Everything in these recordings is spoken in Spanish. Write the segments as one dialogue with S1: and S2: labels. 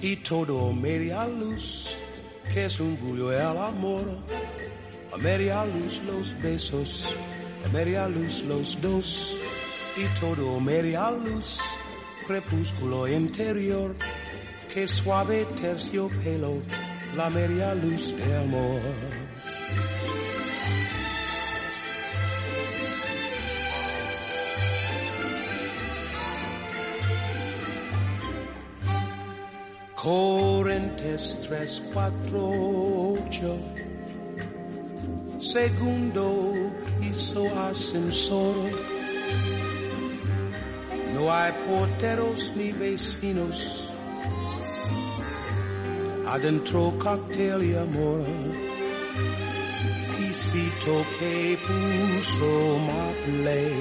S1: y todo media luz, que es un bullo el amor. A media luz los besos, a media luz los dos, y todo media luz, crepúsculo interior, que suave terciopelo, la media luz de amor. Corrientes 3, 4, 8, segundo piso ascensor. No hay porteros ni vecinos, adentro cóctel y amor. Pisito que puso Maple,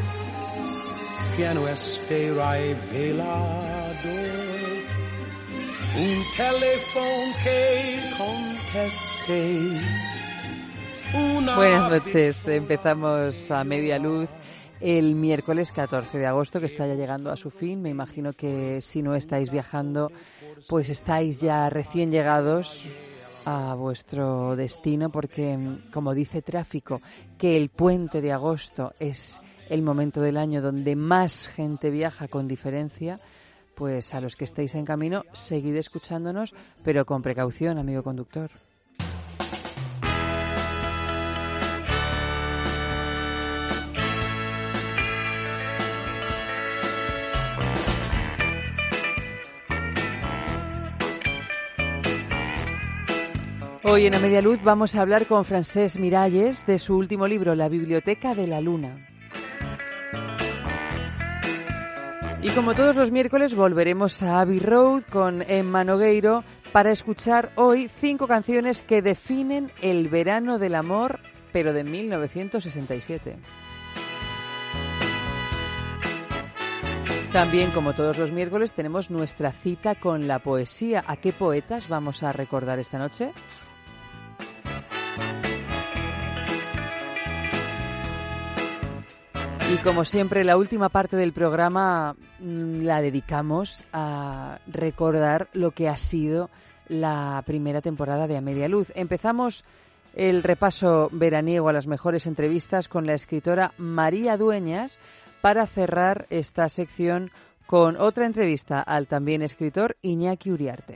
S1: piano espera y velador. Un teléfono que conteste.
S2: Buenas noches, empezamos a media luz el miércoles 14 de agosto, que está ya llegando a su fin. Me imagino que si no estáis viajando, pues estáis ya recién llegados a vuestro destino, porque, como dice Tráfico, que el puente de agosto es el momento del año donde más gente viaja con diferencia. Pues a los que estéis en camino, seguid escuchándonos, pero con precaución, amigo conductor. Hoy en A Media Luz vamos a hablar con Francesc Miralles de su último libro, La Biblioteca de la Luna. Y como todos los miércoles volveremos a Abbey Road con Emma Nogueiro para escuchar hoy 5 canciones que definen el verano del amor, pero de 1967. También, como todos los miércoles, tenemos nuestra cita con la poesía. ¿A qué poetas vamos a recordar esta noche? Y como siempre, la última parte del programa la dedicamos a recordar lo que ha sido la primera temporada de A Media Luz. Empezamos el repaso veraniego a las mejores entrevistas con la escritora María Dueñas para cerrar esta sección con otra entrevista al también escritor Iñaki Uriarte.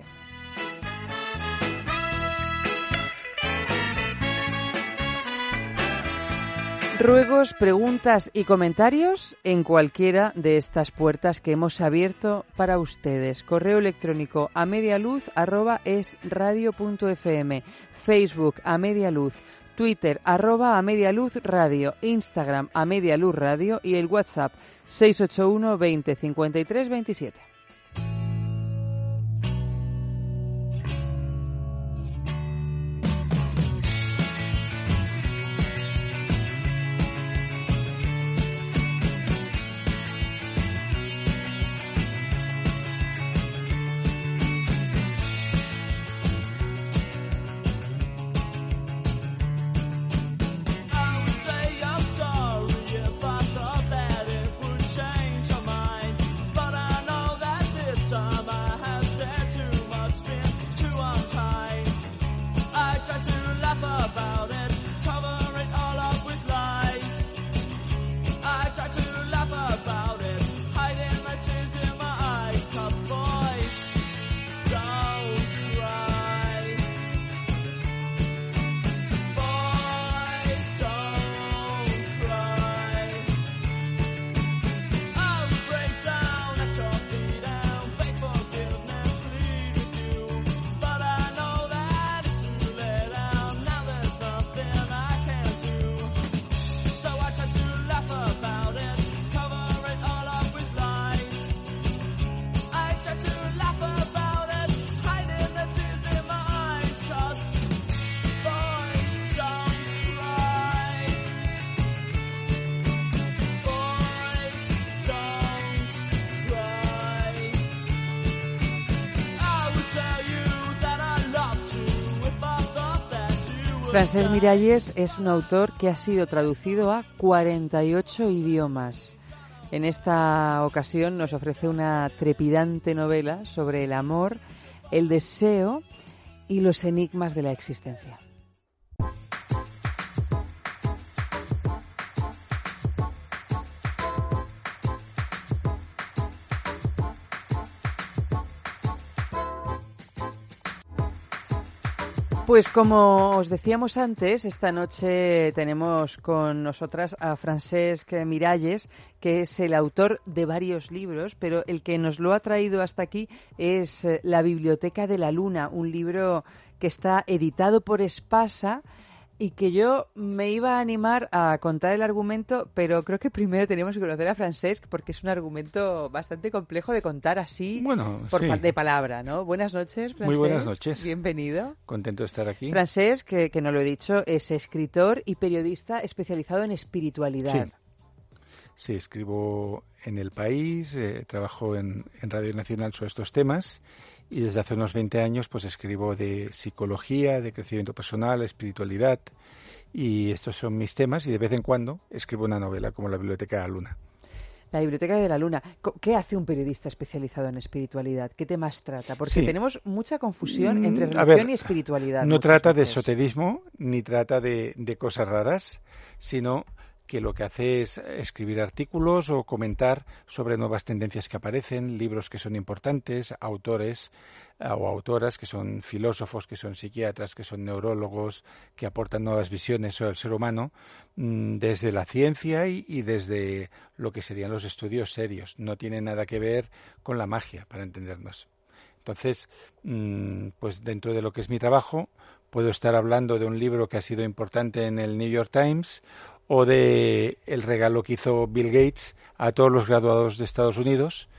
S2: Ruegos, preguntas y comentarios en cualquiera de estas puertas que hemos abierto para ustedes. Correo electrónico amedialuz@esradio.fm, Facebook amedialuz, Twitter @amedialuzradio, Instagram amedialuzradio y el WhatsApp 681 20 53 27. Francesc Miralles es un autor que ha sido traducido a 48 idiomas. En esta ocasión nos ofrece una trepidante novela sobre el amor el deseo y los enigmas de la existencia. Pues como os decíamos antes, esta noche tenemos con nosotras a Francesc Miralles, que es el autor de varios libros, pero el que nos lo ha traído hasta aquí es La Biblioteca de la Luna, un libro que está editado por Espasa y que yo me iba a animar a contar el argumento, pero creo que primero tenemos que conocer a Francesc porque es un argumento bastante complejo de contar así de palabra, ¿no? Buenas noches, Francesc.
S3: Muy buenas noches.
S2: Bienvenido.
S3: Contento de estar aquí.
S2: Francesc, que no lo he dicho, es escritor y periodista especializado en espiritualidad.
S3: Sí, escribo en El País, trabajo en Radio Nacional sobre estos temas y desde hace unos 20 años pues escribo de psicología, de crecimiento personal, espiritualidad y estos son mis temas y de vez en cuando escribo una novela como La Biblioteca de la Luna.
S2: La Biblioteca de la Luna. ¿Qué hace un periodista especializado en espiritualidad? ¿Qué temas trata? Porque tenemos mucha confusión entre religión y espiritualidad.
S3: No trata de esoterismo ni trata de cosas raras, sino que lo que hace es escribir artículos o comentar sobre nuevas tendencias que aparecen, libros que son importantes, autores o autoras que son filósofos, que son psiquiatras, que son neurólogos, que aportan nuevas visiones sobre el ser humano desde la ciencia y desde lo que serían los estudios serios. No tiene nada que ver con la magia, para entendernos. Entonces, pues dentro de lo que es mi trabajo, puedo estar hablando de un libro que ha sido importante en el New York Times o de el regalo que hizo Bill Gates a todos los graduados de Estados Unidos,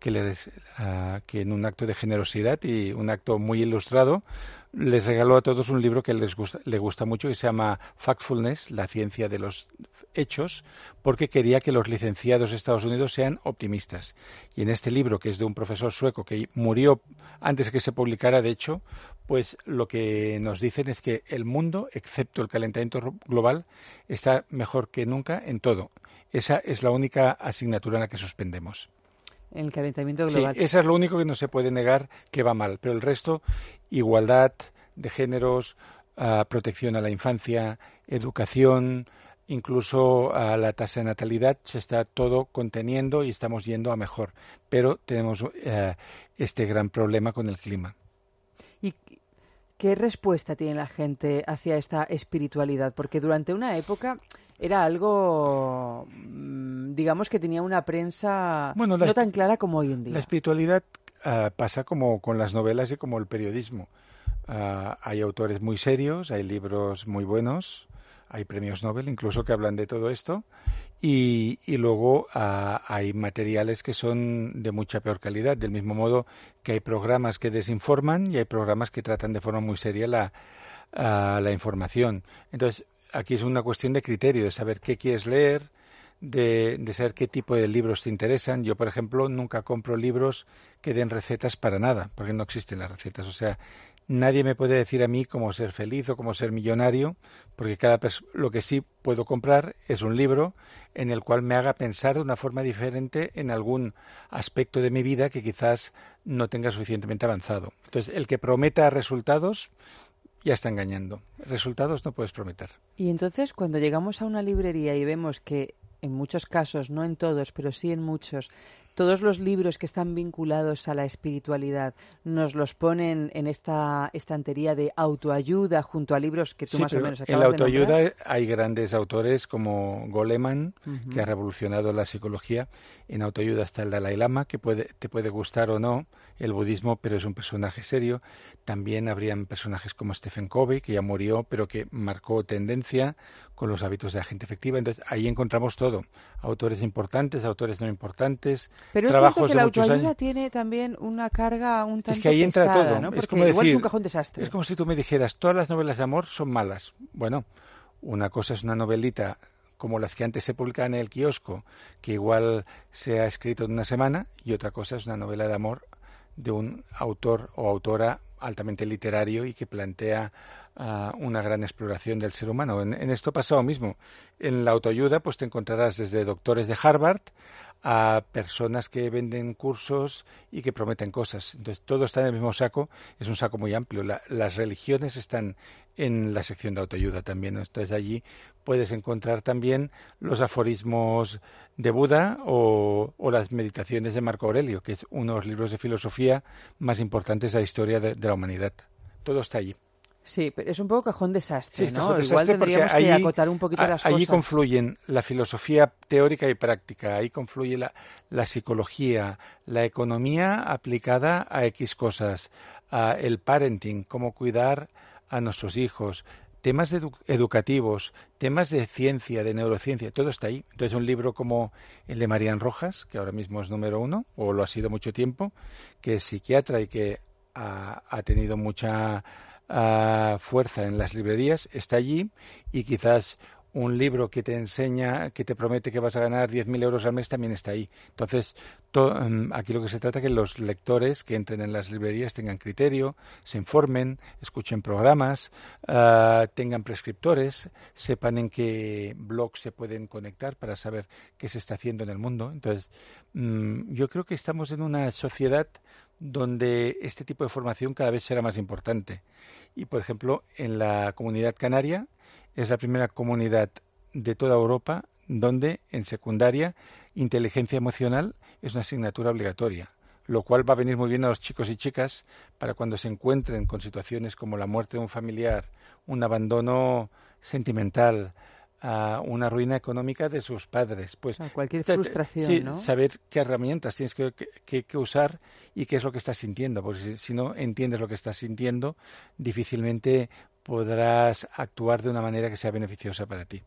S3: que en un acto de generosidad y un acto muy ilustrado, les regaló a todos un libro que le gusta mucho, que se llama Factfulness, la ciencia de los hechos, porque quería que los licenciados de Estados Unidos sean optimistas. Y en este libro, que es de un profesor sueco que murió antes de que se publicara, de hecho, pues lo que nos dicen es que el mundo, excepto el calentamiento global, está mejor que nunca en todo. Esa es la única asignatura en la que suspendemos.
S2: El calentamiento global.
S3: Sí, esa es lo único que no se puede negar que va mal, pero el resto, igualdad de géneros, protección a la infancia, educación, incluso a la tasa de natalidad, se está todo conteniendo y estamos yendo a mejor, pero tenemos este gran problema con el clima.
S2: ¿Y qué respuesta tiene la gente hacia esta espiritualidad? Porque durante una época era algo, digamos, que tenía una prensa no tan clara como hoy en día.
S3: La espiritualidad pasa como con las novelas y como el periodismo. Hay autores muy serios, hay libros muy buenos, hay premios Nobel incluso que hablan de todo esto y luego hay materiales que son de mucha peor calidad, del mismo modo que hay programas que desinforman y hay programas que tratan de forma muy seria la información. Entonces, aquí es una cuestión de criterio, de saber qué quieres leer, de saber qué tipo de libros te interesan. Yo, por ejemplo, nunca compro libros que den recetas para nada, porque no existen las recetas. O sea, nadie me puede decir a mí cómo ser feliz o cómo ser millonario, porque lo que sí puedo comprar es un libro en el cual me haga pensar de una forma diferente en algún aspecto de mi vida que quizás no tenga suficientemente avanzado. Entonces, el que prometa resultados ya está engañando. Resultados no puedes prometer.
S2: Y entonces, cuando llegamos a una librería y vemos que, en muchos casos, no en todos, pero sí en muchos, todos los libros que están vinculados a la espiritualidad nos los ponen en esta estantería de autoayuda junto a libros que tú más o menos acabas de nombrar.
S3: En la autoayuda hay grandes autores como Goleman, que ha revolucionado la psicología. En autoayuda está el Dalai Lama, que te puede gustar o no el budismo, pero es un personaje serio. También habrían personajes como Stephen Covey, que ya murió, pero que marcó tendencia con los hábitos de la gente efectiva. Entonces, ahí encontramos todo. Autores importantes, autores no importantes,
S2: pero
S3: trabajos
S2: es cierto que
S3: de muchos años.
S2: la autoayuda tiene también una carga un tanto
S3: es que ahí entra
S2: pesada,
S3: todo,
S2: ¿no? Porque
S3: es como
S2: igual
S3: decir,
S2: es un cajón desastre.
S3: Es como si tú me dijeras, todas las novelas de amor son malas. Bueno, una cosa es una novelita como las que antes se publicaban en el kiosco, que igual se ha escrito en una semana, y otra cosa es una novela de amor de un autor o autora altamente literario y que plantea una gran exploración del ser humano. En esto pasa lo mismo. En la autoayuda pues te encontrarás desde doctores de Harvard a personas que venden cursos y que prometen cosas. Entonces, todo está en el mismo saco, es un saco muy amplio. Las religiones están en la sección de autoayuda también, ¿no? Entonces, allí puedes encontrar también los aforismos de Buda o las meditaciones de Marco Aurelio, que es uno de los libros de filosofía más importantes de la historia de la humanidad. Todo está allí.
S2: Sí, pero es un poco cajón desastre,
S3: Sí,
S2: ¿no?
S3: cajón
S2: Igual
S3: desastre
S2: tendríamos
S3: porque
S2: que acotar un poquito las
S3: allí
S2: cosas.
S3: confluyen la filosofía teórica y práctica, ahí confluye la psicología, la economía aplicada a X cosas, el parenting, cómo cuidar a nuestros hijos, temas educativos, temas de ciencia, de neurociencia, todo está ahí. Entonces, un libro como el de Marian Rojas, que ahora mismo es número 1, o lo ha sido mucho tiempo, que es psiquiatra y que ha tenido mucha fuerza en las librerías, está allí, y quizás un libro que te enseña, que te promete que vas a ganar 10.000 euros al mes también está ahí. Entonces, aquí lo que se trata es que los lectores que entren en las librerías tengan criterio, se informen, escuchen programas, tengan prescriptores, sepan en qué blogs se pueden conectar para saber qué se está haciendo en el mundo. Entonces, yo creo que estamos en una sociedad donde este tipo de formación cada vez será más importante. Y, por ejemplo, en la Comunidad Canaria es la primera comunidad de toda Europa donde en secundaria inteligencia emocional es una asignatura obligatoria, lo cual va a venir muy bien a los chicos y chicas para cuando se encuentren con situaciones como la muerte de un familiar, un abandono sentimental, una ruina económica de sus padres. Pues
S2: cualquier frustración,
S3: sí,
S2: ¿no?
S3: saber qué herramientas tienes que usar y qué es lo que estás sintiendo, porque si no entiendes lo que estás sintiendo, difícilmente podrás actuar de una manera que sea beneficiosa para ti.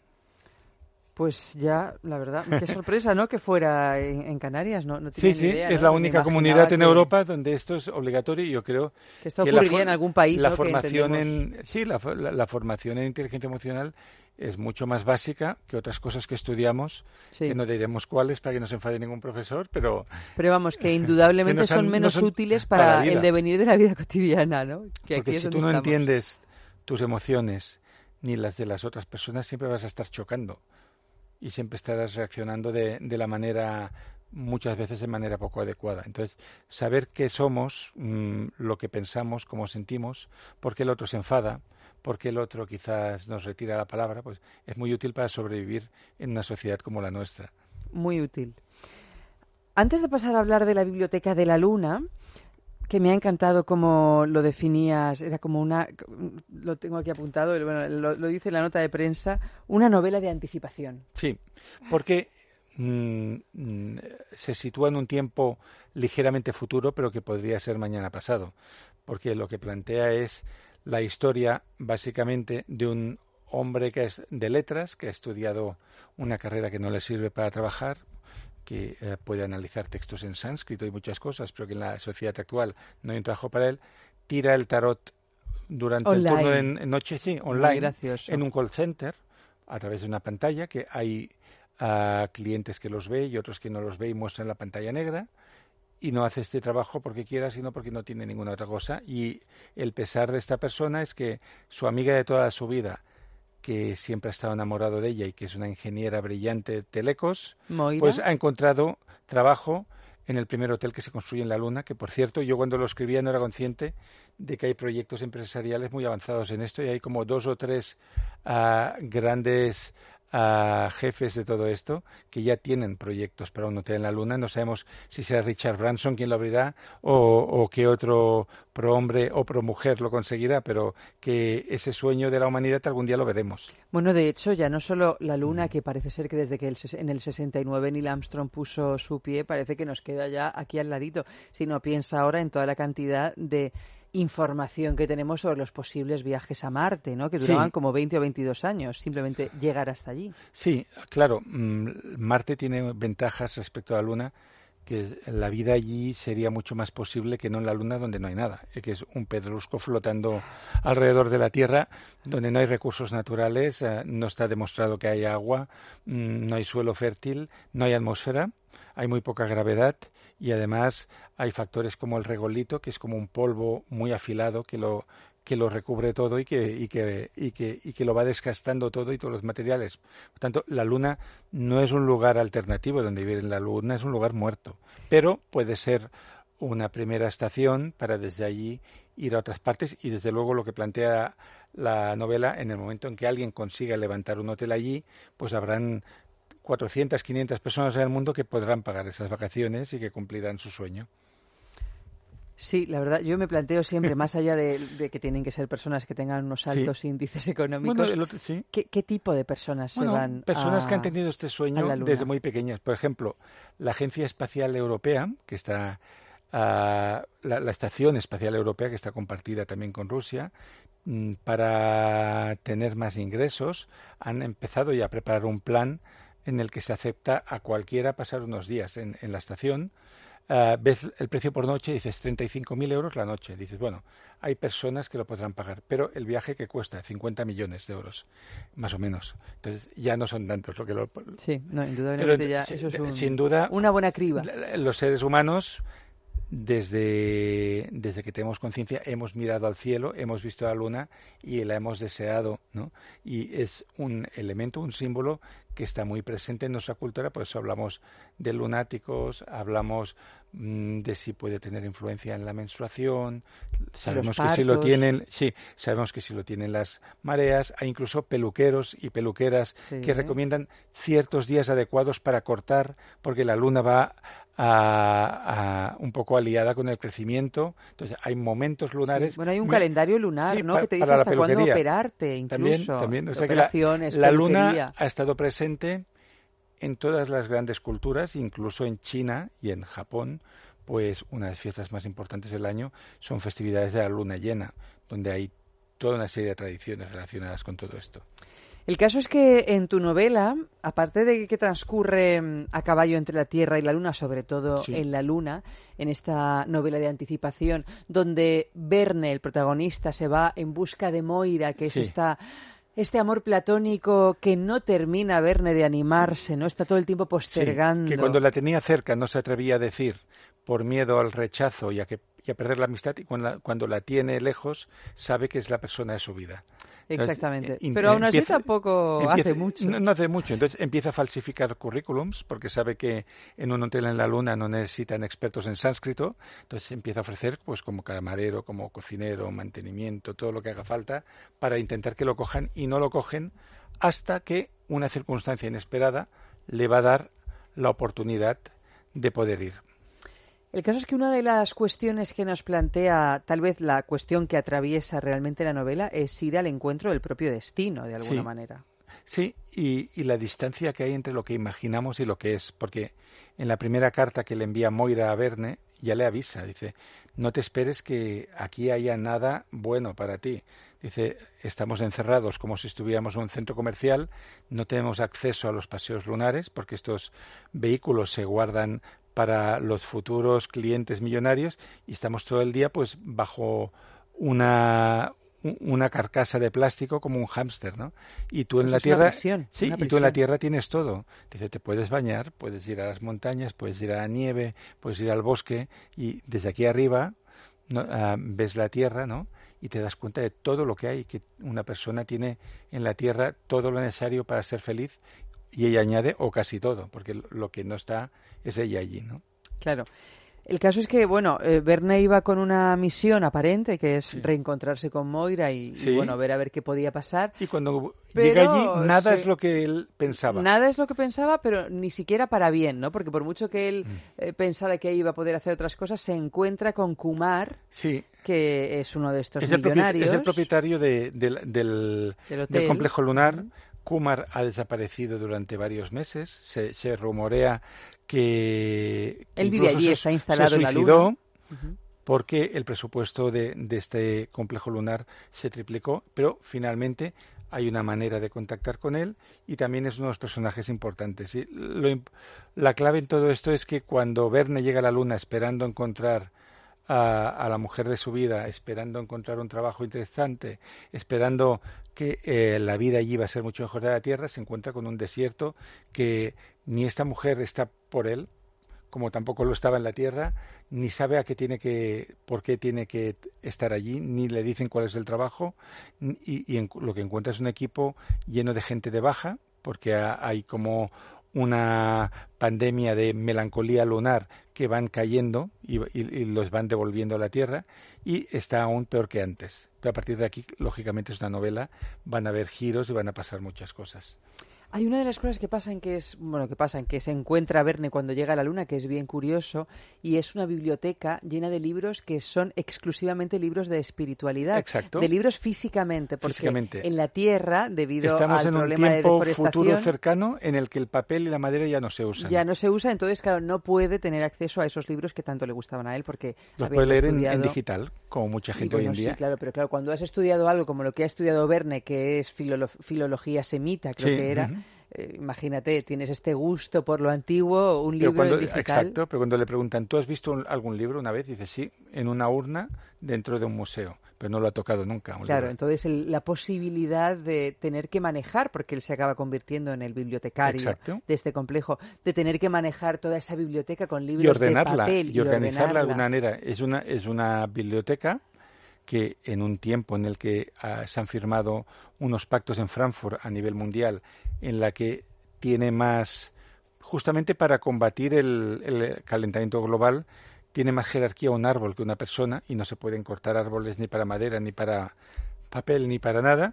S2: Pues ya, la verdad, qué sorpresa, ¿no? Que fuera en Canarias, no tenía ni idea,
S3: es
S2: ¿no?
S3: la
S2: Me
S3: única
S2: imaginaba
S3: comunidad en
S2: que
S3: Europa donde esto es obligatorio, y yo creo
S2: que esto ocurriría en algún país,
S3: la
S2: ¿no?
S3: formación
S2: que entendemos...
S3: la formación en inteligencia emocional es mucho más básica que otras cosas que estudiamos,
S2: Sí.
S3: que no diremos cuáles para que no se enfade ningún profesor, pero
S2: vamos, que indudablemente
S3: que
S2: son menos útiles
S3: para
S2: para el devenir de la vida cotidiana, ¿no? Que
S3: porque
S2: aquí es
S3: si
S2: donde
S3: tú no
S2: estamos.
S3: entiendes tus emociones ni las de las otras personas, siempre vas a estar chocando y siempre estarás reaccionando de la manera, muchas veces de manera poco adecuada. Entonces, saber qué somos, lo que pensamos, cómo sentimos, por qué el otro se enfada, por qué el otro quizás nos retira la palabra, pues es muy útil para sobrevivir en una sociedad como la nuestra.
S2: Muy útil. Antes de pasar a hablar de la Biblioteca de la Luna, que me ha encantado cómo lo definías, era como lo tengo aquí apuntado, bueno, lo dice en la nota de prensa, una novela de anticipación.
S3: Sí, porque se sitúa en un tiempo ligeramente futuro, pero que podría ser mañana pasado, porque lo que plantea es la historia básicamente de un hombre que es de letras, que ha estudiado una carrera que no le sirve para trabajar, que puede analizar textos en sánscrito y muchas cosas, pero que en la sociedad actual no hay un trabajo para él, tira el tarot durante
S2: online.
S3: el turno de noche, sí, online, en un call center, a través de una pantalla, que hay clientes que los ve y otros que no los ve y muestran la pantalla negra, y no hace este trabajo porque quiera, sino porque no tiene ninguna otra cosa. Y el pesar de esta persona es que su amiga de toda su vida, que siempre ha estado enamorado de ella y que es una ingeniera brillante de telecos,
S2: ¿Moira?
S3: Pues ha encontrado trabajo en el primer hotel que se construye en la Luna, que por cierto yo cuando lo escribía no era consciente de que hay proyectos empresariales muy avanzados en esto, y hay como 2 o 3 grandes jefes de todo esto que ya tienen proyectos para un hotel en la Luna. No sabemos si será Richard Branson quien lo abrirá o qué otro prohombre o promujer lo conseguirá, pero que ese sueño de la humanidad algún día lo veremos.
S2: Bueno, de hecho, ya no solo la Luna, que parece ser que desde que en el 69 Neil Armstrong puso su pie, parece que nos queda ya aquí al ladito, sino piensa ahora en toda la cantidad de información que tenemos sobre los posibles viajes a Marte, ¿no? Que duraban como 20 o 22 años, simplemente llegar hasta allí.
S3: Sí, claro, Marte tiene ventajas respecto a la Luna, que la vida allí sería mucho más posible que no en la Luna, donde no hay nada, que es un pedrusco flotando alrededor de la Tierra, donde no hay recursos naturales, no está demostrado que haya agua, no hay suelo fértil, no hay atmósfera, hay muy poca gravedad, y además hay factores como el regolito, que es como un polvo muy afilado que que lo recubre todo y que lo va desgastando todo y todos los materiales. Por tanto, la Luna no es un lugar alternativo donde vivir. En la Luna es un lugar muerto, pero puede ser una primera estación para desde allí ir a otras partes, y desde luego lo que plantea la novela, en el momento en que alguien consiga levantar un hotel allí, pues habrán 400, 500 personas en el mundo que podrán pagar esas vacaciones y que cumplirán su sueño.
S2: Sí, la verdad, yo me planteo siempre, más allá de que tienen que ser personas que tengan unos altos índices económicos,
S3: Bueno,
S2: ¿qué tipo de personas se van
S3: personas que han tenido este sueño desde muy pequeñas. Por ejemplo, la Agencia Espacial Europea, que está la Estación Espacial Europea, que está compartida también con Rusia, para tener más ingresos, han empezado ya a preparar un plan en el que se acepta a cualquiera pasar unos días en la estación. Ves el precio por noche y dices 35.000 euros la noche. Dices, bueno, hay personas que lo podrán pagar, pero el viaje que cuesta 50 millones de euros, más o menos. Entonces ya no son tantos lo que lo...
S2: Sí, no, indudablemente
S3: pero,
S2: ya eso es
S3: sin duda,
S2: una buena criba.
S3: Los seres humanos, desde que tenemos conciencia, hemos mirado al cielo, hemos visto la luna y la hemos deseado, ¿no? Y es un elemento, un símbolo que está muy presente en nuestra cultura. Por eso hablamos de lunáticos, hablamos de si puede tener influencia en la menstruación, sabemos que si lo tienen, sabemos que si lo tienen las mareas. Hay incluso peluqueros y peluqueras que recomiendan ciertos días adecuados para cortar, porque la luna va un poco aliada con el crecimiento. Entonces hay momentos lunares.
S2: Sí. Bueno, hay un calendario lunar, ¿no? Que te dice hasta cuándo operarte, incluso.
S3: También. O sea que la luna ha estado presente en todas las grandes culturas, incluso en China y en Japón. Pues una de las fiestas más importantes del año son festividades de la luna llena, donde hay toda una serie de tradiciones relacionadas con todo esto.
S2: El caso es que en tu novela, aparte de que transcurre a caballo entre la Tierra y la Luna, sobre todo en la Luna, en esta novela de anticipación, donde Verne, el protagonista, se va en busca de Moira, que es este amor platónico que no termina Verne de animarse, ¿no? Está todo el tiempo postergando.
S3: Que cuando la tenía cerca no se atrevía a decir por miedo al rechazo y a perder la amistad, y cuando la tiene lejos sabe que es la persona de su vida.
S2: Exactamente.
S3: Entonces,
S2: pero aún así tampoco hace mucho.
S3: No hace mucho. Entonces empieza a falsificar currículums porque sabe que en un hotel en la Luna no necesitan expertos en sánscrito. Entonces empieza a ofrecer, pues, como camarero, como cocinero, mantenimiento, todo lo que haga falta para intentar que lo cojan, y no lo cogen hasta que una circunstancia inesperada le va a dar la oportunidad de poder ir.
S2: El caso es que una de las cuestiones que nos plantea, tal vez la cuestión que atraviesa realmente la novela, es ir al encuentro del propio destino, de alguna manera.
S3: Sí, y la distancia que hay entre lo que imaginamos y lo que es, porque en la primera carta que le envía Moira a Verne, ya le avisa, dice, no te esperes que aquí haya nada bueno para ti. Dice, estamos encerrados como si estuviéramos en un centro comercial, no tenemos acceso a los paseos lunares, porque estos vehículos se guardan para los futuros clientes millonarios, y estamos todo el día pues bajo una carcasa de plástico como un hámster, ¿no? Y tú en la Tierra, tú en la Tierra tienes todo. Dice, te puedes bañar, puedes ir a las montañas, puedes ir a la nieve, puedes ir al bosque, y desde aquí arriba ves la Tierra, ¿no? Y te das cuenta de todo lo que hay, que una persona tiene en la Tierra todo lo necesario para ser feliz. Y ella añade, o casi todo, porque lo que no está es ella allí, ¿no?
S2: Claro. El caso es que, bueno, Verne iba con una misión aparente, que es reencontrarse con Moira y, bueno, ver a ver qué podía pasar.
S3: Y cuando llega allí, nada es lo que él pensaba.
S2: Nada es lo que pensaba, pero ni siquiera para bien, ¿no? Porque por mucho que él pensara que iba a poder hacer otras cosas, se encuentra con Kumar, que es uno de estos millonarios.
S3: Es el propietario del complejo lunar. Kumar ha desaparecido durante varios meses. Se rumorea que
S2: él vive allí, está instalado
S3: en
S2: la Luna,
S3: porque el presupuesto de este complejo lunar se triplicó, pero finalmente hay una manera de contactar con él, y también es uno de los personajes importantes. Y la clave en todo esto es que cuando Verne llega a la Luna esperando encontrar a la mujer de su vida, esperando encontrar un trabajo interesante, esperando que la vida allí va a ser mucho mejor de la Tierra, se encuentra con un desierto que ni esta mujer está por él, como tampoco lo estaba en la Tierra, ni sabe por qué tiene que estar allí, ni le dicen cuál es el trabajo, lo que encuentra es un equipo lleno de gente de baja, porque hay como una pandemia de melancolía lunar que van cayendo y los van devolviendo a la Tierra, y está aún peor que antes. Pero a partir de aquí, lógicamente, es una novela, van a haber giros y van a pasar muchas cosas.
S2: Hay una de las cosas que pasa en que se encuentra Verne cuando llega a la Luna, que es bien curioso, y es una biblioteca llena de libros que son exclusivamente libros de espiritualidad.
S3: Exacto.
S2: De libros físicamente, porque en la Tierra, debido
S3: Estamos
S2: al problema
S3: de deforestación,
S2: futuro
S3: futuro cercano en el que el papel y la madera ya no se usan.
S2: Ya no se usa, entonces, claro, no puede tener acceso a esos libros que tanto le gustaban a él, porque
S3: los puede leer en digital, como mucha gente hoy en día.
S2: Sí, claro, pero claro, cuando has estudiado algo como lo que ha estudiado Verne, que es filología semita, creo que era, imagínate, tienes este gusto por lo antiguo, un libro digital.
S3: Exacto, pero cuando le preguntan, ¿tú has visto algún libro una vez? Dice, sí, en una urna dentro de un museo, pero no lo ha tocado nunca.
S2: Claro,
S3: libro.
S2: Entonces la posibilidad de tener que manejar, porque él se acaba convirtiendo en el bibliotecario de este complejo, de tener que manejar toda esa biblioteca con libros de papel
S3: y organizarla de alguna manera. Es una biblioteca que en un tiempo en el que se han firmado unos pactos en Frankfurt a nivel mundial, en la que tiene más, justamente para combatir el calentamiento global, tiene más jerarquía un árbol que una persona, y no se pueden cortar árboles ni para madera, ni para papel, ni para nada.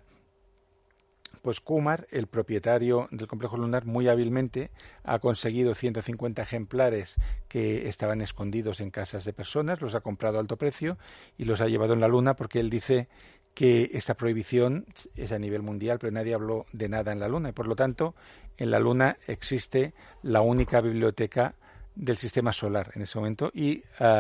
S3: Pues Kumar, el propietario del complejo lunar, muy hábilmente ha conseguido 150 ejemplares que estaban escondidos en casas de personas, los ha comprado a alto precio y los ha llevado en la Luna, porque él dice que esta prohibición es a nivel mundial, pero nadie habló de nada en la Luna, y por lo tanto en la Luna existe la única biblioteca del sistema solar en ese momento, y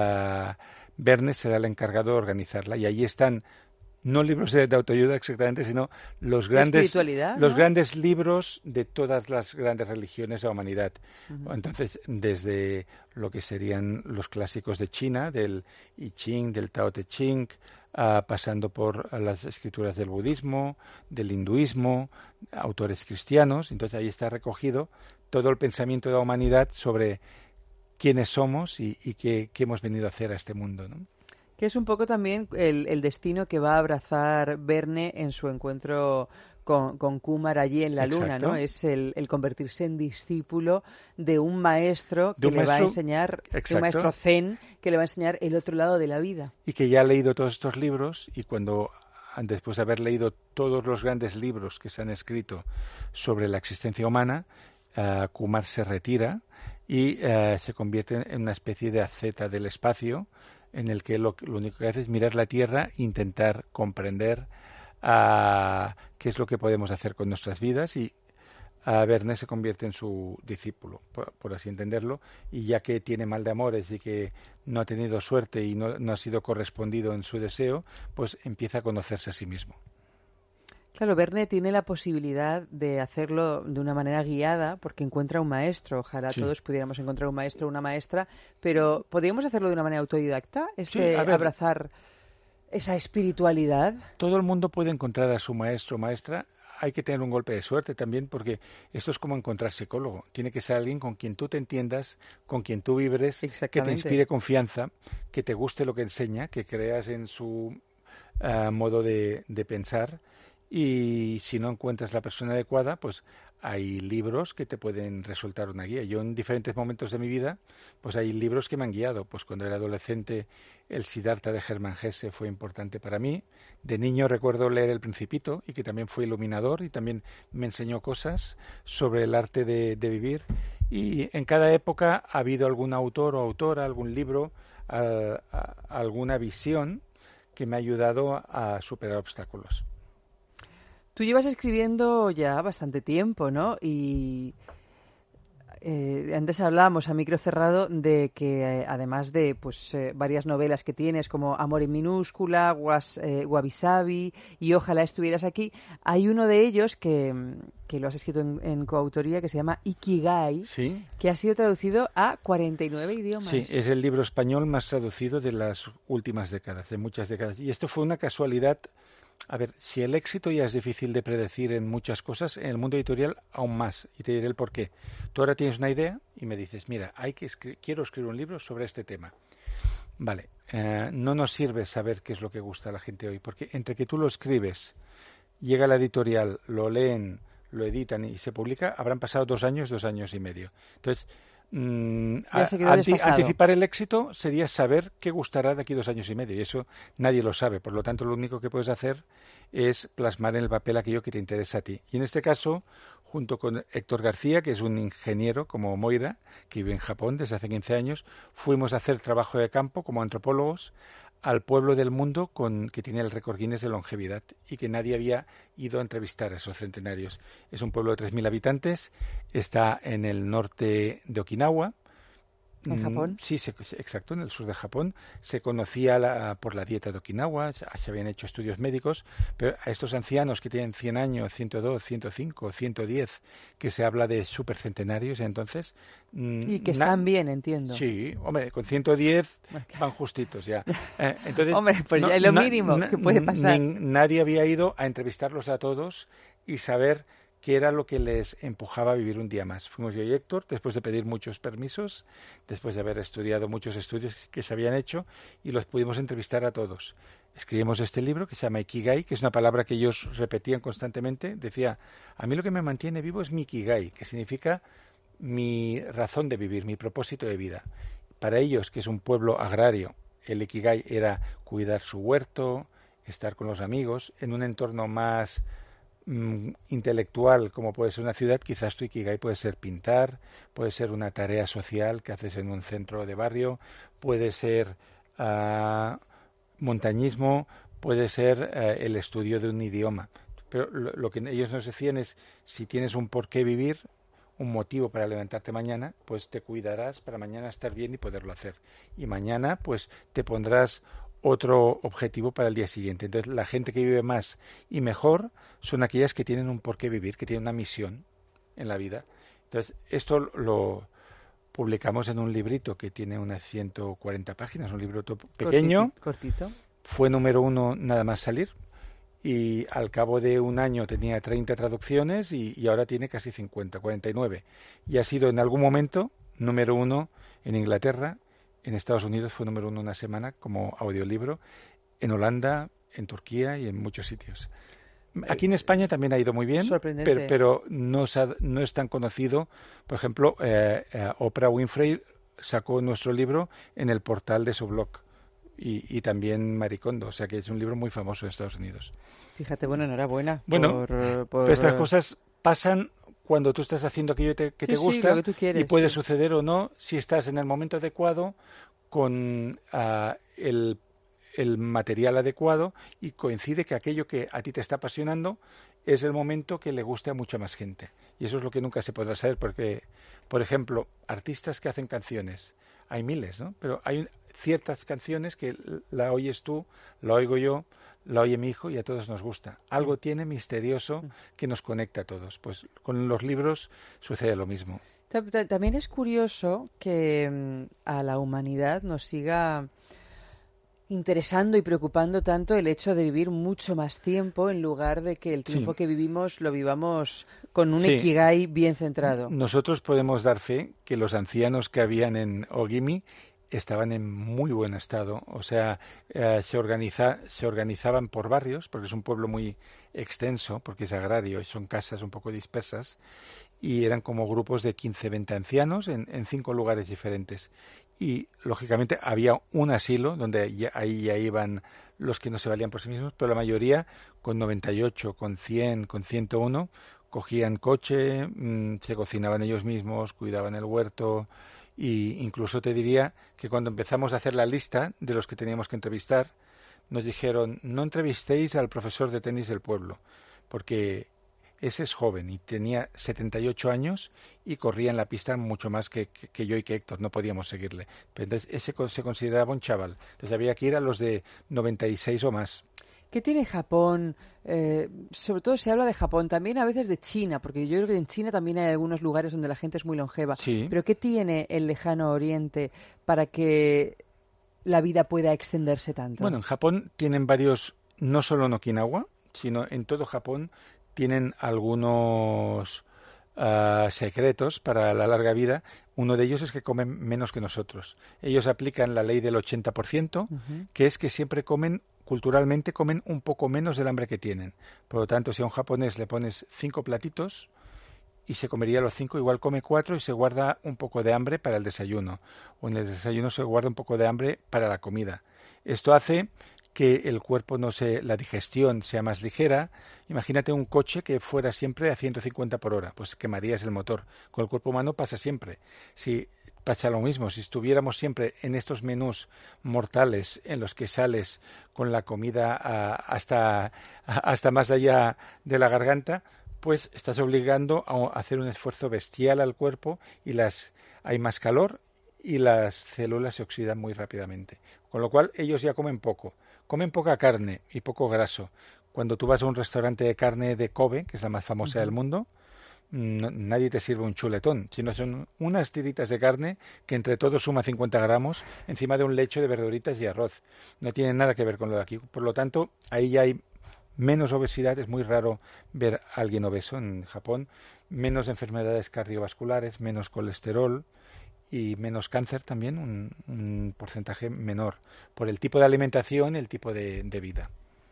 S3: Verne será el encargado de organizarla, y allí están no libros de autoayuda exactamente, sino los grandes libros de todas las grandes religiones de la humanidad. Uh-huh. Entonces, desde lo que serían los clásicos de China, del I Ching, del Tao Te Ching, pasando por las escrituras del budismo, del hinduismo, autores cristianos. Entonces ahí está recogido todo el pensamiento de la humanidad sobre quiénes somos y qué hemos venido a hacer a este mundo, ¿no?
S2: Que es un poco también el destino que va a abrazar Verne en su encuentro con Kumar allí en la Luna, ¿no? Es el convertirse en discípulo de un maestro que le va a enseñar, de un maestro zen, que le va a enseñar el otro lado de la vida.
S3: Y que ya ha leído todos estos libros, y después de haber leído todos los grandes libros que se han escrito sobre la existencia humana, Kumar se retira y se convierte en una especie de asceta del espacio, en el que lo único que hace es mirar la Tierra e intentar comprender qué es lo que podemos hacer con nuestras vidas, y Verne se convierte en su discípulo, por así entenderlo, y ya que tiene mal de amores y que no ha tenido suerte y no ha sido correspondido en su deseo, pues empieza a conocerse a sí mismo.
S2: Claro, Verne tiene la posibilidad de hacerlo de una manera guiada, porque encuentra un maestro. Ojalá todos pudiéramos encontrar un maestro o una maestra, pero ¿podríamos hacerlo de una manera autodidacta? Abrazar esa espiritualidad.
S3: Todo el mundo puede encontrar a su maestro o maestra. Hay que tener un golpe de suerte también, porque esto es como encontrar psicólogo. Tiene que ser alguien con quien tú te entiendas, con quien tú vibres, que te inspire confianza, que te guste lo que enseña, que creas en su modo de pensar. Y si no encuentras la persona adecuada, pues hay libros que te pueden resultar una guía. Yo en diferentes momentos de mi vida, pues hay libros que me han guiado. Pues cuando era adolescente, el Siddhartha de Hermann Hesse fue importante para mí. De niño recuerdo leer El Principito, y que también fue iluminador y también me enseñó cosas sobre el arte de vivir. Y en cada época ha habido algún autor o autora, algún libro, alguna visión que me ha ayudado a superar obstáculos.
S2: Tú llevas escribiendo ya bastante tiempo, ¿no? Y antes hablábamos a micro cerrado de que además de varias novelas que tienes, como Amor en minúscula, Wabi Sabi y Ojalá estuvieras aquí, hay uno de ellos que lo has escrito en coautoría, que se llama Ikigai,
S3: ¿sí?,
S2: que ha sido traducido a 49 idiomas.
S3: Sí, es el libro español más traducido de las últimas décadas, de muchas décadas. Y esto fue una casualidad A ver, si el éxito ya es difícil de predecir en muchas cosas, en el mundo editorial aún más. Y te diré el por qué. Tú ahora tienes una idea y me dices, mira, quiero escribir un libro sobre este tema. Vale, no nos sirve saber qué es lo que gusta a la gente hoy, porque entre que tú lo escribes, llega a la editorial, lo leen, lo editan y se publica, habrán pasado 2 años, 2 años y medio. Entonces, anticipar el éxito sería saber qué gustará de aquí 2 años y medio, y eso nadie lo sabe. Por lo tanto, lo único que puedes hacer es plasmar en el papel aquello que te interesa a ti. Y en este caso, junto con Héctor García, que es un ingeniero como Moira, que vive en Japón desde hace 15 años, fuimos a hacer trabajo de campo como antropólogos al pueblo del mundo que tiene el récord Guinness de longevidad y que nadie había ido a entrevistar a esos centenarios. Es un pueblo de 3.000 habitantes, está en el norte de Okinawa.
S2: ¿En Japón?
S3: Sí, exacto, en el sur de Japón. Se conocía por la dieta de Okinawa, se habían hecho estudios médicos, pero a estos ancianos que tienen 100 años, 102, 105, 110, que se habla de supercentenarios, entonces...
S2: Y que están bien, entiendo.
S3: Sí, hombre, con 110 van justitos ya. Entonces,
S2: hombre, pues ya es lo mínimo que puede pasar.
S3: Nadie había ido a entrevistarlos a todos y saber qué era lo que les empujaba a vivir un día más. Fuimos yo y Héctor, después de pedir muchos permisos, después de haber estudiado muchos estudios que se habían hecho, y los pudimos entrevistar a todos. Escribimos este libro que se llama Ikigai, que es una palabra que ellos repetían constantemente. Decía, a mí lo que me mantiene vivo es mi Ikigai, que significa mi razón de vivir, mi propósito de vida. Para ellos, que es un pueblo agrario, el Ikigai era cuidar su huerto, estar con los amigos, en un entorno más intelectual como puede ser una ciudad. Quizás tu Ikigai puede ser pintar, puede ser una tarea social que haces en un centro de barrio, puede ser montañismo, puede ser el estudio de un idioma. Pero lo que ellos nos decían es, si tienes un por qué vivir, un motivo para levantarte mañana, pues te cuidarás para mañana estar bien y poderlo hacer. Y mañana pues te pondrás otro objetivo para el día siguiente. Entonces, la gente que vive más y mejor son aquellas que tienen un porqué vivir, que tienen una misión en la vida. Entonces, esto lo publicamos en un librito que tiene unas 140 páginas, un libro pequeño.
S2: Cortito.
S3: Fue número 1 nada más salir, y al cabo de un año tenía 30 traducciones y ahora tiene casi 50, 49. Y ha sido en algún momento número 1 en Inglaterra. En Estados Unidos fue número 1 una semana como audiolibro, en Holanda, en Turquía y en muchos sitios. Aquí en España también ha ido muy bien, pero no es tan conocido. Por ejemplo, Oprah Winfrey sacó nuestro libro en el portal de su blog, y también Maricondo, o sea que es un libro muy famoso en Estados Unidos.
S2: Fíjate, bueno, enhorabuena.
S3: Bueno, pero estas cosas pasan cuando tú estás haciendo aquello que te gusta,
S2: lo que tú quieres,
S3: y puede suceder o no si estás en el momento adecuado con el material adecuado, y coincide que aquello que a ti te está apasionando es el momento que le guste a mucha más gente. Y eso es lo que nunca se podrá saber, porque, por ejemplo, artistas que hacen canciones, hay miles, ¿no? Pero hay ciertas canciones que la oyes tú, la oigo yo, la oye mi hijo y a todos nos gusta. Algo tiene misterioso que nos conecta a todos. Pues con los libros sucede lo mismo.
S2: También es curioso que a la humanidad nos siga interesando y preocupando tanto el hecho de vivir mucho más tiempo, en lugar de que el tiempo que vivimos lo vivamos con un Ikigai bien centrado.
S3: Nosotros podemos dar fe que los ancianos que habían en Ogimi estaban en muy buen estado. O sea, se organizaban por barrios, porque es un pueblo muy extenso, porque es agrario y son casas un poco dispersas, y eran como grupos de 15, 20 ancianos en 5 lugares diferentes. Y, lógicamente, había un asilo donde ahí ya iban los que no se valían por sí mismos, pero la mayoría, con 98, con 100, con 101, cogían coche, se cocinaban ellos mismos, cuidaban el huerto. Y incluso te diría que cuando empezamos a hacer la lista de los que teníamos que entrevistar, nos dijeron, no entrevistéis al profesor de tenis del pueblo, porque ese es joven y tenía 78 años y corría en la pista mucho más que yo y que Héctor, no podíamos seguirle. Pero entonces ese se consideraba un chaval. Entonces había que ir a los de 96 o más.
S2: ¿Qué tiene Japón? Sobre todo se habla de Japón, también a veces de China, porque yo creo que en China también hay algunos lugares donde la gente es muy longeva.
S3: Sí.
S2: Pero ¿qué tiene el lejano oriente para que la vida pueda extenderse tanto?
S3: Bueno, en Japón tienen varios no solo en Okinawa, sino en todo Japón, tienen algunos secretos para la larga vida. Uno de ellos es que comen menos que nosotros. Ellos aplican la ley del 80%, que es que siempre culturalmente comen un poco menos del hambre que tienen. Por lo tanto, si a un japonés le pones 5 platitos y se comería los 5, igual come 4 y se guarda un poco de hambre para el desayuno. O en el desayuno se guarda un poco de hambre para la comida. Esto hace que el cuerpo la digestión sea más ligera. Imagínate un coche que fuera siempre a 150 por hora, pues quemarías el motor. Con el cuerpo humano pasa siempre. Si pasa lo mismo, si estuviéramos siempre en estos menús mortales en los que sales con la comida hasta más allá de la garganta, pues estás obligando a hacer un esfuerzo bestial al cuerpo y hay más calor y las células se oxidan muy rápidamente. Con lo cual ellos ya comen poco. Comen poca carne y poco graso. Cuando tú vas a un restaurante de carne de Kobe, que es la más famosa del mundo, nadie te sirve un chuletón, sino son unas tiritas de carne que entre todos suma 50 gramos encima de un lecho de verduritas y arroz. No tiene nada que ver con lo de aquí. Por lo tanto, ahí ya hay menos obesidad. Es muy raro ver a alguien obeso en Japón. Menos enfermedades cardiovasculares, menos colesterol y menos cáncer también, un porcentaje menor, por el tipo de alimentación y el tipo de vida.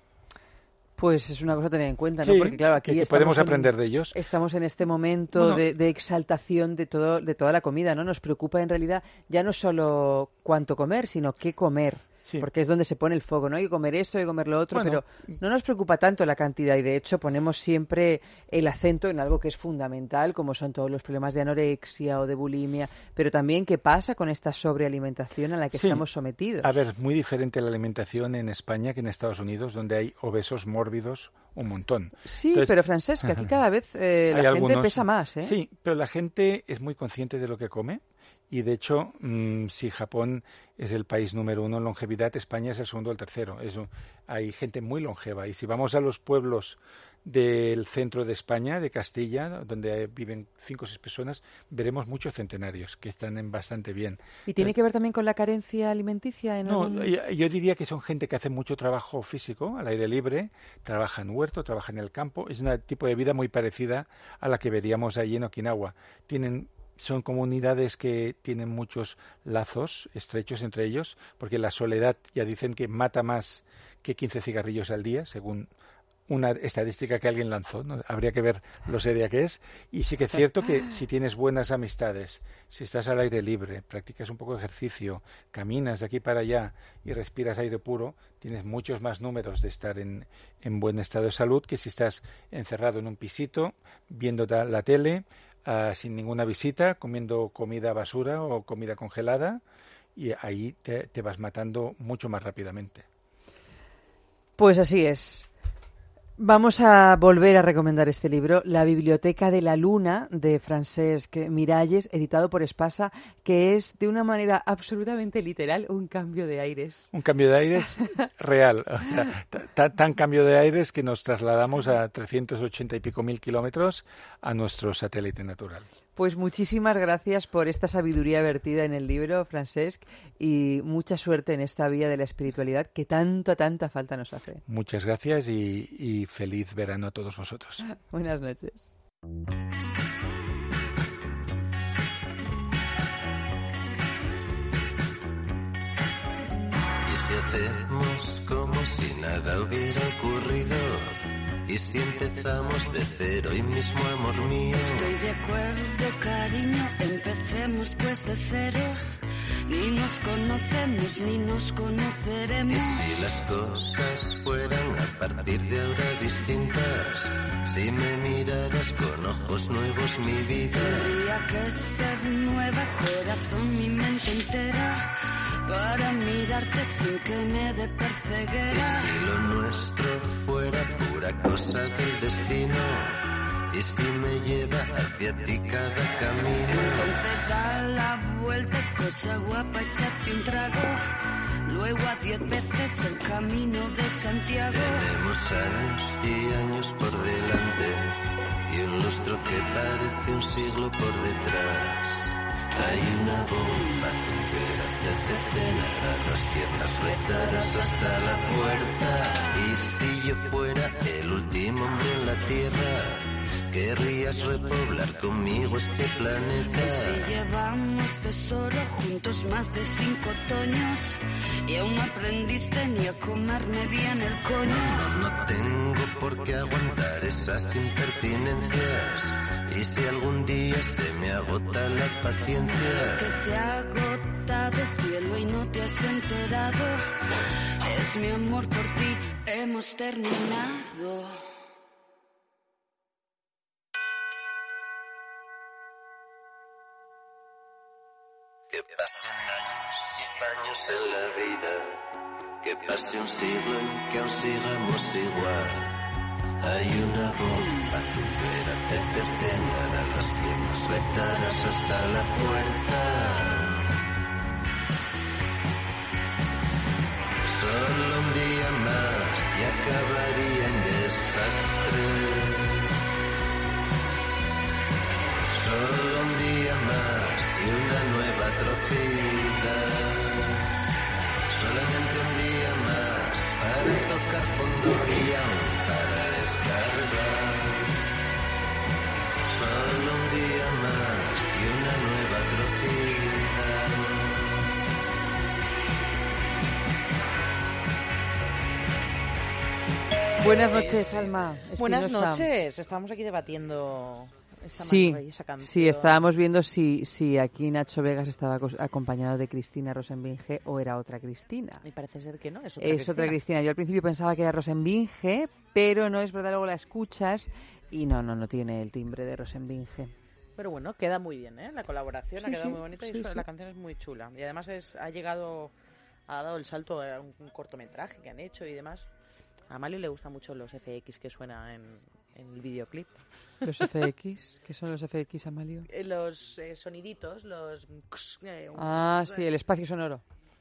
S2: Pues es una cosa a tener en cuenta, ¿no?
S3: Sí,
S2: porque claro, aquí
S3: que podemos aprender de ellos.
S2: Estamos en este momento de exaltación de toda la comida, ¿no? Nos preocupa en realidad ya no solo cuánto comer, sino qué comer. Sí. Porque es donde se pone el foco, ¿no? Hay que comer esto, hay que comer lo otro, pero no nos preocupa tanto la cantidad y de hecho ponemos siempre el acento en algo que es fundamental, como son todos los problemas de anorexia o de bulimia, pero también qué pasa con esta sobrealimentación a la que estamos sometidos.
S3: A ver, es muy diferente la alimentación en España que en Estados Unidos, donde hay obesos mórbidos un montón.
S2: Sí, entonces, pero Francesc, aquí cada vez la gente pesa más, ¿eh?
S3: Sí, pero la gente es muy consciente de lo que come. Y de hecho, si Japón es el país número 1 en longevidad, España es el segundo o el tercero. Hay gente muy longeva. Y si vamos a los pueblos del centro de España, de Castilla, donde viven 5 o 6 personas, veremos muchos centenarios que están bastante bien.
S2: ¿Y tiene que ver también con la carencia alimenticia?
S3: Yo diría que son gente que hace mucho trabajo físico, al aire libre, trabaja en huerto, trabaja en el campo. Es un tipo de vida muy parecida a la que veríamos allí en Okinawa. Son comunidades que tienen muchos lazos estrechos entre ellos, porque la soledad ya dicen que mata más que 15 cigarrillos al día, según una estadística que alguien lanzó, ¿no? Habría que ver lo seria que es. Y sí que es cierto que si tienes buenas amistades, si estás al aire libre, practicas un poco de ejercicio, caminas de aquí para allá y respiras aire puro, tienes muchos más números de estar en buen estado de salud que si estás encerrado en un pisito, viendo la tele, sin ninguna visita, comiendo comida basura o comida congelada, y ahí te vas matando mucho más rápidamente.
S2: Pues así es. Vamos a volver a recomendar este libro, La Biblioteca de la Luna, de Francesc Miralles, editado por Espasa, que es, de una manera absolutamente literal, un cambio de aires.
S3: Un cambio de aires real. O sea, tan cambio de aires que nos trasladamos a 380 y pico mil kilómetros a nuestro satélite natural.
S2: Pues muchísimas gracias por esta sabiduría vertida en el libro, Francesc, y mucha suerte en esta vía de la espiritualidad que tanta falta nos hace.
S3: Muchas gracias y feliz verano a todos vosotros.
S2: Buenas noches.
S4: ¿Y si hacemos como si nada hubiera ocurrido? ¿Y si empezamos de cero y mismo, amor mío?
S5: Estoy de acuerdo, cariño, empecemos pues de cero. Ni nos conocemos, ni nos conoceremos.
S4: ¿Y si las cosas fueran a partir de ahora distintas? Si me miraras con ojos nuevos, mi vida
S5: tendría que ser nueva, corazón, mi mente entera, para mirarte sin que me dé perceguera.
S4: ¿Y si lo nuestro fuera pura cosa del destino? ¿Y si me lleva hacia ti cada camino?
S5: Entonces da la vuelta, cosa guapa, échate un trago. Luego a 10 veces el camino de Santiago.
S4: Tenemos años y años por delante y un lustro que parece un siglo por detrás. Hay una bomba tumbera desde cenar a las piernas rectadas hasta la puerta. Y si yo fuera el último hombre en la tierra, ¿querrías repoblar conmigo este planeta?
S5: Y si llevamos tesoro juntos más de 5 otoños y aún no aprendiste ni a comerme bien el coño.
S4: No tengo por qué aguantar esas impertinencias. Y si algún día se me agota la paciencia,
S5: Que se ha agotado cielo y no te has enterado, es mi amor por ti, hemos terminado.
S4: que pasen años y paños en la vida, que pase un siglo en que aún sigamos igual. Hay una bomba tumbera desde cenar a las piernas rectadas hasta la puerta. Solo un día más y acabaría en desastre. Solo un día más y una nueva atrocidad. Solamente un día más para tocar fondo y aún para descargar. Solo un día más y una nueva atrocidad.
S2: Buenas noches, Alma Espinosa.
S6: Buenas noches. Estamos aquí debatiendo esta
S2: Sí,
S6: maravillosa canción.
S2: sí, estábamos viendo si aquí Nacho Vegas estaba acompañado de Cristina Rosenbinge o era otra Cristina.
S6: Me parece ser que no, es
S2: Otra Cristina. Yo al principio pensaba que era Rosenbinge, pero no es verdad, luego la escuchas y no tiene el timbre de Rosenbinge.
S6: Pero bueno, queda muy bien, ¿eh? La colaboración
S2: Sí,
S6: ha quedado
S2: sí,
S6: muy bonita y
S2: sí,
S6: la
S2: sí.
S6: canción es muy chula. Y además ha dado el salto a un cortometraje que han hecho y demás. A Amalio le gustan mucho los FX que suena en el videoclip.
S2: ¿Los FX? ¿Qué son los FX, Amalio?
S6: Los soniditos, los...
S2: Sí, el espacio sonoro.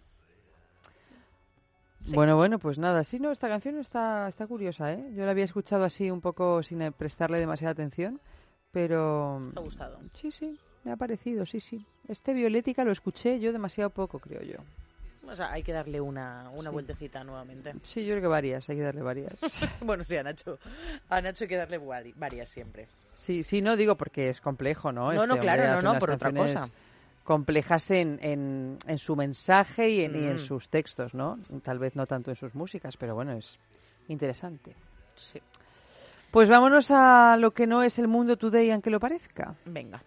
S6: Sí.
S2: Bueno, pues nada, sí, no, esta canción está curiosa, ¿eh? Yo la había escuchado así un poco sin prestarle demasiada atención, pero...
S6: ¿Te ha gustado?
S2: Sí, me ha parecido, sí. Este Violética lo escuché yo demasiado poco, creo yo.
S6: O sea, hay que darle una
S2: Sí.
S6: vueltecita nuevamente.
S2: Sí, yo creo que varias, hay que darle varias.
S6: Bueno, sí, a Nacho hay que darle varias siempre.
S2: Sí, no digo porque es complejo, ¿no?
S6: No,
S2: Este
S6: claro,
S2: hombre hace
S6: no,
S2: unas
S6: por otra
S2: canciones
S6: cosa.
S2: complejas en su mensaje y en
S6: Mm.
S2: sus textos, ¿no? Tal vez no tanto en sus músicas, pero bueno, es interesante.
S6: Sí.
S2: Pues vámonos a lo que no es el mundo today, aunque lo parezca.
S6: Venga.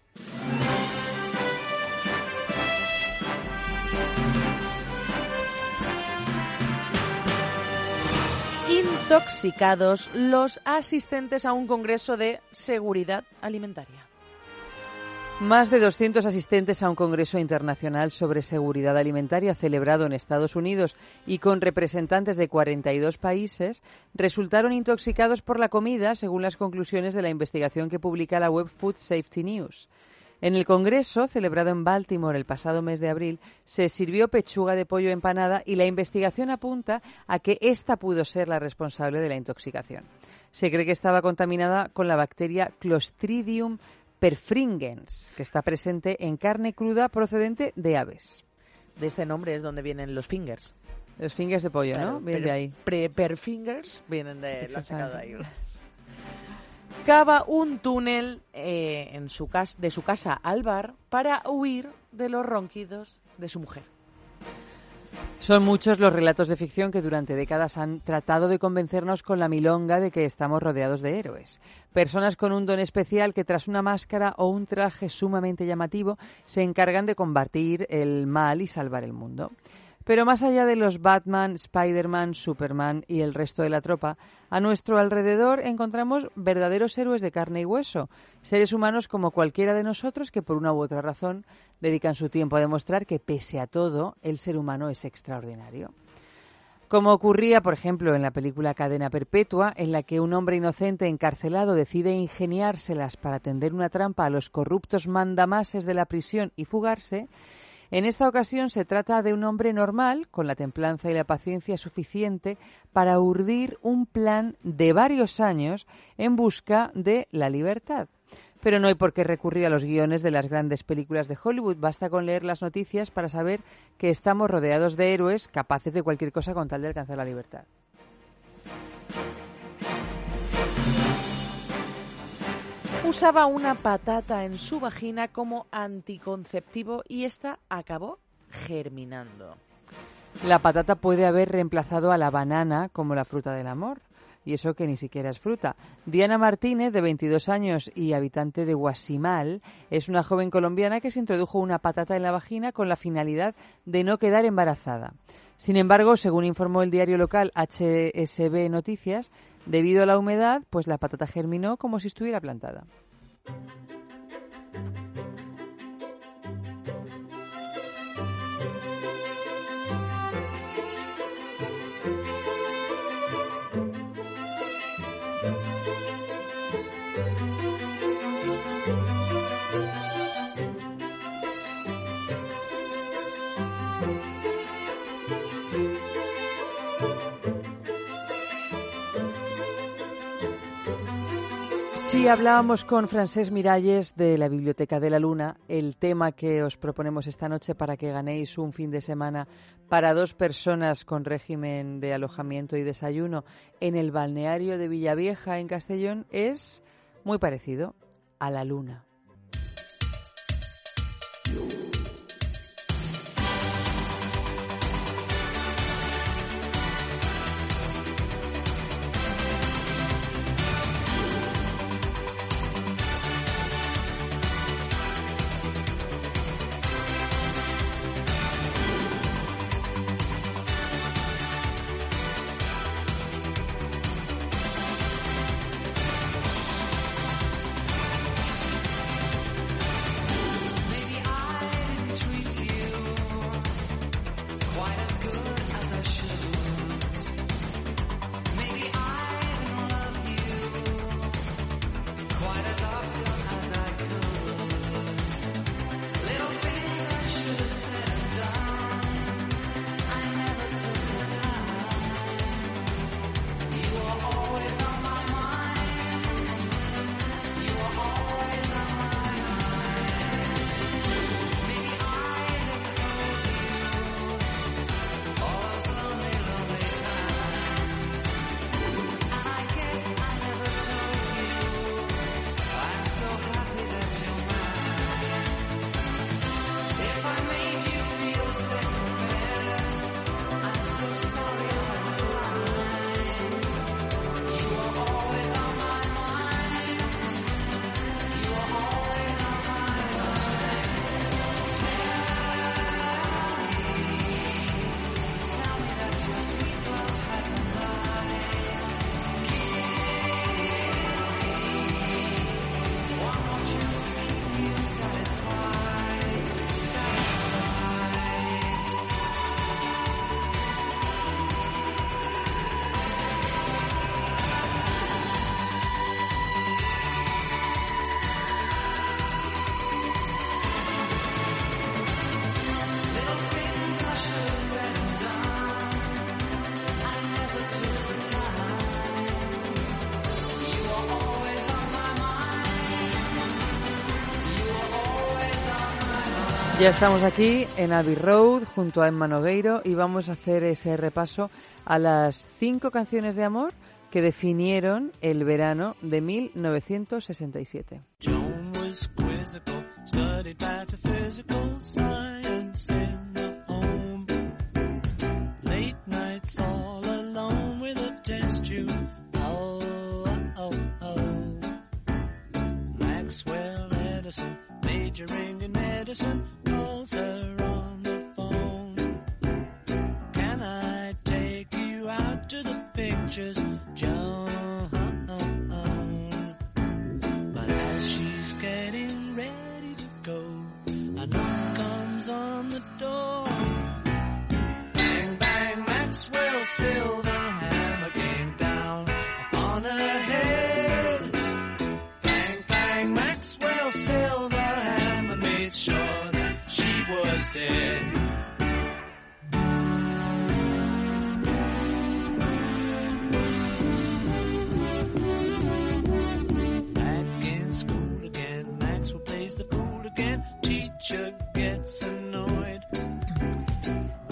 S6: Intoxicados los asistentes a un congreso de seguridad alimentaria.
S2: Más de 200 asistentes a un congreso internacional sobre seguridad alimentaria celebrado en Estados Unidos y con representantes de 42 países resultaron intoxicados por la comida, según las conclusiones de la investigación que publica la web Food Safety News. En el congreso, celebrado en Baltimore el pasado mes de abril, se sirvió pechuga de pollo empanada y la investigación apunta a que esta pudo ser la responsable de la intoxicación. Se cree que estaba contaminada con la bacteria Clostridium perfringens, que está presente en carne cruda procedente de aves.
S6: De este nombre es donde vienen los fingers.
S2: Los fingers de pollo,
S6: Claro,
S2: ¿no? Vienen de ahí.
S6: Perfingers vienen lo han sacado de ahí.
S2: Exactamente.
S6: Cava un túnel de su casa al bar para huir de los ronquidos de su mujer.
S2: Son muchos los relatos de ficción que durante décadas han tratado de convencernos con la milonga de que estamos rodeados de héroes. Personas con un don especial que tras una máscara o un traje sumamente llamativo se encargan de combatir el mal y salvar el mundo. Pero más allá de los Batman, Spider-Man, Superman y el resto de la tropa, a nuestro alrededor encontramos verdaderos héroes de carne y hueso, seres humanos como cualquiera de nosotros que por una u otra razón dedican su tiempo a demostrar que pese a todo el ser humano es extraordinario. Como ocurría, por ejemplo, en la película Cadena Perpetua, en la que un hombre inocente encarcelado decide ingeniárselas para tender una trampa a los corruptos mandamases de la prisión y fugarse. En esta ocasión se trata de un hombre normal, con la templanza y la paciencia suficiente para urdir un plan de varios años en busca de la libertad. Pero no hay por qué recurrir a los guiones de las grandes películas de Hollywood. Basta con leer las noticias para saber que estamos rodeados de héroes capaces de cualquier cosa con tal de alcanzar la libertad.
S6: Usaba una patata en su vagina como anticonceptivo y esta acabó germinando.
S2: La patata puede haber reemplazado a la banana como la fruta del amor. Y eso que ni siquiera es fruta. Diana Martínez, de 22 años y habitante de Guasimal, es una joven colombiana que se introdujo una patata en la vagina con la finalidad de no quedar embarazada. Sin embargo, según informó el diario local HSB Noticias, debido a la humedad, pues la patata germinó como si estuviera plantada. Si hablábamos con Francesc Miralles de la Biblioteca de la Luna, el tema que os proponemos esta noche para que ganéis un fin de semana para 2 personas con régimen de alojamiento y desayuno en el balneario de Villavieja, en Castellón, es muy parecido a la Luna. Ya estamos aquí en Abbey Road junto a Emma Nogueiro y vamos a hacer ese repaso a las 5 canciones de amor que definieron el verano de 1967.
S7: John was quizzical, studied metaphysical science in the home. Late nights all alone with a test tube. Oh, oh, oh. Maxwell Edison, majoring in medicine, calls her on the phone. Can I take you out to the pictures, John? But as she's getting ready to go, a knock comes on the door. Bang, bang, Maxwell Silverhammer came down upon her head. Bang, bang, Maxwell Silverhammer made sure that she was dead.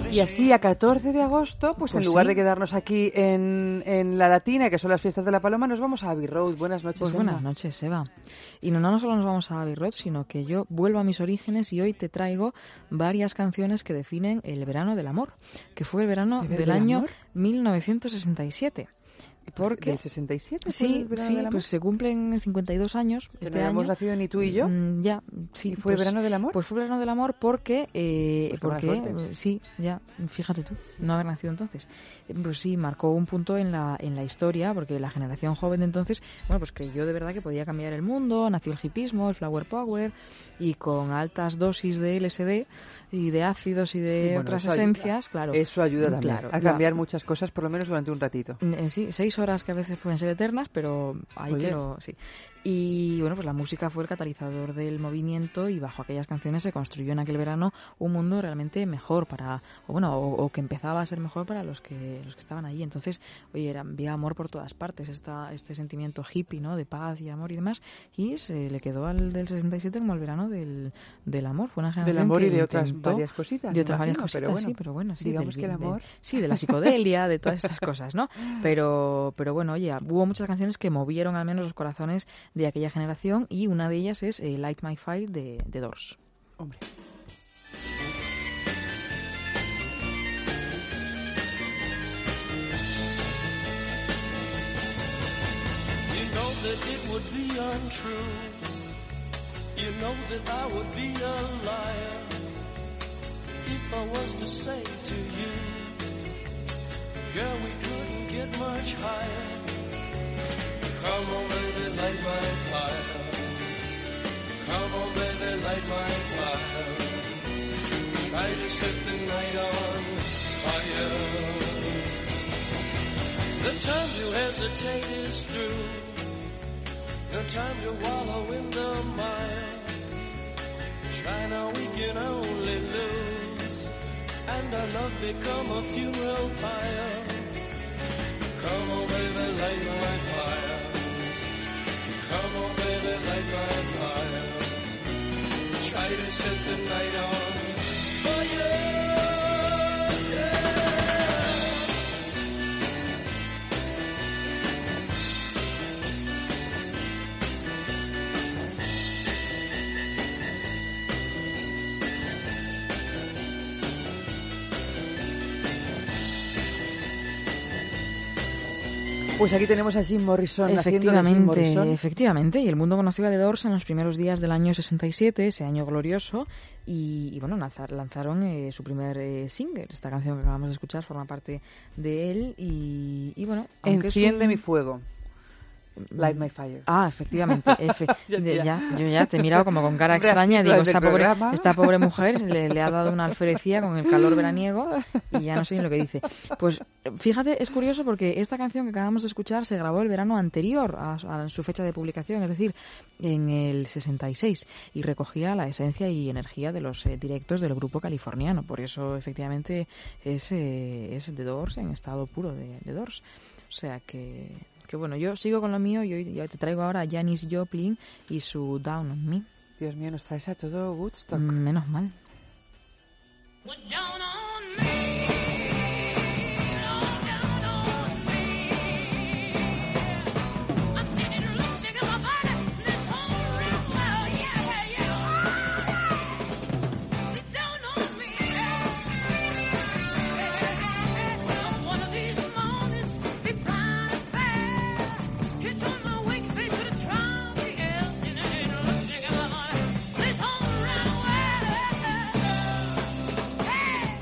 S2: Y así a 14 de agosto, pues en lugar de quedarnos aquí en la Latina, que son las fiestas de la Paloma, nos vamos a Abbey Road. Buenas noches,
S8: Pues
S2: Emma.
S8: buenas noches, Eva. Y no solo nos vamos a Abbey Road, sino que yo vuelvo a mis orígenes y hoy te traigo varias canciones que definen el verano del amor, que fue el verano del año
S2: amor?
S8: 1967. Porque
S2: ¿Del 67?
S8: sí, pues se cumplen 52 años
S2: Que
S8: este
S2: no
S8: año.
S2: hemos nacido ni tú y yo.
S8: Ya, sí.
S2: ¿Y fue el verano del amor?
S8: Pues fue el verano del amor porque...
S2: Pues buena suerte.
S8: sí, ya, fíjate tú, no haber nacido entonces. Pues sí, marcó un punto en la historia, porque la generación joven de entonces, bueno, pues creyó de verdad que podía cambiar el mundo, nació el hipismo, el flower power, y con altas dosis de LSD y de ácidos y de
S2: bueno,
S8: otras
S2: eso
S8: esencias,
S2: ayuda.
S8: claro.
S2: Eso ayuda también
S8: Claro,
S2: a cambiar muchas cosas, por lo menos durante un ratito.
S8: Sí, 6 horas que a veces pueden ser eternas, pero hay
S2: Oye.
S8: que lo... Sí. Y bueno, pues la música fue el catalizador del movimiento y bajo aquellas canciones se construyó en aquel verano un mundo realmente mejor para, o que empezaba a ser mejor para los que estaban allí. Entonces, oye, había amor por todas partes, este sentimiento hippie, ¿no? De paz y amor y demás, y se le quedó al del 67 como el verano del amor. Fue una generación
S2: Del amor
S8: que
S2: y de otras
S8: intentó-
S2: varias cositas.
S8: de otras
S2: me
S8: varias
S2: imagino,
S8: cositas, pero bueno, sí.
S2: digamos que el amor...
S8: sí, de la psicodelia, de todas estas cosas, ¿no? Pero bueno, oye, hubo muchas canciones que movieron al menos los corazones de aquella generación y una de ellas es Light My Fire de The Doors.
S2: Hombre.
S7: You know that it would be untrue. You know that I would be a liar if I was to say to you, girl, we couldn't get much higher. Come on, baby, light my fire. Come on, baby, light my fire. Try to set the night on fire. The time to hesitate is through. No time to wallow in the mire. Try now, we can only lose. And our love become a funeral pyre. Come on, baby, light my fire. Come on, baby, light my fire. Try to set the night on fire.
S2: Pues aquí tenemos a Jim Morrison haciendo de Jim Morrison.
S8: Efectivamente, y el mundo conoció a The Doors en los primeros días del año 67, ese año glorioso, y bueno, lanzaron su primer single. Esta canción que acabamos de escuchar forma parte de él y bueno... aunque
S2: Enciende mi fuego. Light My Fire.
S8: Ah, efectivamente. Yo ya te he mirado como con cara
S2: Hombre,
S8: extraña.
S2: así
S8: Digo,
S2: durante el programa.
S8: esta pobre mujer le ha dado una alferecía con el calor veraniego y ya no sé ni lo que dice. Pues fíjate, es curioso porque esta canción que acabamos de escuchar se grabó el verano anterior a su fecha de publicación, es decir, en el 66, y recogía la esencia y energía de los directos del grupo californiano. Por eso, efectivamente, es The Doors en estado puro de The Doors. O sea que bueno, yo sigo con lo mío y hoy te traigo ahora a Janis Joplin y su Down on Me.
S2: Dios mío, nos traes a todo Woodstock.
S8: Menos mal.
S9: Hey!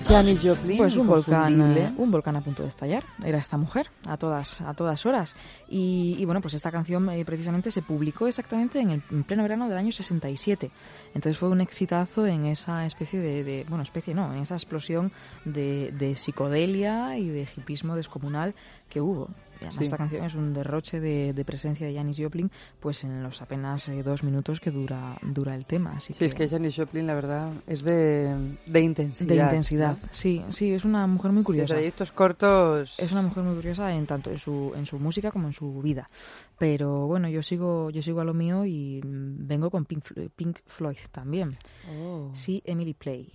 S2: Janis Joplin,
S8: pues un
S2: inconfundible.
S8: volcán a punto de estallar. Era esta mujer a todas horas. Y bueno, pues esta canción precisamente se publicó exactamente en pleno verano del año 67. Entonces fue un exitazo en esa especie en esa explosión de psicodelia y de hipismo descomunal que hubo. Y además esta canción es un derroche de presencia de Janis Joplin, pues en los apenas 2 minutos que dura el tema. Así
S2: sí, es que Janis Joplin, la verdad, es de intensidad.
S8: De intensidad, ¿no? Sí, es una mujer muy curiosa.
S2: De trayectos cortos.
S8: Es una mujer muy curiosa tanto en su música como en su vida. Pero bueno, yo sigo a lo mío y vengo con Pink Floyd también.
S2: Oh.
S8: Sí, Emily Play.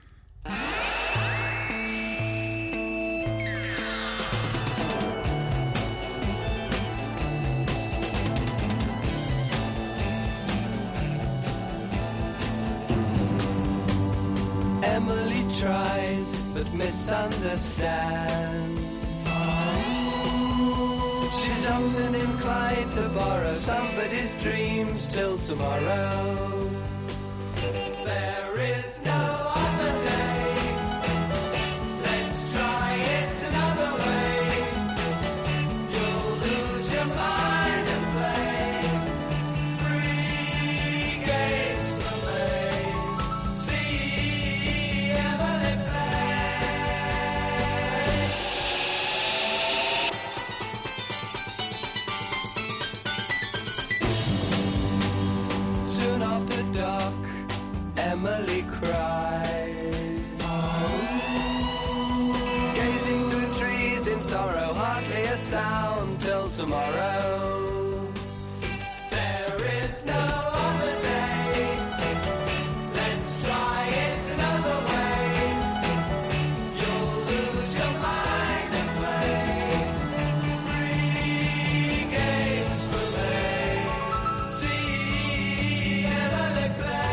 S1: Emily tries but misunderstands. She's often inclined to borrow somebody's dreams till tomorrow. There is no other day. Let's try it another way. You'll lose your mind and play free games for play. See Emily play. Soon after dark, Emily cries, gazing through trees in sorrow, hardly a sound till tomorrow. There is no other day. Let's try it another way. You'll lose your mind and play free games for play. See Emily play.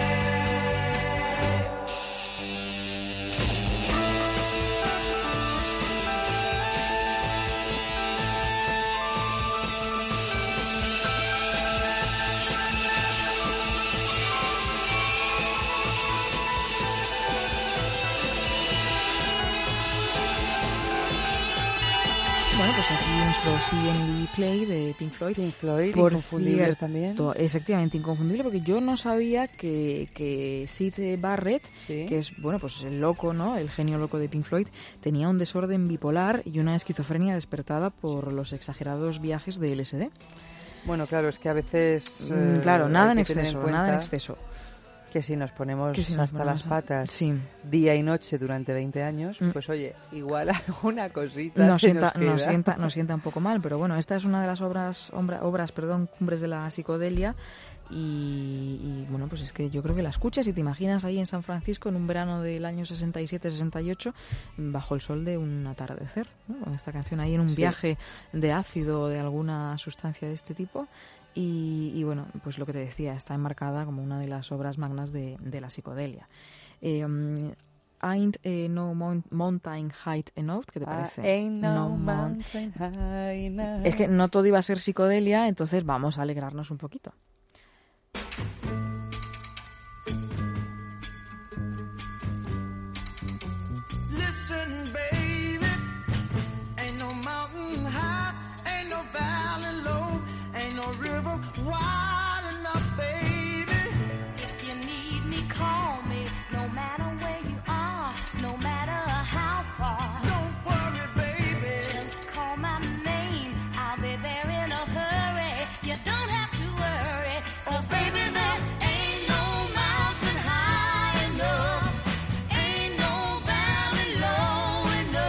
S8: Bueno, pues aquí nuestro See Emily Play de Pink Floyd.
S2: Pink Floyd,
S8: Por
S2: inconfundibles
S8: cierto,
S2: también.
S8: Efectivamente, inconfundible, porque yo no sabía que Syd Barrett,
S2: Sí.
S8: que es, bueno, pues el loco, ¿no? El genio loco de Pink Floyd, tenía un desorden bipolar y una esquizofrenia despertada por los exagerados viajes de LSD.
S2: Bueno, claro, es que a veces...
S8: Claro, nada
S2: hay
S8: en
S2: que tener
S8: exceso,
S2: cuenta
S8: nada en exceso.
S2: Que si nos ponemos
S8: Que si nos
S2: hasta
S8: ponemos
S2: las patas
S8: sí.
S2: día y noche durante 20 años, pues oye, igual alguna cosita
S8: Nos
S2: se
S8: sienta,
S2: nos queda.
S8: nos sienta un poco mal, pero bueno, esta es una de las obras cumbres de la psicodelia y bueno, pues es que yo creo que la escuchas y te imaginas ahí en San Francisco en un verano del año 67-68 bajo el sol de un atardecer, ¿no? Con esta canción ahí en un viaje de ácido o de alguna sustancia de este tipo. Y bueno, pues lo que te decía, está enmarcada como una de las obras magnas de la psicodelia. Ain't no mountain height enough, ¿qué te parece?
S2: Ain't no mountain high enough.
S8: Es que no todo iba a ser psicodelia, entonces vamos a alegrarnos un poquito.
S7: Listen, baby, ain't no mountain high, ain't no valley low, ain't no river wide enough, baby.
S5: If you need me, call me. No matter where you are, no matter how far.
S7: Don't worry, baby.
S5: Just call my name. I'll be there in a hurry. You don't have to worry. 'Cause baby, there ain't no mountain high enough. Ain't no valley low enough.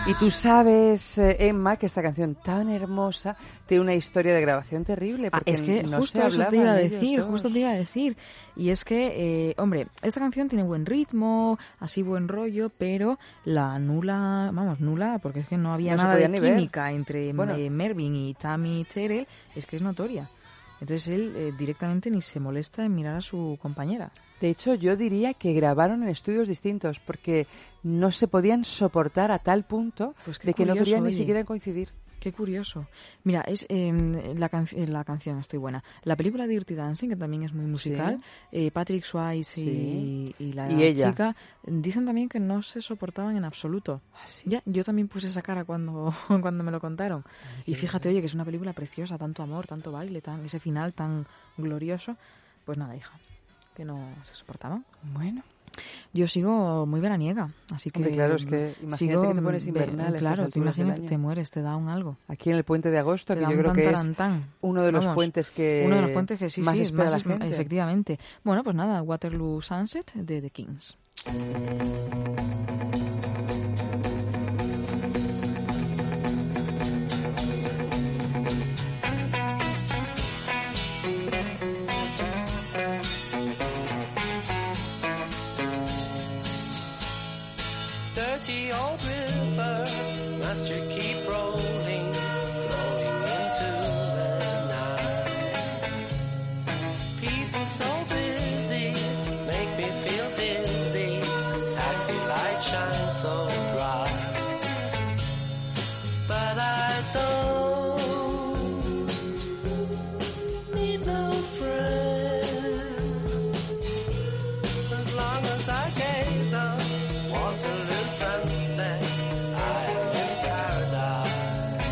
S2: Y tú sabes, Emma, que esta canción tan hermosa tiene una historia de grabación terrible. Porque
S8: es que
S2: no
S8: justo eso te iba a decir, Y es que, hombre, esta canción tiene buen ritmo, así buen rollo, pero la nula, porque es que no había nada de química entre Mervyn y Tammy Terrell, es que es notoria. Entonces él directamente ni se molesta en mirar a su compañera.
S2: De hecho, yo diría que grabaron en estudios distintos porque no se podían soportar a tal punto de que no querían ni siquiera coincidir.
S8: Qué curioso. Mira, es la canción, estoy buena. La película Dirty Dancing, que también es muy musical, ¿sí? Patrick Swayze y la chica dicen también que no se soportaban en absoluto.
S2: ¿Ah, sí?
S8: Ya, yo también puse esa cara cuando me lo contaron. Y fíjate, oye, que es una película preciosa, tanto amor, tanto baile, ese final tan glorioso. Pues nada, hija, que no se soportaban.
S2: Bueno.
S8: Yo sigo muy veraniega, así que...
S2: Hombre, claro, es que imagínate que te pones invernal.
S8: Claro, tú imagínate, te mueres, te da un algo.
S2: Aquí en el puente de agosto, que yo creo que es uno de los puentes que más espera la gente.
S8: Efectivamente. Bueno, pues nada, Waterloo Sunset de The Kings.
S7: Dirty old river, must you keep rolling, flowing into the night? People so busy, make me feel dizzy, taxi lights shine so bright. But I don't need no friend, as long as I gaze on Waterloo sunset, I am in paradise.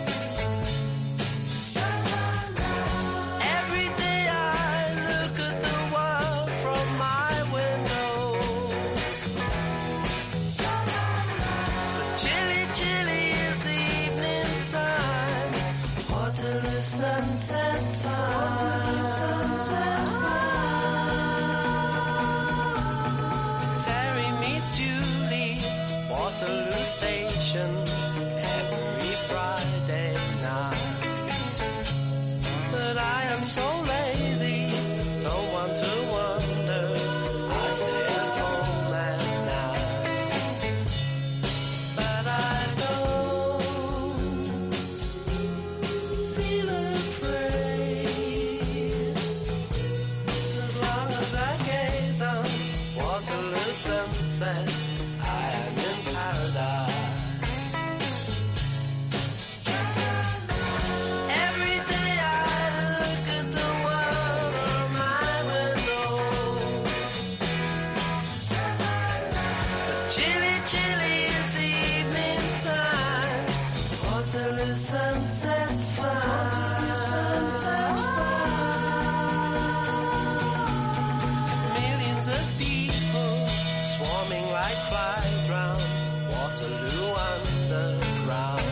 S7: Every day I look at the world from my window, but chilly, chilly is the evening time. Waterloo sunset time. Waterloo sunset time. Terry meets Julie, Waterloo Station, every Friday night. But I am so lazy, don't want to wander, I stay at home at night. But I don't feel afraid, as long as I gaze on Waterloo sunset, I am in paradise. Every day I look at the world from my window, but chilly, chilly is the evening time. Waterloo sunset's fine. Waterloo sunset's fine. Millions of people swarming like flies round Waterloo Underground.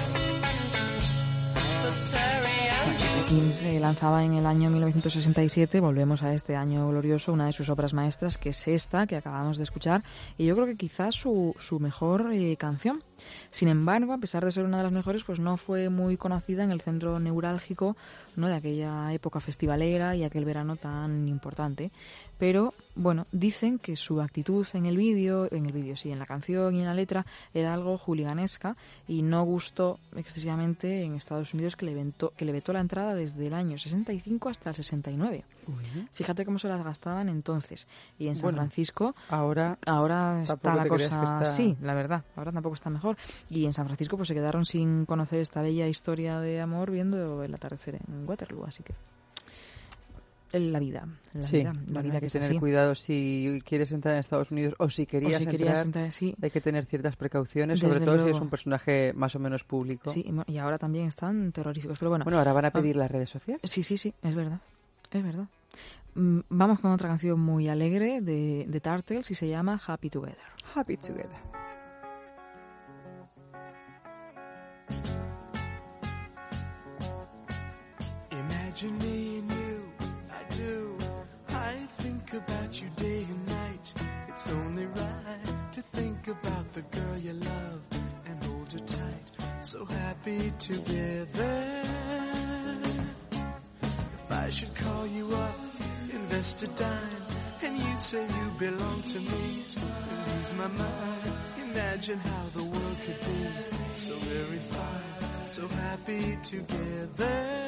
S7: But Terry and
S8: Kings lanzaba en el año 1967, volvemos a este año glorioso, una de sus obras maestras, que es esta que acabamos de escuchar, y yo creo que quizás su mejor canción. Sin embargo, a pesar de ser una de las mejores, pues no fue muy conocida en el centro neurálgico, ¿no?, de aquella época festivalera y aquel verano tan importante. Pero, bueno, dicen que su actitud en el vídeo, sí, en la canción y en la letra, era algo hooliganesca y no gustó excesivamente en Estados Unidos, que le vetó la entrada desde el año 65 hasta el 69. Fíjate cómo se las gastaban entonces. Y en San Francisco ahora está la cosa... Sí, la verdad, ahora tampoco está mejor. Y en San Francisco pues se quedaron sin conocer esta bella historia de amor viendo el atardecer en Waterloo, así que... La vida que es
S2: tener
S8: así.
S2: Cuidado si quieres entrar en Estados Unidos o si querías entrar,
S8: sí.
S2: Hay que tener ciertas precauciones,
S8: Desde
S2: sobre todo
S8: luego.
S2: si es un personaje más o menos público.
S8: Sí, y ahora también están terroríficos, pero bueno.
S2: Bueno, ahora van a pedir las redes sociales.
S8: Sí, es verdad. Vamos con otra canción muy alegre de Turtles y se llama Happy Together.
S2: Happy Together.
S9: Imagine me and you, I do. I think about you day and night. It's only right to think about the girl you love and hold her tight. so happy together. If I should call you up, invest a dime, and you say you belong to me, so I lose my mind. Imagine how the world could be so very fine, so happy together.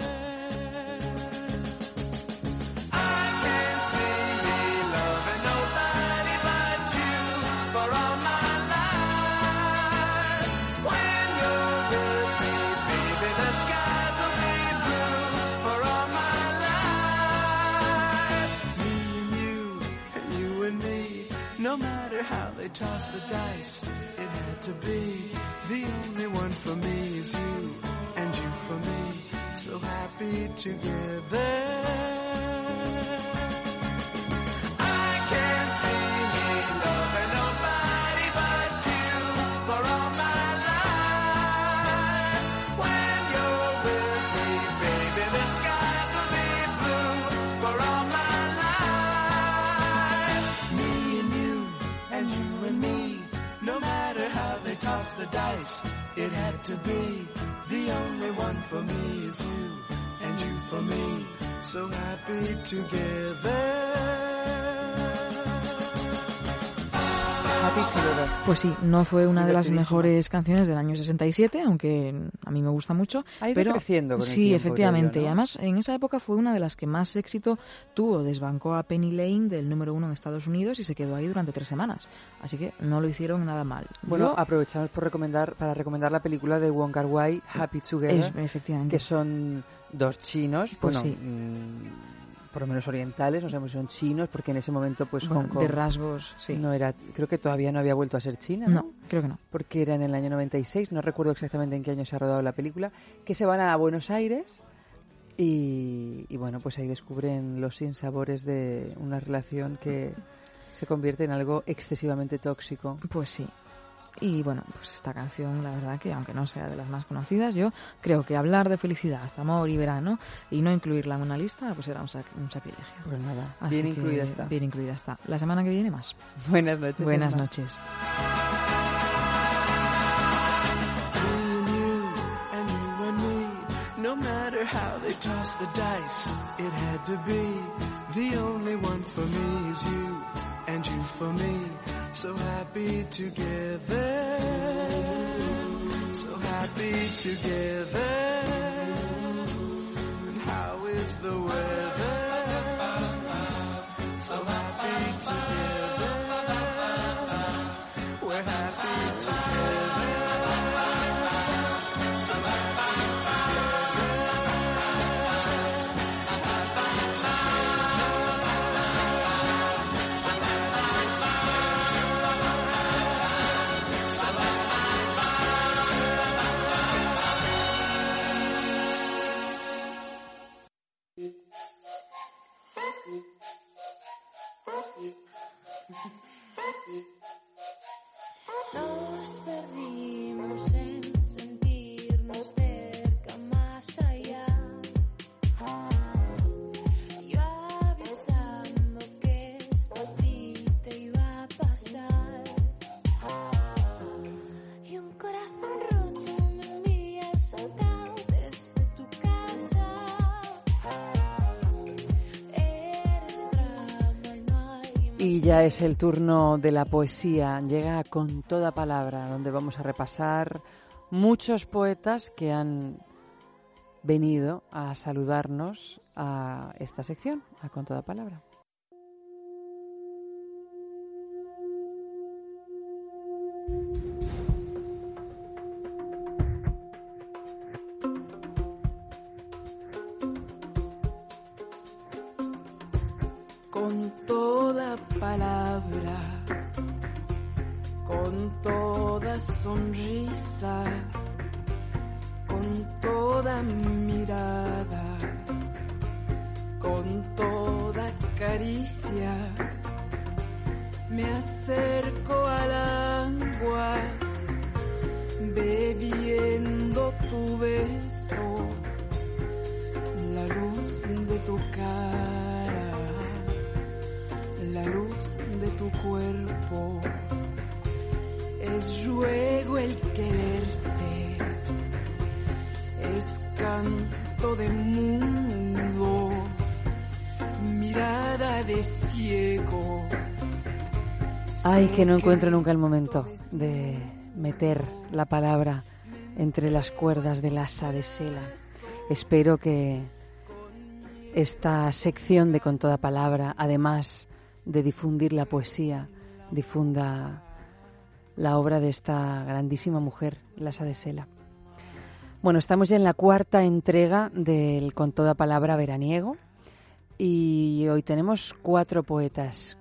S9: No matter how they toss the dice, it had to be. The only one for me is you, and you for me, so happy together. I can't see me loving nobody but you for all my life. When you're with me, baby, the skies will be blue for all my life. Me and you, and you and me, no matter how they toss the dice, it had to be. The only one for me is you, and you for me, so happy together.
S8: Pues sí, no fue una de las mejores canciones del año 67, aunque a mí me gusta mucho.
S2: Ha ido
S8: pero
S2: creciendo con el
S8: sí,
S2: tiempo,
S8: efectivamente.
S2: creo yo, ¿no?
S8: Y además, en esa época fue una de las que más éxito tuvo. Desbancó a Penny Lane del número 1 en Estados Unidos y se quedó ahí durante 3 semanas. Así que no lo hicieron nada mal.
S2: Bueno, aprovechamos para recomendar la película de Wong Kar-wai, Happy Together,
S8: efectivamente.
S2: que son dos chinos,
S8: Pues
S2: bueno,
S8: sí.
S2: Por lo menos orientales, no sabemos si son chinos, porque en ese momento pues
S8: Bueno,
S2: Hong Kong
S8: de rasgos, sí.
S2: no era, creo que todavía no había vuelto a ser China, ¿no?
S8: No, creo que no.
S2: Porque era en el año 96, no recuerdo exactamente en qué año se ha rodado la película, que se van a Buenos Aires y bueno, pues ahí descubren los sinsabores de una relación que se convierte en algo excesivamente tóxico.
S8: Pues sí. Y bueno, pues esta canción, la verdad que aunque no sea de las más conocidas, yo creo que hablar de felicidad, amor y verano y no incluirla en una lista, pues era un sacrilegio.
S2: Pues nada,
S8: Así
S2: bien
S8: que
S2: incluida está.
S8: Bien incluida está. La semana que viene más.
S2: Buenas noches.
S8: Buenas
S2: Emma.
S8: noches.
S9: No matter how they toss the dice, it had to be. The only one for me is you, and you for me, so happy together, so happy together. And how is the weather? So happy together, we're happy together, so happy together.
S10: Nos perdimos en sentirnos cerca más allá. Yo avisando que esto a ti te iba a pasar. Y un corazón roto me envía saltado desde tu casa. Eres drama y no hay más.
S2: Y ya es el turno de la poesía. Llega Con Toda Palabra, donde vamos a repasar muchos poetas que han venido a saludarnos a esta sección, a Con Toda Palabra.
S11: Con toda palabra, con toda sonrisa, con toda mirada, con toda caricia, me acerco al agua, bebiendo tu beso, la luz de tu cara, la luz de tu cuerpo, es ruego el quererte, canto de mudo, mirada de ciego.
S2: Ay, que no encuentro nunca el momento de meter la palabra entre las cuerdas del asa de Sela. Espero que esta sección de Con Toda Palabra, además de difundir la poesía, difunda la obra de esta grandísima mujer, el asa de Sela. Bueno, estamos ya en la cuarta entrega del Con Toda Palabra veraniego y hoy tenemos cuatro poetas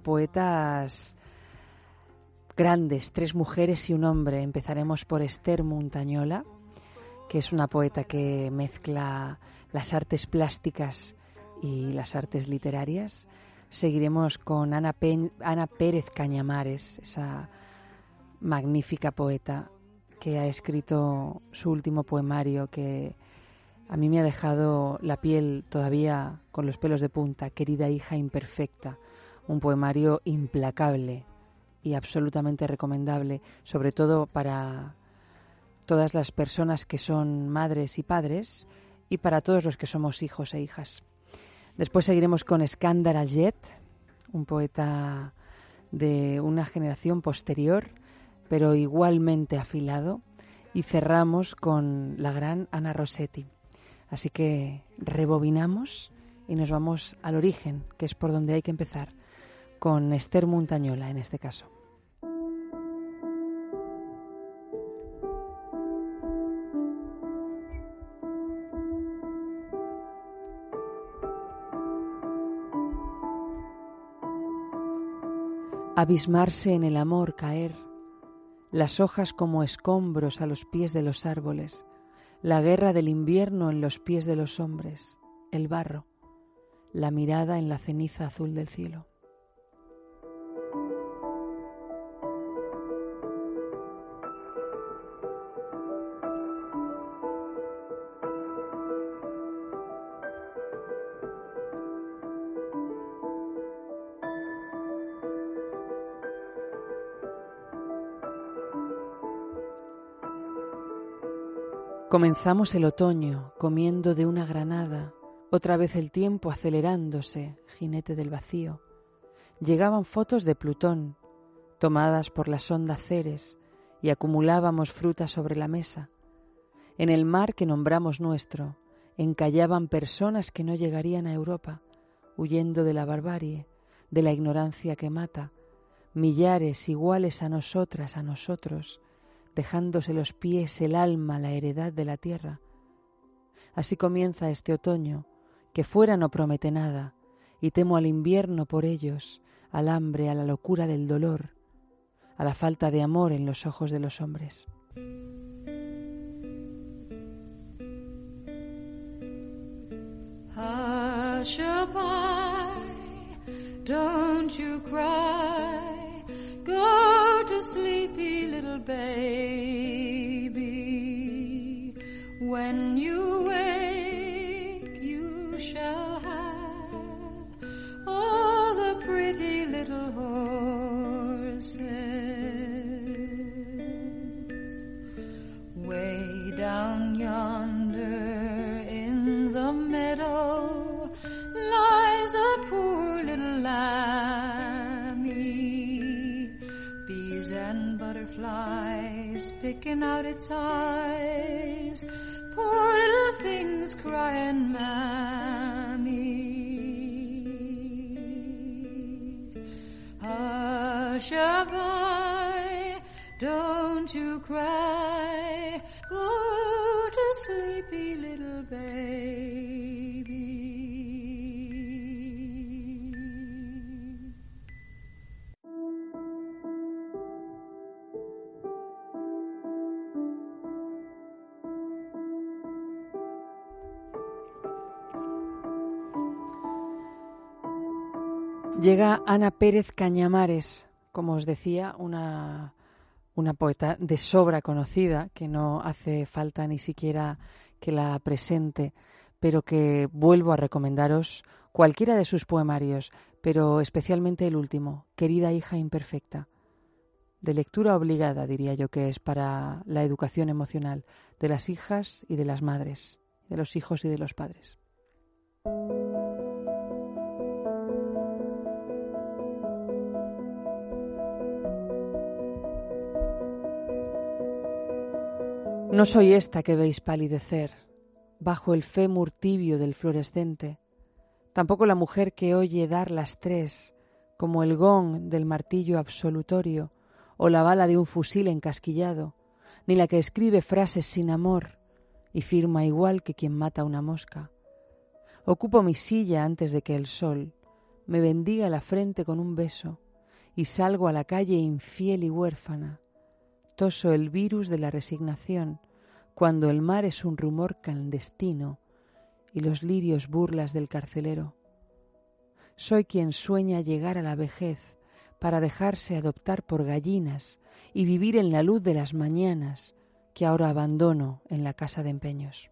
S2: grandes, 3 mujeres y un hombre. Empezaremos por Esther Montañola, que es una poeta que mezcla las artes plásticas y las artes literarias. Seguiremos con Ana Pérez Cañamares, esa magnífica poeta que ha escrito su último poemario, que a mí me ha dejado la piel todavía con los pelos de punta, Querida hija imperfecta, un poemario implacable y absolutamente recomendable, sobre todo para todas las personas que son madres y padres y para todos los que somos hijos e hijas. Después seguiremos con Skandar Aljet, un poeta de una generación posterior, pero igualmente afilado, y cerramos con la gran Ana Rossetti. Así que rebobinamos y nos vamos al origen, que es por donde hay que empezar, con Esther Montañola en este caso. Abismarse en el amor, caer, las hojas como escombros a los pies de los árboles, la guerra del invierno en los pies de los hombres, el barro, la mirada en la ceniza azul del cielo. Comenzamos el otoño comiendo de una granada, otra vez el tiempo acelerándose, jinete del vacío. Llegaban fotos de Plutón, tomadas por la sonda Ceres, y acumulábamos fruta sobre la mesa. En el mar que nombramos nuestro, encallaban personas que no llegarían a Europa, huyendo de la barbarie, de la ignorancia que mata, millares iguales a nosotras, a nosotros, dejándose los pies, el alma, la heredad de la tierra. Así comienza este otoño, que fuera no promete nada, y temo al invierno por ellos, al hambre, a la locura del dolor, a la falta de amor en los ojos de los hombres.
S10: Hushaby, don't you cry. Go to sleepy little baby. When you wake, you shall have all the pretty little horses. Way down yonder in the meadow lies a poor little lambie, bees and butterflies picking out its eyes, poor little things crying, Mammy. Hush-a-bye, don't you cry, go to sleepy little baby.
S2: Llega Ana Pérez Cañamares, como os decía, una poeta de sobra conocida, que no hace falta ni siquiera que la presente, pero que vuelvo a recomendaros cualquiera de sus poemarios, pero especialmente el último, Querida hija imperfecta, de lectura obligada, diría yo que es para la educación emocional de las hijas y de las madres, de los hijos y de los padres. No soy esta que veis palidecer bajo el fémur tibio del fluorescente, tampoco la mujer que oye dar las 3 como el gong del martillo absolutorio o la bala de un fusil encasquillado, ni la que escribe frases sin amor y firma igual que quien mata una mosca. Ocupo mi silla antes de que el sol me bendiga la frente con un beso y salgo a la calle infiel y huérfana. Toso el virus de la resignación cuando el mar es un rumor clandestino y los lirios burlas del carcelero. Soy quien sueña llegar a la vejez para dejarse adoptar por gallinas y vivir en la luz de las mañanas que ahora abandono en la casa de empeños.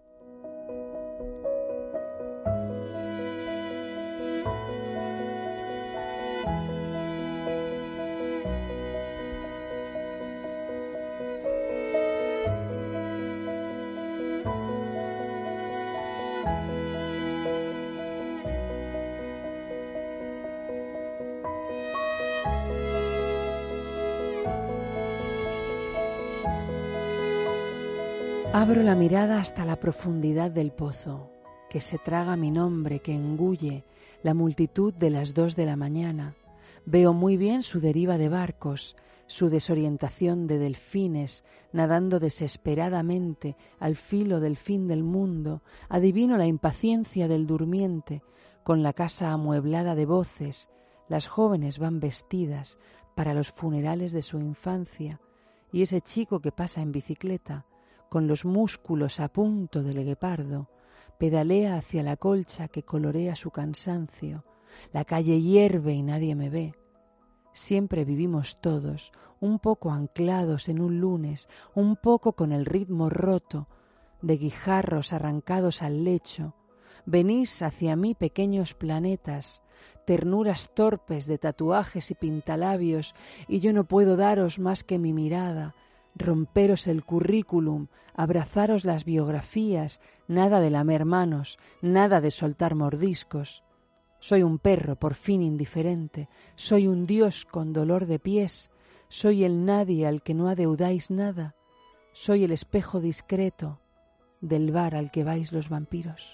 S2: Abro la mirada hasta la profundidad del pozo, que se traga mi nombre, que engulle la multitud de las 2 de la mañana. Veo muy bien su deriva de barcos, su desorientación de delfines nadando desesperadamente al filo del fin del mundo. Adivino la impaciencia del durmiente, con la casa amueblada de voces. Las jóvenes van vestidas para los funerales de su infancia, y ese chico que pasa en bicicleta, con los músculos a punto del guepardo, pedalea hacia la colcha que colorea su cansancio. La calle hierve y nadie me ve. Siempre vivimos todos, un poco anclados en un lunes, un poco con el ritmo roto, de guijarros arrancados al lecho. Venís hacia mí pequeños planetas, ternuras torpes de tatuajes y pintalabios, y yo no puedo daros más que mi mirada, romperos el currículum, abrazaros las biografías, nada de lamer manos, nada de soltar mordiscos. Soy un perro por fin indiferente, soy un dios con dolor de pies, soy el nadie al que no adeudáis nada, soy el espejo discreto del bar al que vais los vampiros.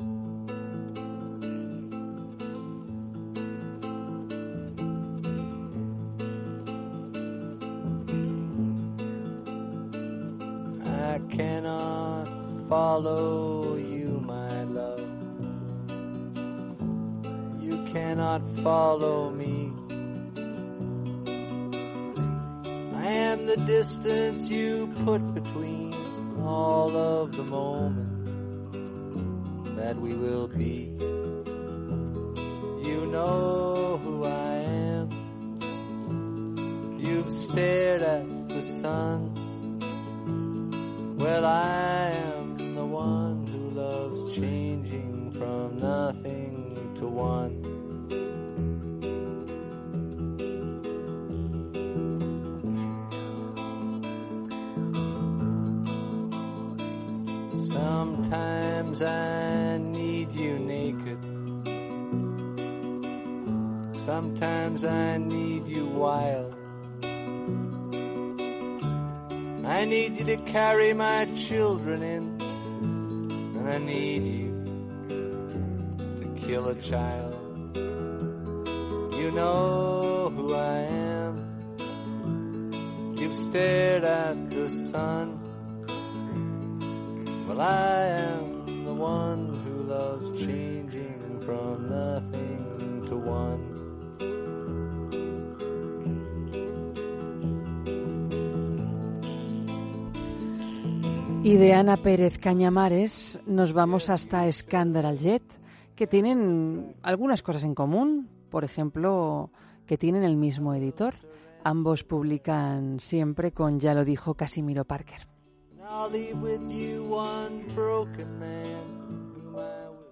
S12: I cannot follow you, my love. You cannot follow me. I am the distance you put between all of the moments that we will be. You know who I am. You've stared at the sun. Well, I am the one who loves changing from nothing to one. Sometimes I need you naked. Sometimes I need you wild. I need you to carry my children in, and I need you to kill a child. You know who I am. You've stared at the sun. Well, I am the one who loves changing from nothing to one.
S2: Y de Ana Pérez Cañamares nos vamos hasta Scandal Jet, que tienen algunas cosas en común, por ejemplo, que tienen el mismo editor. Ambos publican siempre con Ya lo dijo Casimiro Parker.
S12: I'll leave with you one broken man whom I will.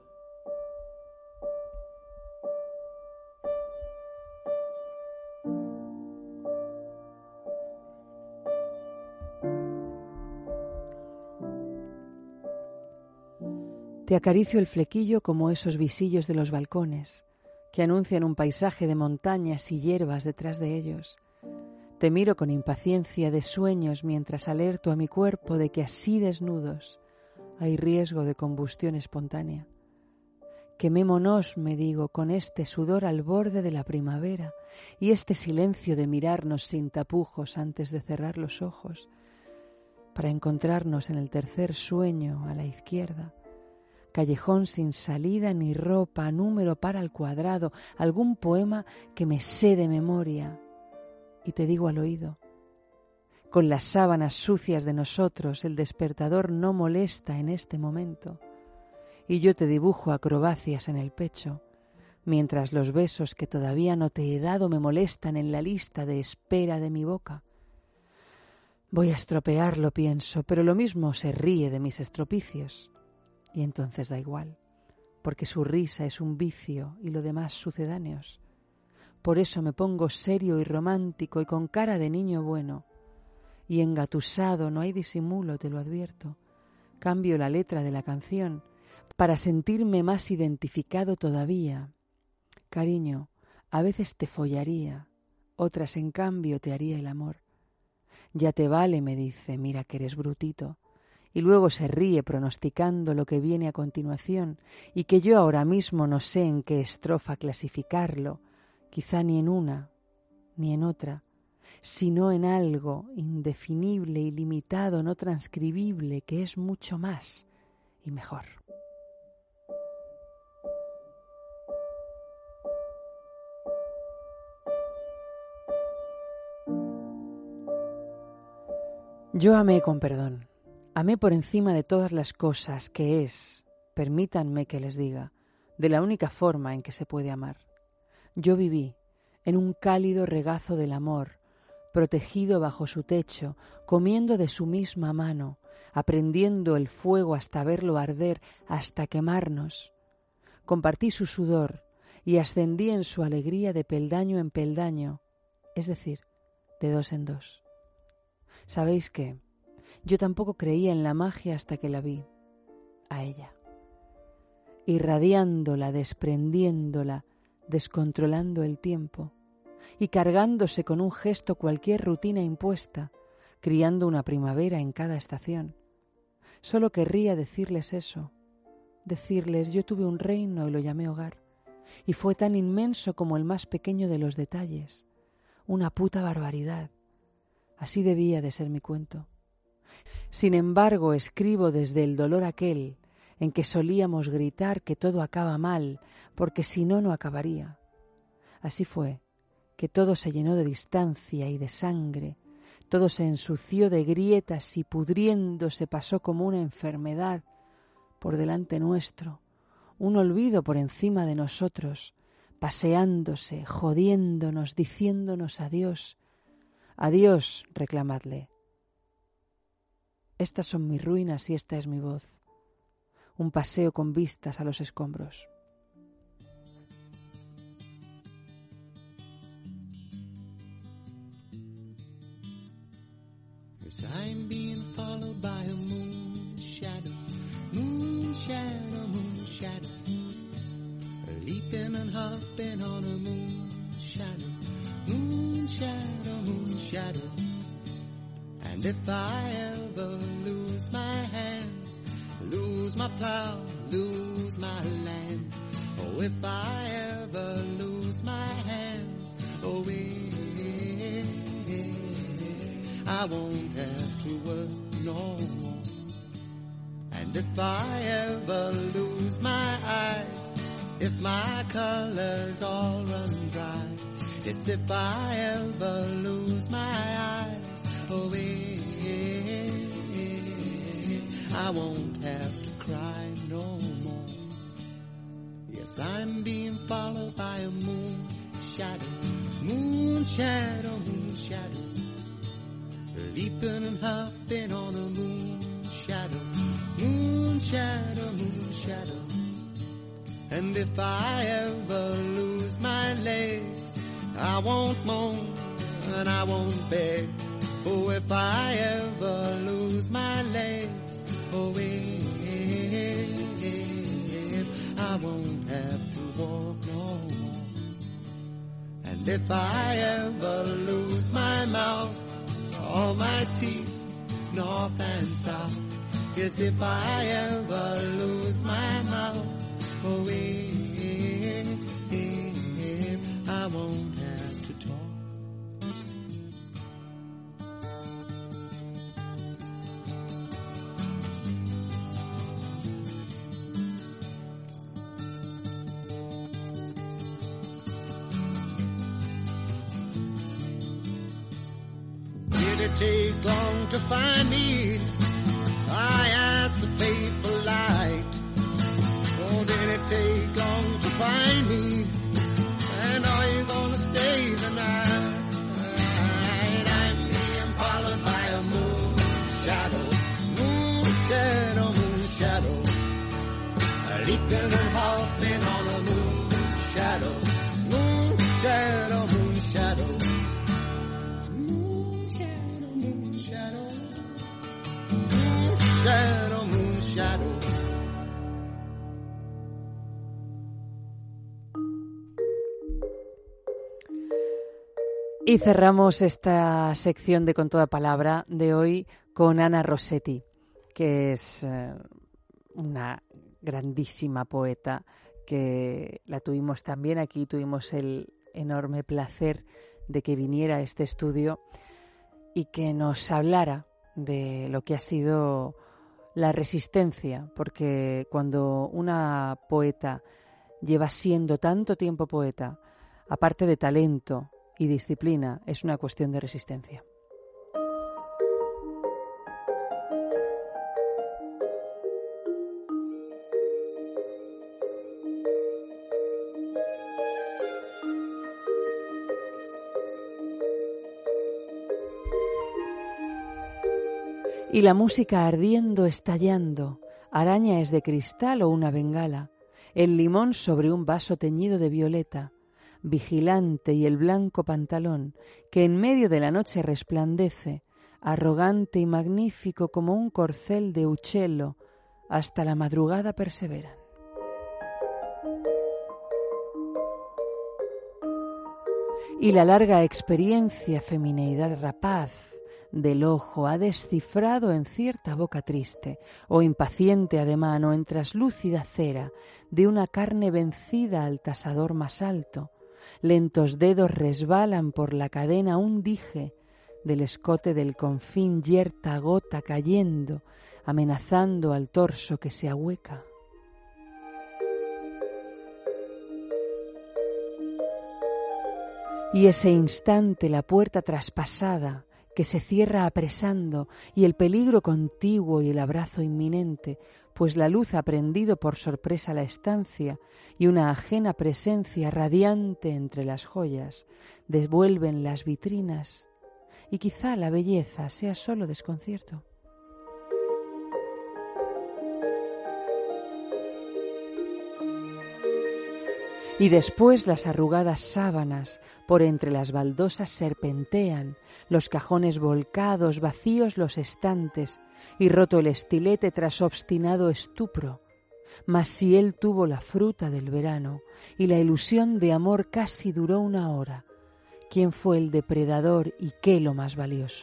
S2: Te acaricio el flequillo como esos visillos de los balcones que anuncian un paisaje de montañas y hierbas detrás de ellos. Te miro con impaciencia de sueños mientras alerto a mi cuerpo de que así desnudos hay riesgo de combustión espontánea. Quemémonos, me digo, con este sudor al borde de la primavera y este silencio de mirarnos sin tapujos antes de cerrar los ojos, para encontrarnos en el tercer sueño a la izquierda. Callejón sin salida ni ropa, número para el cuadrado, algún poema que me sé de memoria. Y te digo al oído, con las sábanas sucias de nosotros, el despertador no molesta en este momento. Y yo te dibujo acrobacias en el pecho, mientras los besos que todavía no te he dado me molestan en la lista de espera de mi boca. Voy a estropearlo, pienso, pero lo mismo se ríe de mis estropicios. Y entonces da igual, porque su risa es un vicio y lo demás sucedáneos. Por eso me pongo serio y romántico y con cara de niño bueno. Y engatusado, no hay disimulo, te lo advierto. Cambio la letra de la canción para sentirme más identificado todavía. Cariño, a veces te follaría, otras en cambio te haría el amor. Ya te vale, me dice, mira que eres brutito. Y luego se ríe pronosticando lo que viene a continuación y que yo ahora mismo no sé en qué estrofa clasificarlo, quizá ni en una ni en otra, sino en algo indefinible, ilimitado, no transcribible, que es mucho más y mejor. Yo amé con perdón, amé por encima de todas las cosas, que es, permítanme que les diga, de la única forma en que se puede amar. Yo viví en un cálido regazo del amor, protegido bajo su techo, comiendo de su misma mano, aprendiendo el fuego hasta verlo arder, hasta quemarnos. Compartí su sudor y ascendí en su alegría de peldaño en peldaño, es decir, de dos en dos. ¿Sabéis qué? Yo tampoco creía en la magia hasta que la vi, a ella, irradiándola, desprendiéndola, descontrolando el tiempo y cargándose con un gesto cualquier rutina impuesta, criando una primavera en cada estación. Solo querría decirles eso, decirles yo tuve un reino y lo llamé hogar, y fue tan inmenso como el más pequeño de los detalles, una puta barbaridad. Así debía de ser mi cuento. Sin embargo, escribo desde el dolor aquel en que solíamos gritar que todo acaba mal, porque si no, no acabaría. Así fue, que todo se llenó de distancia y de sangre, todo se ensució de grietas y pudriéndose pasó como una enfermedad por delante nuestro, un olvido por encima de nosotros, paseándose, jodiéndonos, diciéndonos adiós. Adiós, reclamadle. Estas son mis ruinas y esta es mi voz. Un paseo con vistas a los escombros.
S9: Yes, I'm being followed by a moon shadow, moon shadow, moon shadow, leaping and hopping on a moon shadow, moon shadow, moon shadow. And if I ever lose my hands, lose my plow, lose my land, oh, if I ever lose my hands, oh, I won't have to work no more. And if I ever lose my eyes, if my colors all run dry, yes, if I ever lose my eyes, oh, I won't have to cry no more. Yes, I'm being followed by a moon shadow, moon shadow, moon shadow, leaping and hopping on a moon shadow, moon shadow, moon shadow. And if I ever lose my legs, I won't moan and I won't beg. Oh, if I ever lose my legs, oh,
S13: won't have to walk no more. And if I ever lose my mouth, all my teeth, north and south, yes, if I ever lose my mouth, oh, I won't have to talk. Did it take long to find me? I asked the faithful light. Oh, did it take long to find me? And are you gonna stay the night? I'm being followed by a moon shadow, moon shadow, moon shadow. Leaping and hopping on a moon shadow, moon shadow, moon shadow. Shadow, moon shadow.
S2: Y cerramos esta sección de Con Toda Palabra de hoy con Ana Rossetti, que es una grandísima poeta que la tuvimos también aquí, tuvimos el enorme placer de que viniera a este estudio y que nos hablara de lo que ha sido la resistencia, porque cuando una poeta lleva siendo tanto tiempo poeta, aparte de talento y disciplina, es una cuestión de resistencia. Y la música ardiendo, estallando, araña es de cristal o una bengala, el limón sobre un vaso teñido de violeta, vigilante y el blanco pantalón que en medio de la noche resplandece, arrogante y magnífico como un corcel de Uccello, hasta la madrugada perseveran. Y la larga experiencia, femineidad rapaz, del ojo ha descifrado en cierta boca triste o impaciente ademán o en traslúcida cera de una carne vencida al tasador más alto. Lentos dedos resbalan por la cadena un dije del escote del confín yerta gota cayendo, amenazando al torso que se ahueca. Y ese instante la puerta traspasada que se cierra apresando y el peligro contiguo y el abrazo inminente, pues la luz ha prendido por sorpresa la estancia y una ajena presencia radiante entre las joyas devuelven las vitrinas y quizá la belleza sea solo desconcierto. Y después las arrugadas sábanas por entre las baldosas serpentean, los cajones volcados, vacíos los estantes, y roto el estilete tras obstinado estupro. Mas si él tuvo la fruta del verano, y la ilusión de amor casi duró una hora, ¿quién fue el depredador y qué lo más valioso?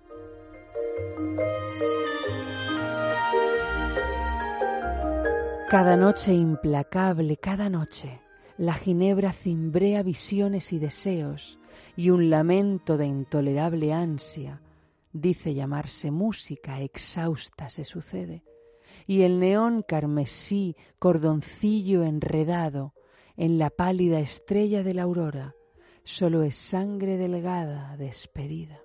S2: Cada noche implacable, cada noche, la ginebra cimbrea visiones y deseos, y un lamento de intolerable ansia dice llamarse música exhausta se sucede, y el neón carmesí, cordoncillo enredado en la pálida estrella de la aurora, solo es sangre delgada despedida.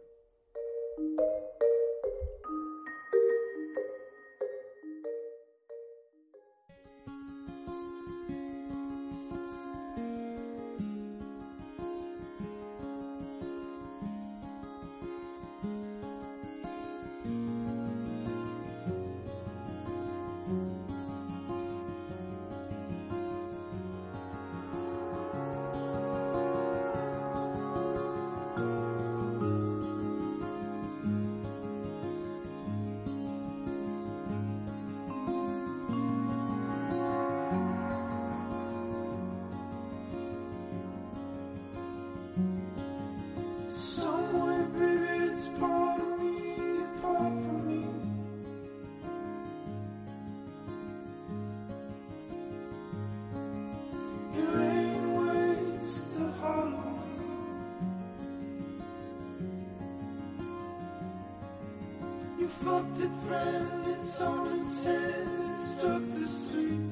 S7: friend, it's on its head, it struck the street.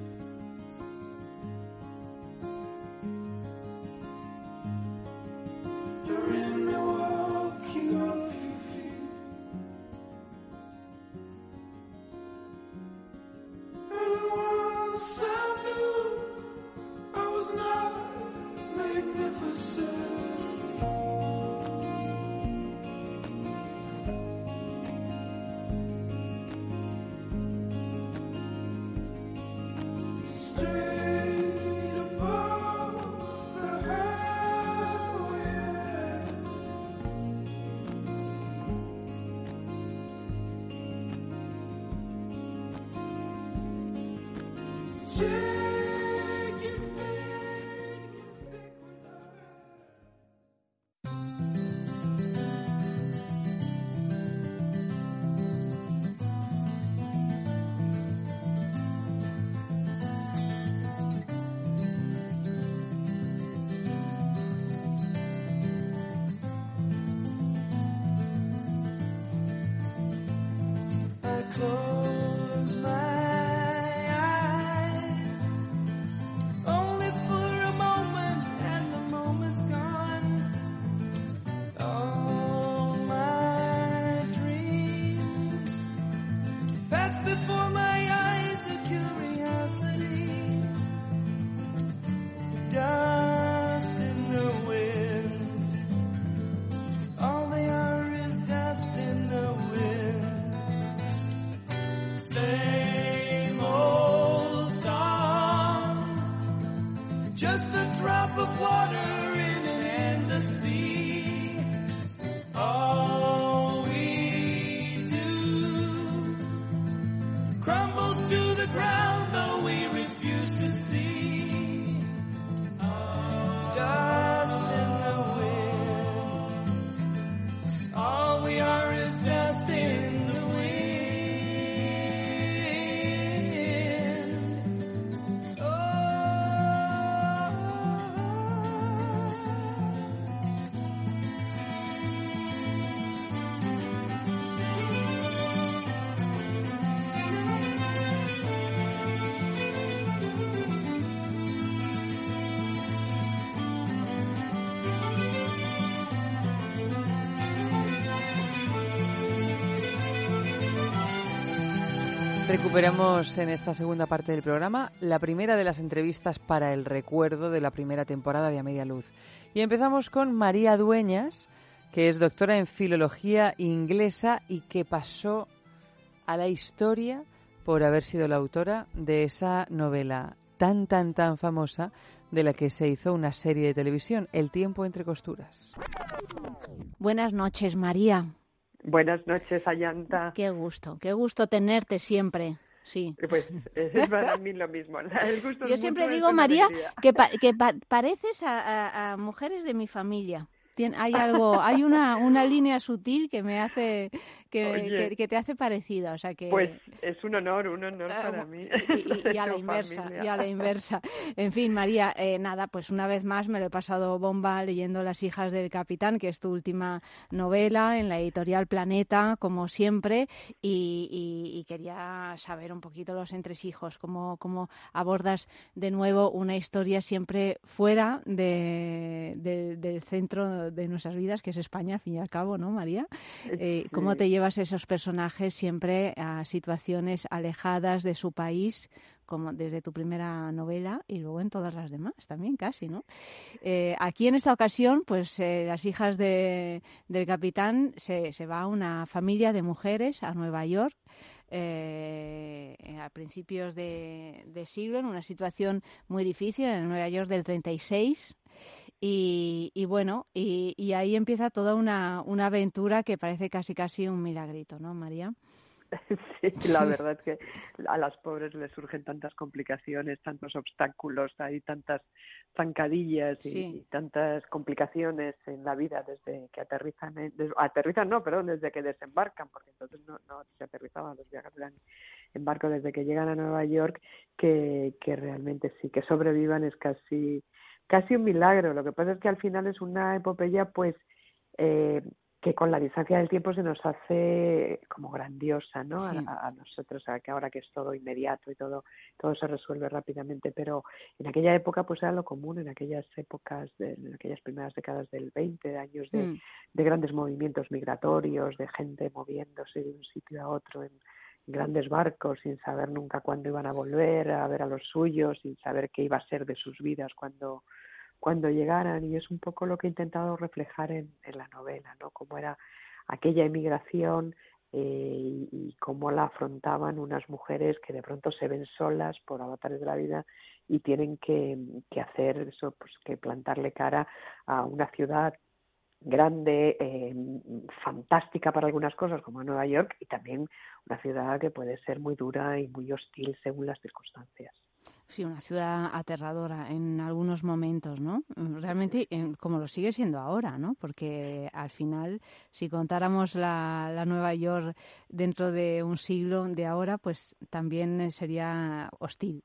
S7: You're in the walking off your feet. And once I knew I was not magnificent. Straight above the highway, Jake and Nick stick with us.
S11: I close my eyes only for a moment, and the moment's gone. All my dreams pass before my eyes, a curiosity, dust in the wind. All they are is dust in the wind. Same old song, just a drop of water in an endless sea. All we do crumbles to the ground, though we refuse to see. Dust in the wind. All we are is dust in the wind.
S2: Recuperamos en esta segunda parte del programa la primera de las entrevistas para el recuerdo de la primera temporada de A Media Luz. Y empezamos con María Dueñas, que es doctora en Filología Inglesa y que pasó a la historia por haber sido la autora de esa novela tan famosa de la que se hizo una serie de televisión, El tiempo entre costuras.
S14: Buenas noches, María.
S15: Buenas noches, Ayanta.
S14: Qué gusto tenerte siempre. Sí.
S15: Pues es para mí lo mismo. El gusto
S14: Yo
S15: es
S14: siempre
S15: mutuo,
S14: digo,
S15: es una
S14: María,
S15: alegría.
S14: que pareces a mujeres de mi familia. Hay algo, hay una línea sutil que me hace que te hace parecida, o sea que
S15: pues es un honor para mí.
S14: Y a la inversa, En fin, María, nada, pues una vez más me lo he pasado bomba leyendo Las hijas del capitán, que es tu última novela en la editorial Planeta, como siempre, y quería saber un poquito los entresijos, cómo abordas de nuevo una historia siempre fuera del centro de nuestras vidas, que es España, al fin y al cabo, ¿no, María? ¿Cómo te llevas esos personajes siempre a situaciones alejadas de su país, como desde tu primera novela y luego en todas las demás también casi, ¿no? Aquí en esta ocasión, pues Las hijas del capitán se va a una familia de mujeres a Nueva York a principios de siglo, en una situación muy difícil, en Nueva York del 36. Y bueno, y ahí empieza toda una aventura que parece casi un milagrito, ¿no, María?
S15: Sí, la verdad es que a las pobres les surgen tantas complicaciones, tantos obstáculos, hay tantas zancadillas y tantas complicaciones en la vida desde que desde que desembarcan, porque entonces no se aterrizaban, los viajes eran en barco, desde que llegan a Nueva York, que realmente sí, que sobrevivan es casi un milagro. Lo que pasa es que al final es una epopeya pues que que con la distancia del tiempo se nos hace como grandiosa, ¿no?
S14: Sí.
S15: A nosotros, que ahora que es todo inmediato y todo se resuelve rápidamente, pero en aquella época pues era lo común, en aquellas épocas, en aquellas primeras décadas del 20, de años de grandes movimientos migratorios, de gente moviéndose de un sitio a otro en grandes barcos sin saber nunca cuándo iban a volver a ver a los suyos, sin saber qué iba a ser de sus vidas cuando llegaran, y es un poco lo que he intentado reflejar en la novela, ¿no? Cómo era aquella emigración y cómo la afrontaban unas mujeres que de pronto se ven solas por avatares de la vida y tienen que hacer eso, pues que plantarle cara a una ciudad grande, fantástica para algunas cosas como Nueva York, y también una ciudad que puede ser muy dura y muy hostil según las circunstancias.
S14: Sí, una ciudad aterradora en algunos momentos, ¿no? Realmente, como lo sigue siendo ahora, ¿no? Porque al final, si contáramos la Nueva York dentro de un siglo de ahora, pues también sería hostil.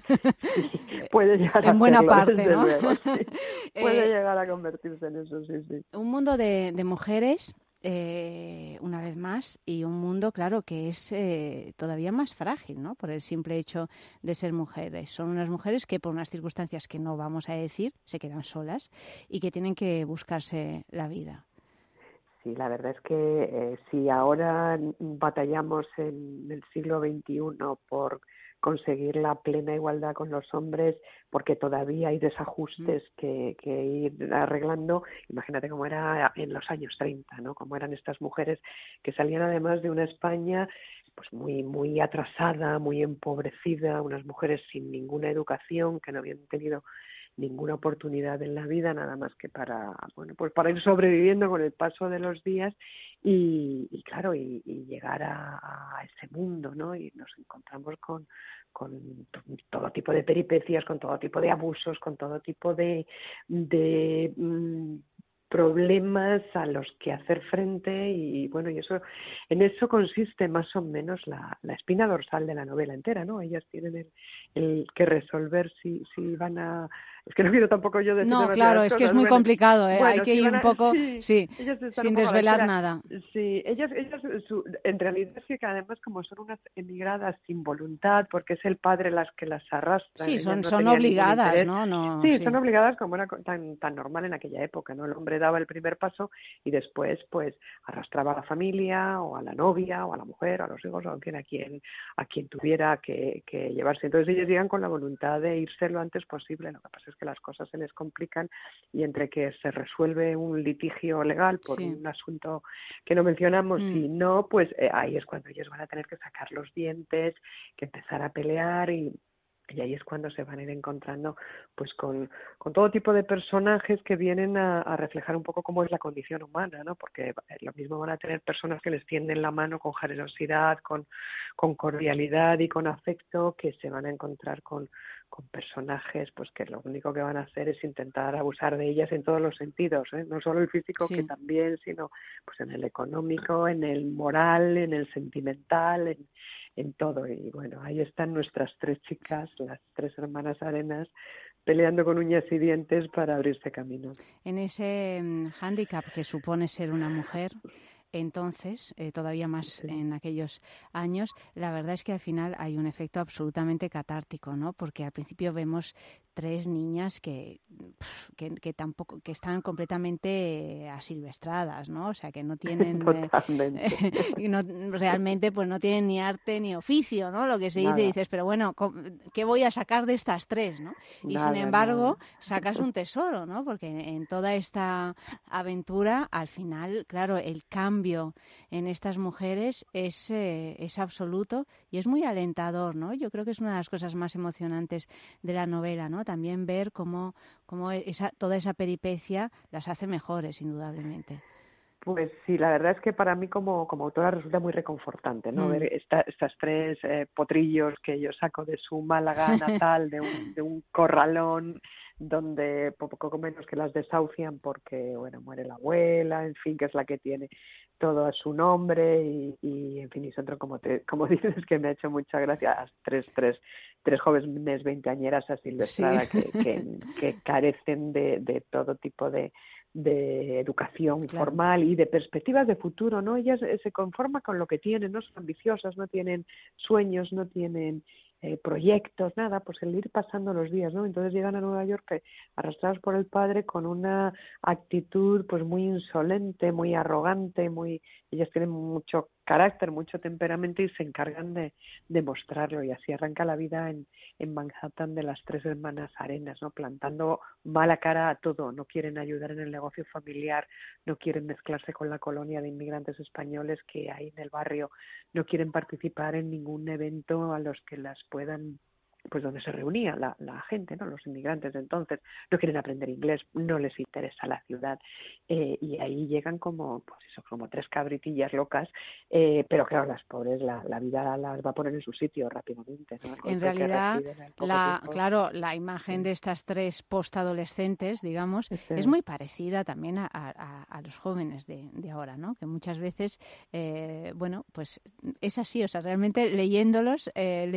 S15: Puede llegar
S14: en
S15: a
S14: buena
S15: serlo,
S14: parte,
S15: desde
S14: ¿no?
S15: luego, sí. Puede llegar a convertirse en eso, sí, sí.
S14: Un mundo de mujeres, una vez más, y un mundo, claro, que es todavía más frágil, ¿no? Por el simple hecho de ser mujeres. Son unas mujeres que, por unas circunstancias que no vamos a decir, se quedan solas y que tienen que buscarse la vida.
S15: Sí, la verdad es que si ahora batallamos en el siglo XXI por conseguir la plena igualdad con los hombres, porque todavía hay desajustes que ir arreglando. Imagínate cómo era en los años 30, ¿no? Cómo eran estas mujeres que salían además de una España pues muy atrasada, muy empobrecida, unas mujeres sin ninguna educación, que no habían tenido ninguna oportunidad en la vida, nada más que para ir sobreviviendo con el paso de los días y claro, y llegar a ese mundo, ¿no? Y nos encontramos con todo tipo de peripecias, con todo tipo de abusos, con todo tipo de problemas a los que hacer frente, y bueno, y eso, en eso consiste más o menos la espina dorsal de la novela entera, ¿no? Ellas tienen el que resolver si van a... Es que no quiero tampoco yo decir
S14: No, claro, es que es muy complicado, ¿eh? Hay que ir un poco, sí, sin desvelar nada.
S15: Sí, ellas en realidad sí que además como son unas emigradas sin voluntad, porque es el padre las que las arrastra.
S14: Sí, son obligadas, ¿no?
S15: Sí, son obligadas, como era tan normal en aquella época, ¿no? El hombre daba el primer paso y después pues arrastraba a la familia o a la novia o a la mujer o a los hijos o a quien tuviera que llevarse. Entonces ellos llegan con la voluntad de irse lo antes posible. Lo que pasa es que las cosas se les complican, y entre que se resuelve un litigio legal por un asunto que no mencionamos y no, pues ahí es cuando ellos van a tener que sacar los dientes, que empezar a pelear, y ahí es cuando se van a ir encontrando pues con todo tipo de personajes que vienen a reflejar un poco cómo es la condición humana, ¿no? Porque lo mismo van a tener personas que les tienden la mano con generosidad, con cordialidad y con afecto, que se van a encontrar con personajes pues que lo único que van a hacer es intentar abusar de ellas en todos los sentidos, ¿eh? No solo el físico, que también, sino pues en el económico, en el moral, en el sentimental, en todo. Y bueno, ahí están nuestras tres chicas, las tres hermanas Arenas, peleando con uñas y dientes para abrirse camino.
S14: En ese hándicap que supone ser una mujer, entonces, todavía más en aquellos años, la verdad es que al final hay un efecto absolutamente catártico, ¿no? Porque al principio vemos tres niñas que tampoco, que están completamente asilvestradas, ¿no? O sea, que no tienen realmente pues no tienen ni arte ni oficio, ¿no? Lo que se dice, dices, pero bueno, ¿qué voy a sacar de estas tres, no? Y sin embargo, sacas un tesoro, ¿no? Porque en toda esta aventura, al final, claro, el cambio en estas mujeres es absoluto y es muy alentador, ¿no? Yo creo que es una de las cosas más emocionantes de la novela, ¿no? También ver cómo toda esa peripecia las hace mejores, indudablemente.
S15: Pues sí, la verdad es que para mí como autora resulta muy reconfortante, ¿no? Ver estas tres potrillos que yo saco de su Málaga natal, de un corralón donde poco menos que las desahucian porque, bueno, muere la abuela, en fin, que es la que tiene todo a su nombre y en fin, y son como dices, que me ha hecho mucha gracia, tres jóvenes veinteañeras asilvestradas que carecen de todo tipo de de educación formal y de perspectivas de futuro, ¿no? Ellas se conforman con lo que tienen, no son ambiciosas, no tienen sueños, no tienen proyectos, nada, pues el ir pasando los días, ¿no? Entonces llegan a Nueva York arrastrados por el padre con una actitud pues muy insolente, muy arrogante, ellas tienen mucho carácter, mucho temperamento y se encargan de mostrarlo, y así arranca la vida en Manhattan de las 3 hermanas Arenas, ¿no? Plantando mala cara a todo, no quieren ayudar en el negocio familiar, no quieren mezclarse con la colonia de inmigrantes españoles que hay en el barrio, no quieren participar en ningún evento a los que las puedan, pues donde se reunía la gente, ¿no? Los inmigrantes de entonces, no quieren aprender inglés, no les interesa la ciudad, y ahí llegan como 3 cabritillas locas, pero claro, las pobres, la vida las va a poner en su sitio rápidamente, ¿no?
S14: En realidad, la imagen de estas 3 postadolescentes, digamos, es muy parecida también a los jóvenes de ahora, ¿no? Que muchas veces, pues es así, o sea, realmente leyéndolas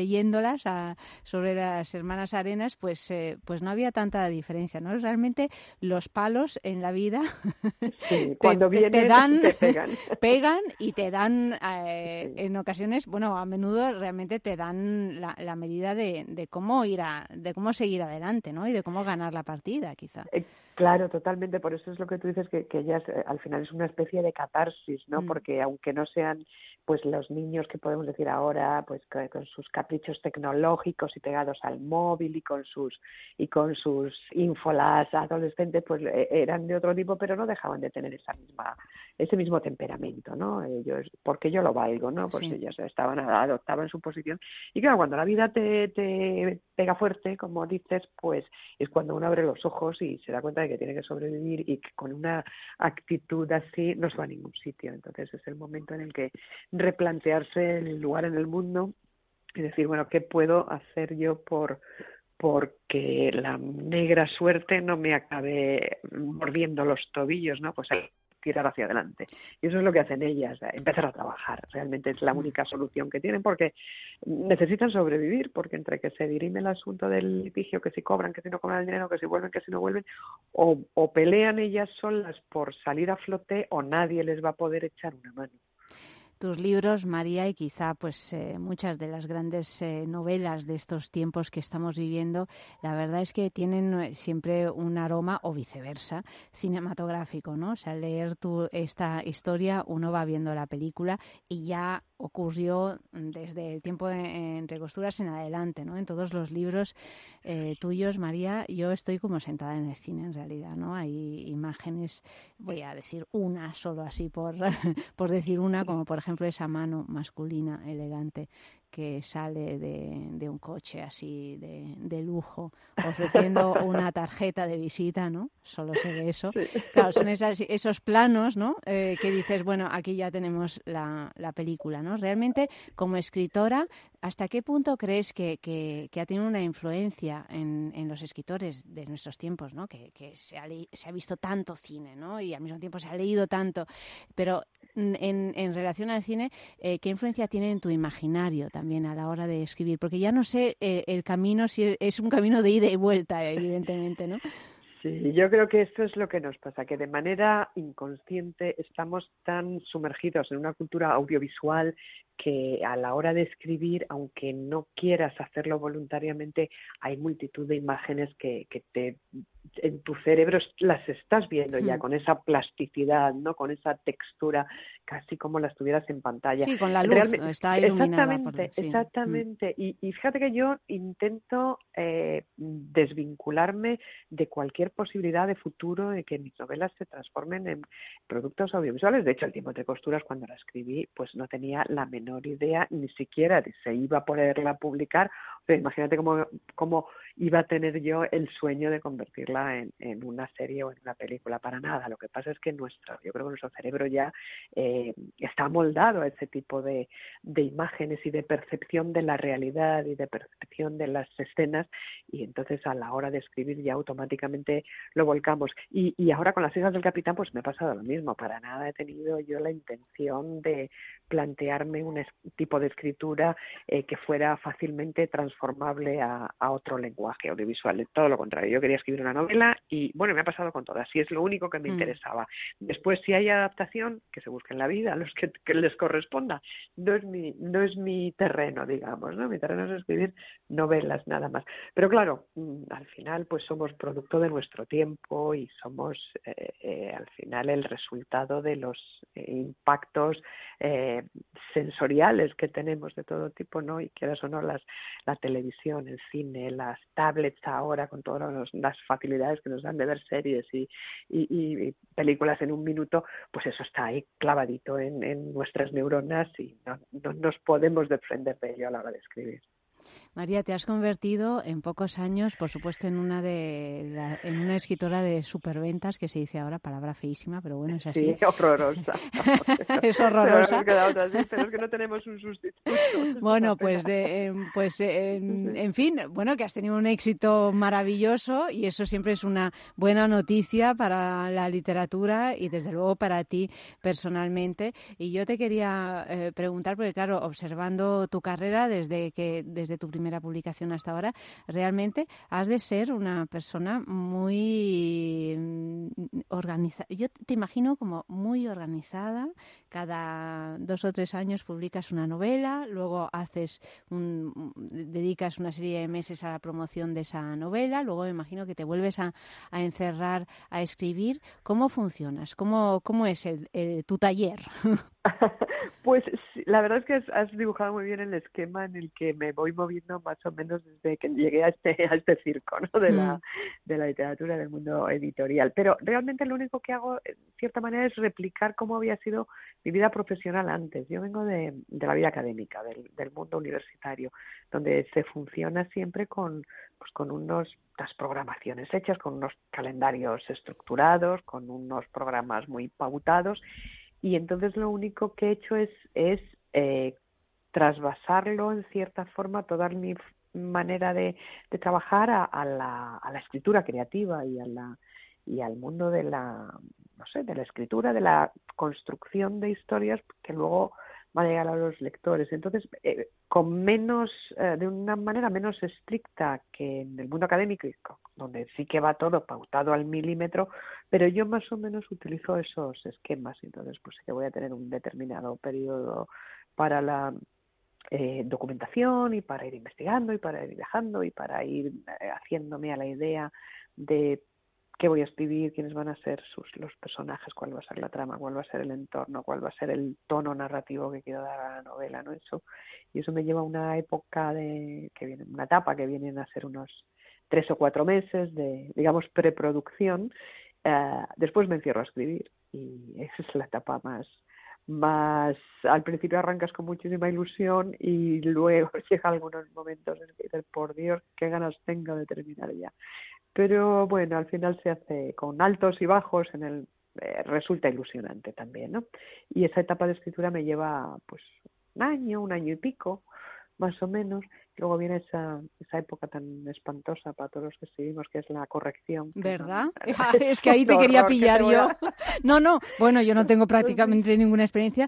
S14: sobre las hermanas Arenas, pues no había tanta diferencia, ¿no? Realmente los palos en la vida
S15: cuando
S14: te dan,
S15: te pegan.
S14: pegan y te dan, en ocasiones, a menudo realmente te dan la medida de cómo de cómo seguir adelante, ¿no? Y de cómo ganar la partida, quizá.
S15: Claro, totalmente, por eso es lo que tú dices, que ellas al final es una especie de catarsis, ¿no? Porque aunque no sean pues los niños que podemos decir ahora, pues con sus caprichos tecnológicos y pegados al móvil y con sus ínfolas adolescentes, pues eran de otro tipo, pero no dejaban de tener ese mismo temperamento, ¿no? Ellos, porque yo lo valgo, ¿no? Pues ellas adoptaban su posición, y claro, cuando la vida te pega fuerte, como dices, pues es cuando uno abre los ojos y se da cuenta de que tiene que sobrevivir, y que con una actitud así no se va a ningún sitio. Entonces es el momento en el que replantearse el lugar en el mundo y decir, bueno, ¿qué puedo hacer yo porque la negra suerte no me acabe mordiendo los tobillos, ¿no? Pues tirar hacia adelante. Y eso es lo que hacen ellas, empezar a trabajar. Realmente es la única solución que tienen, porque necesitan sobrevivir, porque entre que se dirime el asunto del litigio, que si cobran, que si no cobran el dinero, que si vuelven, que si no vuelven, o pelean ellas solas por salir a flote, o nadie les va a poder echar una mano.
S14: Tus libros, María, y quizá pues muchas de las grandes novelas de estos tiempos que estamos viviendo, la verdad es que tienen siempre un aroma, o viceversa, cinematográfico, ¿no? O sea, al leer esta historia uno va viendo la película y ya ocurrió desde el tiempo entre costuras en adelante, ¿no? En todos los libros tuyos, María, yo estoy como sentada en el cine, en realidad, ¿no? Hay imágenes, voy a decir una solo así por decir una, como por ejemplo esa mano masculina elegante que sale de un coche así de lujo, ofreciendo una tarjeta de visita, ¿no? Solo se ve eso. Sí. Claro, son esos planos, ¿no? Que dices, bueno, aquí ya tenemos la película, ¿no? Realmente, como escritora, ¿hasta qué punto crees que ha tenido una influencia en los escritores de nuestros tiempos, ¿no? Que se ha visto tanto cine, ¿no? Y al mismo tiempo se ha leído tanto. Pero en relación al cine, ¿qué influencia tiene en tu imaginario también a la hora de escribir? Porque ya no sé el camino, si es un camino de ida y vuelta, evidentemente, ¿no?
S15: Sí, yo creo que esto es lo que nos pasa, que de manera inconsciente estamos tan sumergidos en una cultura audiovisual que a la hora de escribir, aunque no quieras hacerlo voluntariamente, hay multitud de imágenes que en tu cerebro las estás viendo ya con esa plasticidad, ¿no? Con esa textura, casi como la estuvieras en pantalla.
S14: Sí, con la luz, está iluminada.
S15: Exactamente. Y fíjate que yo intento desvincularme de cualquier posibilidad de futuro de que mis novelas se transformen en productos audiovisuales. De hecho, El tiempo entre costuras, cuando la escribí, pues no tenía la menor idea, ni siquiera de se iba a poderla publicar. O sea, imagínate cómo iba a tener yo el sueño de convertirla en una serie o en una película. Para nada. Lo que pasa es que yo creo que nuestro cerebro ya está moldado a ese tipo de imágenes y de percepción de la realidad y de percepción de las escenas, y entonces a la hora de escribir ya automáticamente lo volcamos. Y ahora con Las hijas del capitán pues me ha pasado lo mismo. Para nada he tenido yo la intención de plantearme un tipo de escritura que fuera fácilmente transformable transformable a otro lenguaje audiovisual. Todo lo contrario, yo quería escribir una novela y, bueno, me ha pasado con todas, y es lo único que me interesaba. Después, si hay adaptación, que se busque en la vida, a los que les corresponda. No es mi terreno, digamos, ¿no? Mi terreno es escribir novelas, nada más. Pero claro, al final, pues somos producto de nuestro tiempo y somos, al final, el resultado de los impactos sensoriales que tenemos de todo tipo, ¿no? Y quieras o no, la televisión, el cine, las tablets ahora, con todas las facilidades que nos dan de ver series y películas en un minuto, pues eso está ahí clavadito en nuestras neuronas y no nos podemos defender de ello a la hora de escribir.
S14: María, te has convertido en pocos años, por supuesto, en una escritora de superventas, que se dice ahora, palabra feísima, pero bueno, es así.
S15: Sí, horrorosa.
S14: Es horrorosa.
S15: Pero es que no tenemos un sustituto.
S14: Bueno, en fin, bueno, que has tenido un éxito maravilloso y eso siempre es una buena noticia para la literatura y desde luego para ti personalmente. Y yo te quería preguntar, porque claro, observando tu carrera desde tu primera publicación hasta ahora, realmente has de ser una persona muy organizada. Yo te imagino como muy organizada. Cada 2 o 3 años publicas una novela, luego dedicas una serie de meses a la promoción de esa novela, luego me imagino que te vuelves a encerrar a escribir. ¿Cómo funcionas? ¿Cómo es tu taller?
S15: Pues sí, la verdad es que has dibujado muy bien el esquema en el que me voy moviendo más o menos desde que llegué a este circo, ¿no? de la literatura, del mundo editorial. Pero realmente lo único que hago, en cierta manera, es replicar cómo había sido mi vida profesional antes. Yo vengo de la vida académica, del mundo universitario, donde se funciona siempre con unas programaciones hechas, con unos calendarios estructurados, con unos programas muy pautados. Y entonces lo único que he hecho es trasvasarlo en cierta forma, toda mi manera de trabajar a la escritura creativa y al mundo de la escritura, de la construcción de historias que luego van a llegar a los lectores. Entonces, de una manera menos estricta que en el mundo académico, donde sí que va todo pautado al milímetro, pero yo más o menos utilizo esos esquemas. Entonces, pues sí que voy a tener un determinado periodo para la documentación y para ir investigando y para ir viajando y para ir haciéndome a la idea de qué voy a escribir, quiénes van a ser los personajes, cuál va a ser la trama, cuál va a ser el entorno, cuál va a ser el tono narrativo que quiero dar a la novela, ¿no? Eso me lleva a una etapa que vienen a ser unos 3 o 4 meses de, digamos, preproducción. Después me encierro a escribir y esa es la etapa más al principio arrancas con muchísima ilusión y luego llega algunos momentos en que dices, por Dios, qué ganas tengo de terminar ya. Pero bueno, al final se hace con altos y bajos, resulta ilusionante también, ¿no? Y esa etapa de escritura me lleva pues un año y pico, más o menos. Luego viene esa época tan espantosa para todos los que escribimos, que es la corrección.
S14: ¿Verdad? Es que ahí te quería pillar yo. No, bueno, yo no tengo prácticamente ninguna experiencia,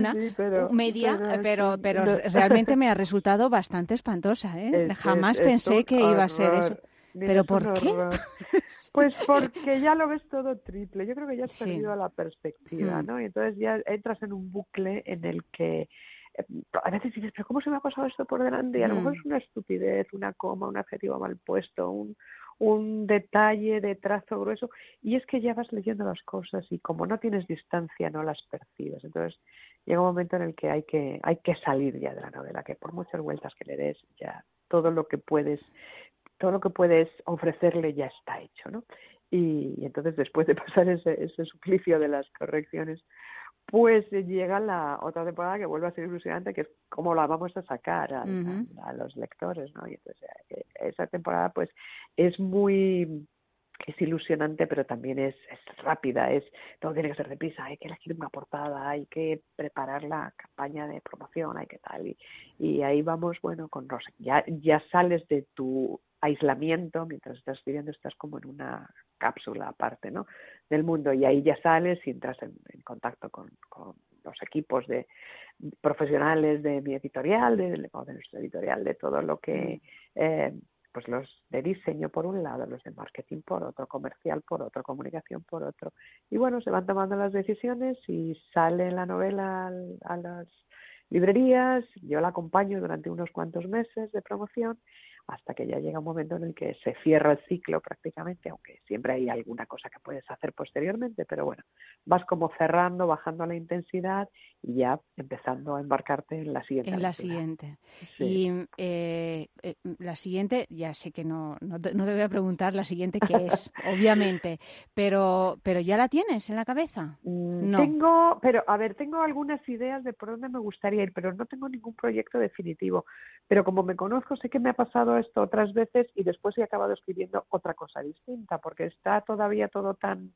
S14: pero realmente me ha resultado bastante espantosa, ¿eh? Jamás pensé que iba a ser eso. ¿Pero por qué?
S15: Pues porque ya lo ves todo triple. Yo creo que ya has perdido la perspectiva, ¿no? Y entonces ya entras en un bucle en el que a veces dices, pero ¿cómo se me ha pasado esto por delante? Y a lo mejor es una estupidez, una coma, un adjetivo mal puesto, un detalle de trazo grueso. Y es que ya vas leyendo las cosas y como no tienes distancia no las percibes. Entonces llega un momento en el que hay que salir ya de la novela, que por muchas vueltas que le des, ya todo lo que puedes ofrecerle ya está hecho, ¿no? Y entonces después de pasar ese suplicio de las correcciones, pues llega la otra temporada que vuelve a ser ilusionante, que es cómo la vamos a sacar a los lectores, ¿no? Y entonces esa temporada pues es ilusionante, pero también es rápida, todo tiene que ser deprisa, hay que elegir una portada, hay que preparar la campaña de promoción, hay que tal, y ahí vamos, bueno, ya sales de tu aislamiento, mientras estás escribiendo estás como en una cápsula aparte, ¿no?, del mundo, y ahí ya sales y entras en contacto con los equipos de profesionales de mi editorial, o de nuestra editorial, de todo lo que pues los de diseño por un lado, los de marketing por otro, comercial por otro, comunicación por otro. Y bueno, se van tomando las decisiones y sale la novela a las librerías, yo la acompaño durante unos cuantos meses de promoción, hasta que ya llega un momento en el que se cierra el ciclo prácticamente, aunque siempre hay alguna cosa que puedes hacer posteriormente, pero bueno, vas como cerrando, bajando la intensidad y ya empezando a embarcarte en la siguiente.
S14: En la siguiente.
S15: Sí.
S14: Y la siguiente, ya sé que no te voy a preguntar la siguiente qué es, obviamente, pero ¿ya la tienes en la cabeza? No.
S15: Tengo algunas ideas de por dónde me gustaría ir, pero no tengo ningún proyecto definitivo. Pero como me conozco, sé que me ha pasado esto otras veces y después he acabado escribiendo otra cosa distinta, porque está todavía todo tan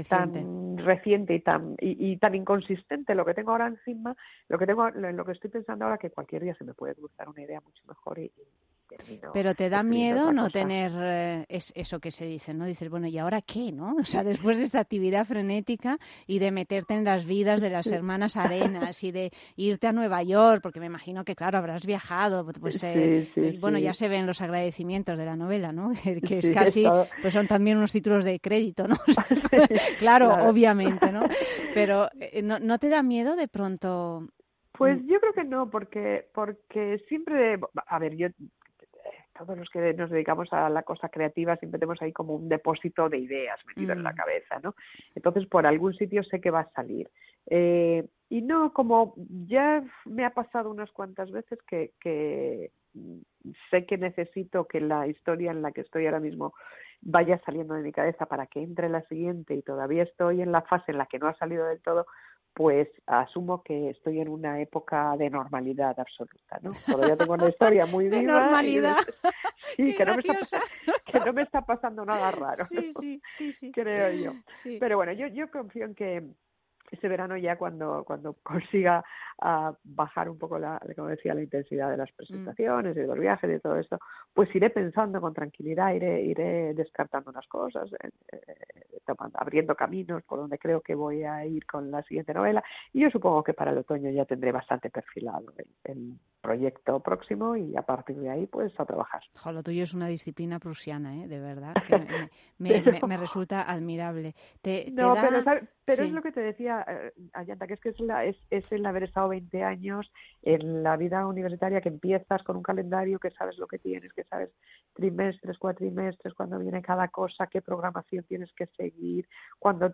S15: reciente y tan inconsistente lo que tengo ahora encima, lo que estoy pensando ahora, que cualquier día se me puede cruzar una idea mucho mejor y termino.
S14: Pero te da miedo no tener eso que se dice, ¿no? Dices, bueno, ¿y ahora qué, no? O sea, después de esta actividad frenética y de meterte en las vidas de las hermanas Arenas y de irte a Nueva York, porque me imagino que, claro, habrás viajado, pues bueno, ya se ven los agradecimientos de la novela, ¿no? Que es casi, pues son también unos títulos de crédito, ¿no? O sea, claro, obviamente, ¿no? Pero ¿no te da miedo de pronto?
S15: Pues yo creo que no, porque siempre, a ver, todos los que nos dedicamos a la cosa creativa siempre tenemos ahí como un depósito de ideas metido en la cabeza, ¿no? Entonces, por algún sitio sé que va a salir. Y no, como ya me ha pasado unas cuantas veces que sé que necesito que la historia en la que estoy ahora mismo vaya saliendo de mi cabeza para que entre la siguiente y todavía estoy en la fase en la que no ha salido del todo, pues asumo que estoy en una época de normalidad absoluta, ¿no? Todavía tengo una historia muy viva.
S14: De normalidad.
S15: Sí, que no me está pasando nada raro.
S14: Sí.
S15: Creo yo.
S14: Sí.
S15: Pero bueno, yo confío en que ese verano ya cuando consiga bajar un poco como decía, la intensidad de las presentaciones, de los viajes, de todo esto, pues iré pensando con tranquilidad, iré descartando unas cosas, abriendo caminos por donde creo que voy a ir con la siguiente novela, y yo supongo que para el otoño ya tendré bastante perfilado el proyecto próximo y a partir de ahí pues a trabajar.
S14: Jo, lo tuyo es una disciplina prusiana, de verdad, que me resulta admirable.
S15: Pero es lo que te decía, Ayanta, que es el haber estado 20 años en la vida universitaria, que empiezas con un calendario, que sabes lo que tienes, que sabes trimestres, cuatrimestres, cuando viene cada cosa, qué programación tienes que seguir, cuando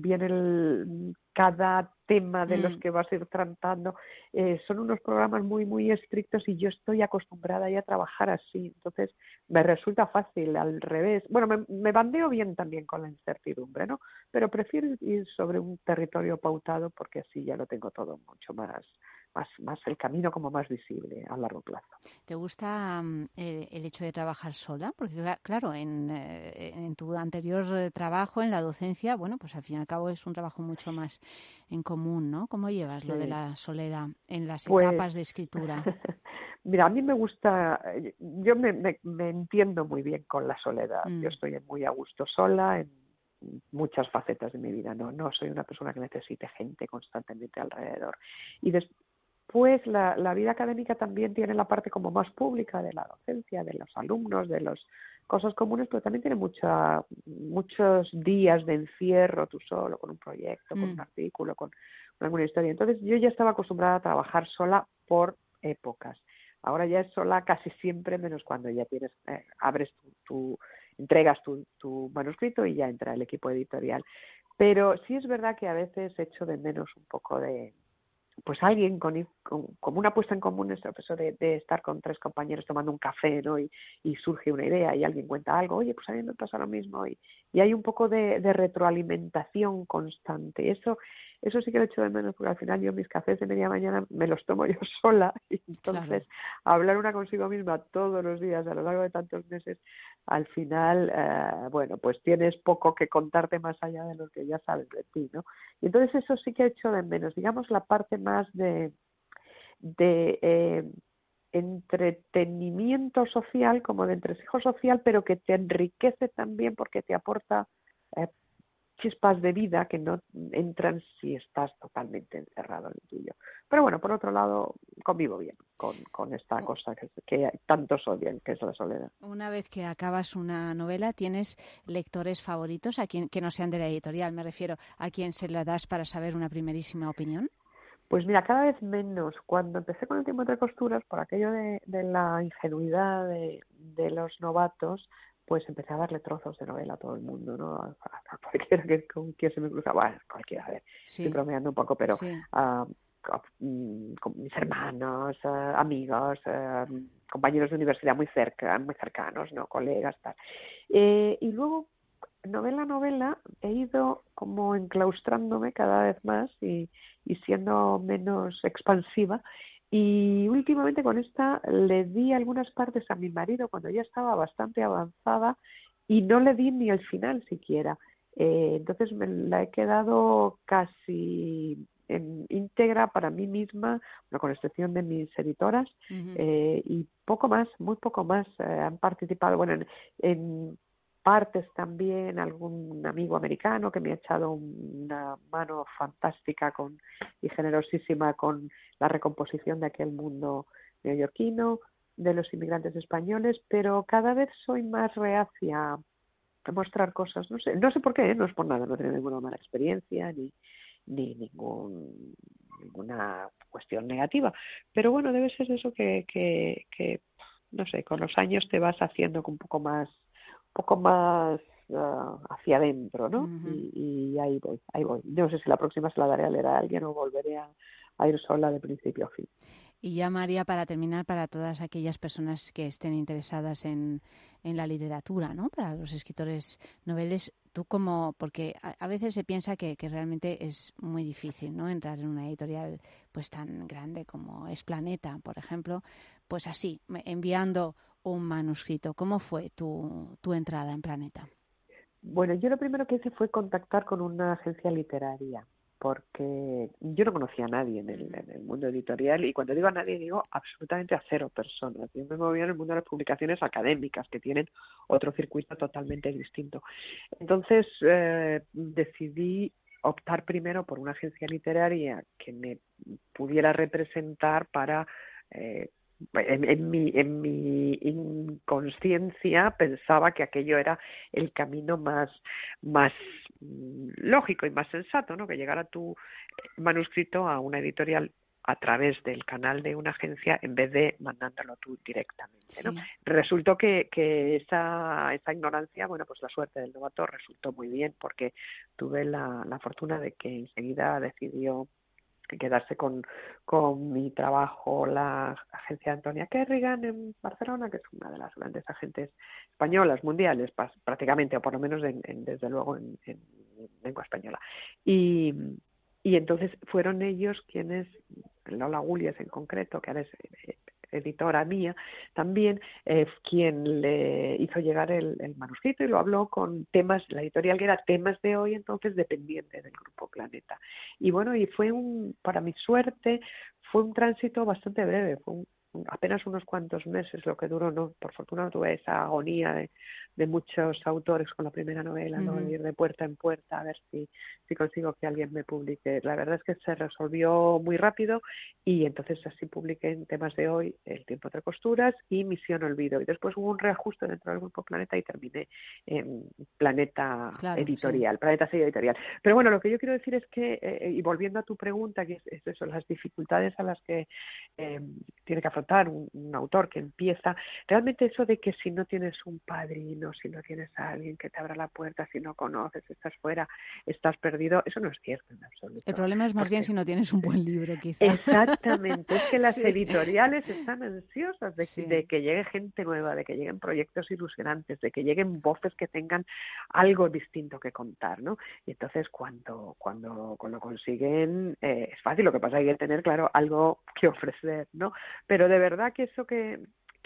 S15: viene cada tema de los que vas a ir tratando. Son unos programas muy, muy estrictos y yo estoy acostumbrada ya a trabajar así, entonces me resulta fácil, al revés. Bueno, me bandeo bien también con la incertidumbre, ¿no? Pero prefiero ir sobre un territorio pautado porque así ya lo tengo todo mucho más el camino como más visible a largo plazo.
S14: ¿Te gusta el hecho de trabajar sola? Porque claro, en tu anterior trabajo, en la docencia, bueno, pues al fin y al cabo es un trabajo mucho más en común, ¿no? ¿Cómo llevas lo de la soledad en las etapas de escritura?
S15: Mira, a mí me gusta, yo me entiendo muy bien con la soledad. Yo estoy muy a gusto sola en muchas facetas de mi vida. No soy una persona que necesite gente constantemente alrededor. Y pues la vida académica también tiene la parte como más pública de la docencia, de los alumnos, de las cosas comunes, pero también tiene muchos días de encierro tú solo, con un proyecto, con un artículo, con alguna historia. Entonces yo ya estaba acostumbrada a trabajar sola por épocas. Ahora ya es sola casi siempre, menos cuando ya abres entregas tu manuscrito y ya entra el equipo editorial. Pero sí es verdad que a veces echo de menos un poco de pues alguien con una puesta en común, eso de estar con 3 compañeros tomando un café, ¿no? Y surge una idea y alguien cuenta algo, oye, pues a mí me pasa lo mismo, y hay un poco de retroalimentación constante. Eso sí que lo echo de menos, porque al final yo mis cafés de media mañana me los tomo yo sola, y entonces hablar una consigo misma todos los días a lo largo de tantos meses, al final, bueno, pues tienes poco que contarte más allá de lo que ya sabes de ti, ¿no? Y entonces eso sí que echo de menos, digamos, la parte más de entretenimiento social, como de entresijo social, pero que te enriquece también porque te aporta chispas de vida que no entran si estás totalmente encerrado en el tuyo. Pero bueno, por otro lado, convivo bien con esta cosa que tantos odian, que es la soledad.
S14: Una vez que acabas una novela, ¿tienes lectores favoritos a quien que no sean de la editorial? Me refiero a quien se la das para saber una primerísima opinión.
S15: Pues mira, cada vez menos. Cuando empecé con El tiempo entre costuras, por aquello de la ingenuidad de los novatos, pues empecé a darle trozos de novela a todo el mundo, ¿no? A cualquiera con quien se me cruzaba, bueno, cualquiera, a ver, estoy bromeando un poco, pero con mis hermanos, amigos, compañeros de universidad muy cercanos, ¿no? Colegas, tal. Y luego, novela a novela, he ido como enclaustrándome cada vez más y siendo menos expansiva. Y últimamente con esta le di algunas partes a mi marido cuando ya estaba bastante avanzada y no le di ni el final siquiera. Entonces me la he quedado casi íntegra para mí misma, bueno, con excepción de mis editoras, y poco más, muy poco más. Han participado, bueno, en partes también algún amigo americano que me ha echado una mano fantástica y generosísima con la recomposición de aquel mundo neoyorquino, de los inmigrantes españoles, pero cada vez soy más reacia a mostrar cosas, no sé por qué, no es por nada, no he tenido ninguna mala experiencia ni ninguna cuestión negativa, pero bueno, debe ser eso que no sé, con los años te vas haciendo un poco más hacia adentro, ¿no? Y ahí voy. No sé si la próxima se la daré a leer a alguien o volveré a ir sola de principio a fin.
S14: Y ya, María, para terminar, para todas aquellas personas que estén interesadas en la literatura, ¿no? Para los escritores noveles, tú porque a veces se piensa que realmente es muy difícil, ¿no? Entrar en una editorial pues tan grande como es Planeta, por ejemplo, pues así, enviando un manuscrito. ¿Cómo fue tu entrada en Planeta?
S15: Bueno, yo lo primero que hice fue contactar con una agencia literaria, porque yo no conocía a nadie en el mundo editorial, y cuando digo a nadie digo absolutamente a 0 personas. Yo me movía en el mundo de las publicaciones académicas, que tienen otro circuito totalmente distinto. Entonces decidí optar primero por una agencia literaria que me pudiera representar para... En mi inconsciencia pensaba que aquello era el camino más lógico y más sensato, ¿no? Que llegara tu manuscrito a una editorial a través del canal de una agencia en vez de mandándolo tú directamente, ¿no? Sí. Resultó que esa ignorancia, bueno, pues la suerte del novato resultó muy bien, porque tuve la fortuna de que enseguida decidió quedarse con mi trabajo la agencia Antonia Kerrigan en Barcelona, que es una de las grandes agentes españolas, mundiales, prácticamente, o por lo menos desde luego en lengua española. Y entonces fueron ellos quienes, Lola Gullies en concreto, que ahora es editora mía, también quien le hizo llegar el manuscrito y lo habló con temas, la editorial que era Temas de Hoy, entonces dependiente del Grupo Planeta. Y bueno, y fue para mi suerte, fue un tránsito bastante breve, fue apenas unos cuantos meses lo que duró, ¿no? Por fortuna no tuve esa agonía de muchos autores con la primera novela, ¿no? De ir de puerta en puerta a ver si consigo que alguien me publique. La verdad es que se resolvió muy rápido y entonces así publiqué en Temas de Hoy, El tiempo entre costuras y Misión Olvido. Y después hubo un reajuste dentro del Grupo Planeta y terminé en Planeta Editorial, sí. Planeta Sello Editorial. Pero bueno, lo que yo quiero decir es que, y volviendo a tu pregunta, que es eso, las dificultades a las que tiene que afrontar un autor que empieza, realmente eso de que si no tienes un padrino, si no tienes a alguien que te abra la puerta, si no conoces, estás fuera, estás perdido, eso no es cierto en absoluto.
S14: El problema es más bien si no tienes un buen libro, quizás.
S15: Exactamente, es que las editoriales están ansiosas de que llegue gente nueva, de que lleguen proyectos ilusionantes, de que lleguen voces que tengan algo distinto que contar, ¿no? Y entonces cuando lo consiguen es fácil, lo que pasa es que hay que tener, claro, algo que ofrecer, ¿no? Pero de verdad que eso que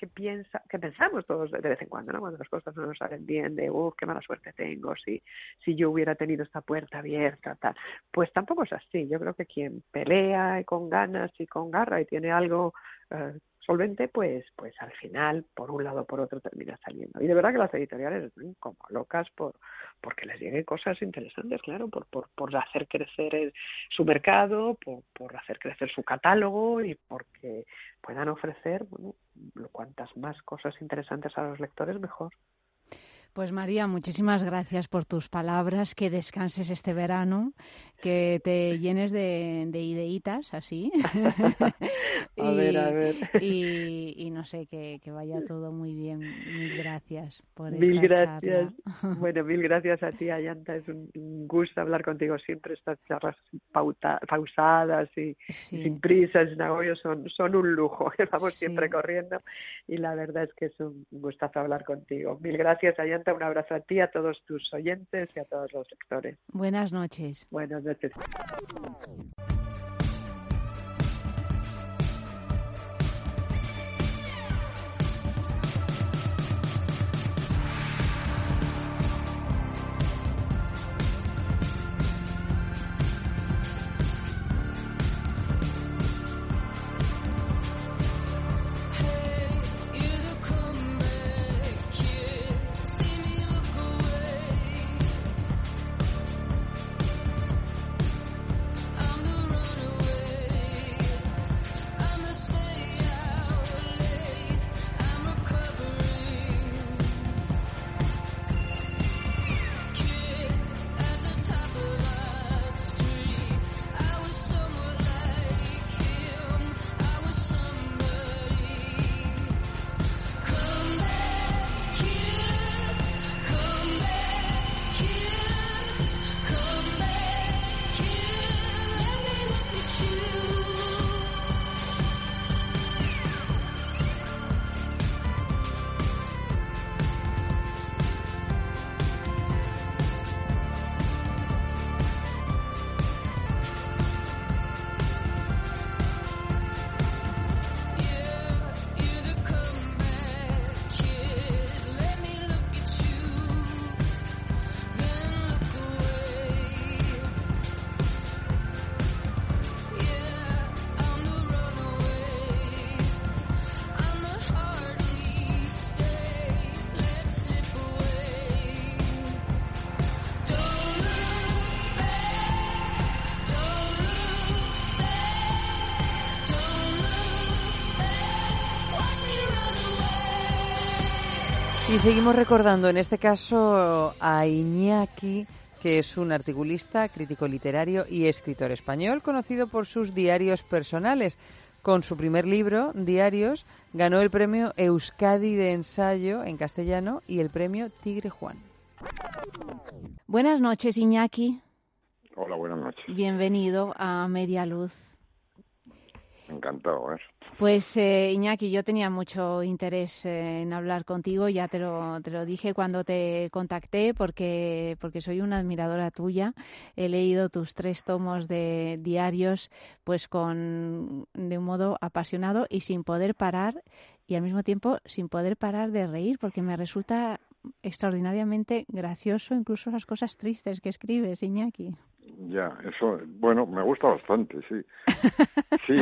S15: pensamos todos de vez en cuando, ¿no? Cuando las cosas no nos salen bien, de qué mala suerte tengo, si yo hubiera tenido esta puerta abierta, tal. Pues tampoco es así. Yo creo que quien pelea y con ganas y con garra y tiene algo solvente, pues al final, por un lado o por otro, termina saliendo. Y de verdad que las editoriales están como locas porque les lleguen cosas interesantes, claro, por hacer crecer su mercado, por hacer crecer su catálogo y porque puedan ofrecer, bueno, cuantas más cosas interesantes a los lectores, mejor.
S14: Pues María, muchísimas gracias por tus palabras, que descanses este verano, que te llenes de ideitas así.
S15: A ver.
S14: Y no sé, que vaya todo muy bien. Mil gracias por
S15: Mil
S14: esta
S15: gracias.
S14: charla.
S15: Bueno, mil gracias a ti, Ayanta. Es un gusto hablar contigo siempre. Estas charlas pausadas y sin prisas, sin agobios, son un lujo. Que vamos siempre corriendo y la verdad es que es un gustazo hablar contigo. Mil gracias, Ayanta. Un abrazo a ti, a todos tus oyentes y a todos los lectores.
S14: Buenas noches.
S15: Buenas noches.
S2: Y seguimos recordando, en este caso, a Iñaki, que es un articulista, crítico literario y escritor español, conocido por sus diarios personales. Con su primer libro, Diarios, ganó el premio Euskadi de ensayo en castellano y el premio Tigre Juan.
S14: Buenas noches, Iñaki.
S16: Hola, buenas noches.
S14: Bienvenido a Media Luz.
S16: Encantado, ¿eh?
S14: Pues Iñaki, yo tenía mucho interés en hablar contigo, ya te lo dije cuando te contacté porque soy una admiradora tuya. He leído tus 3 tomos de diarios pues de un modo apasionado y sin poder parar, y al mismo tiempo sin poder parar de reír, porque me resulta extraordinariamente gracioso incluso las cosas tristes que escribes, Iñaki.
S16: Ya, eso, bueno, me gusta bastante, sí. Sí,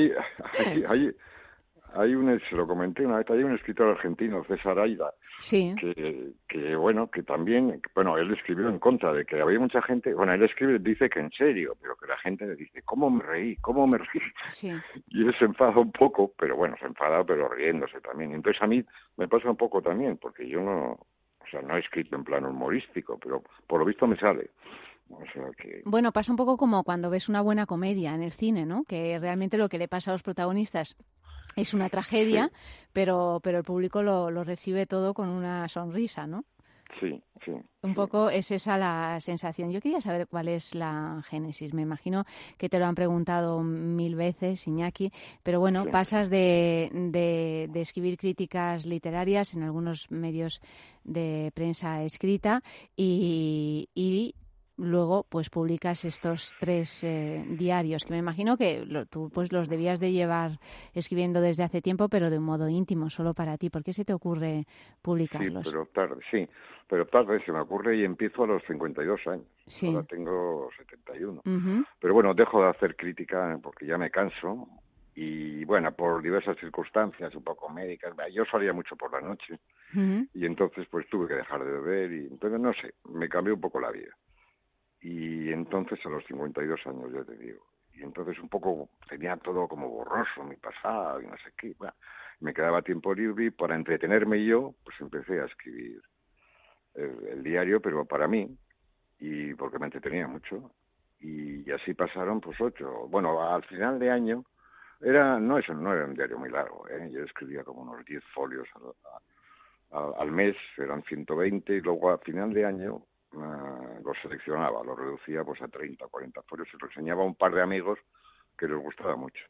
S16: hay se lo comenté una vez, hay un escritor argentino, César Aida,
S14: sí,
S16: que bueno, que también, bueno, él escribió en contra de que había mucha gente, bueno, él dice que en serio, pero que la gente le dice, ¿cómo me reí?
S14: Sí.
S16: Y él se enfada un poco, pero bueno, se enfada pero riéndose también. Entonces a mí me pasa un poco también, porque yo no he escrito en plano humorístico, pero por lo visto me sale. O sea que...
S14: Bueno, pasa un poco como cuando ves una buena comedia en el cine, ¿no? Que realmente lo que le pasa a los protagonistas es una tragedia, sí, pero el público lo recibe todo con una sonrisa, ¿no?
S16: Sí, sí.
S14: Un poco es esa la sensación. Yo quería saber cuál es la génesis. Me imagino que te lo han preguntado 1000 veces, Iñaki, pero bueno, sí, pasas de escribir críticas literarias en algunos medios de prensa escrita y luego pues publicas estos 3 diarios, que me imagino que tú pues los debías de llevar escribiendo desde hace tiempo, pero de un modo íntimo, solo para ti. ¿Por qué se te ocurre publicarlos?
S16: Sí, pero tarde se me ocurre y empiezo a los 52 años.
S14: Sí.
S16: Ahora tengo 71.
S14: Uh-huh.
S16: Pero bueno, dejo de hacer crítica porque ya me canso Y bueno, por diversas circunstancias, un poco médicas, yo salía mucho por la noche y entonces pues tuve que dejar de beber y entonces no sé, me cambió un poco la vida. Y entonces a los 52 años, ya te digo, y entonces un poco tenía todo como borroso, mi pasado y no sé qué, bueno, me quedaba tiempo libre y para entretenerme yo, pues empecé a escribir el diario, pero para mí, y porque me entretenía mucho, y así pasaron pues 8, bueno, al final de año, no era un diario muy largo, yo escribía como unos 10 folios al mes, eran 120, y luego al final de año los seleccionaba, los reducía pues a 30 o 40 folios, y los enseñaba a un par de amigos que les gustaba mucho.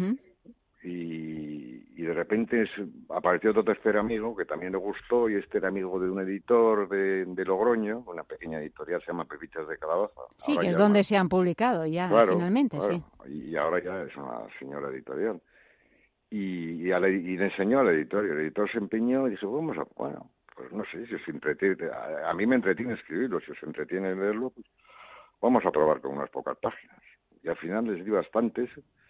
S16: Y de repente apareció otro tercer amigo que también le gustó, y este era amigo de un editor de Logroño, una pequeña editorial, se llama Pepitas de Calabaza.
S14: Sí,
S16: Ahora
S14: que es
S16: ya
S14: donde se han publicado ya,
S16: claro,
S14: finalmente,
S16: claro.
S14: sí.
S16: Y ahora ya es una señora editorial. Y le enseñó al editor, y el editor se empeñó y dijo, bueno, pues no sé, si os entretiene, a mí me entretiene escribirlo, si os entretiene leerlo, pues vamos a probar con unas pocas páginas. Y al final les di bastantes,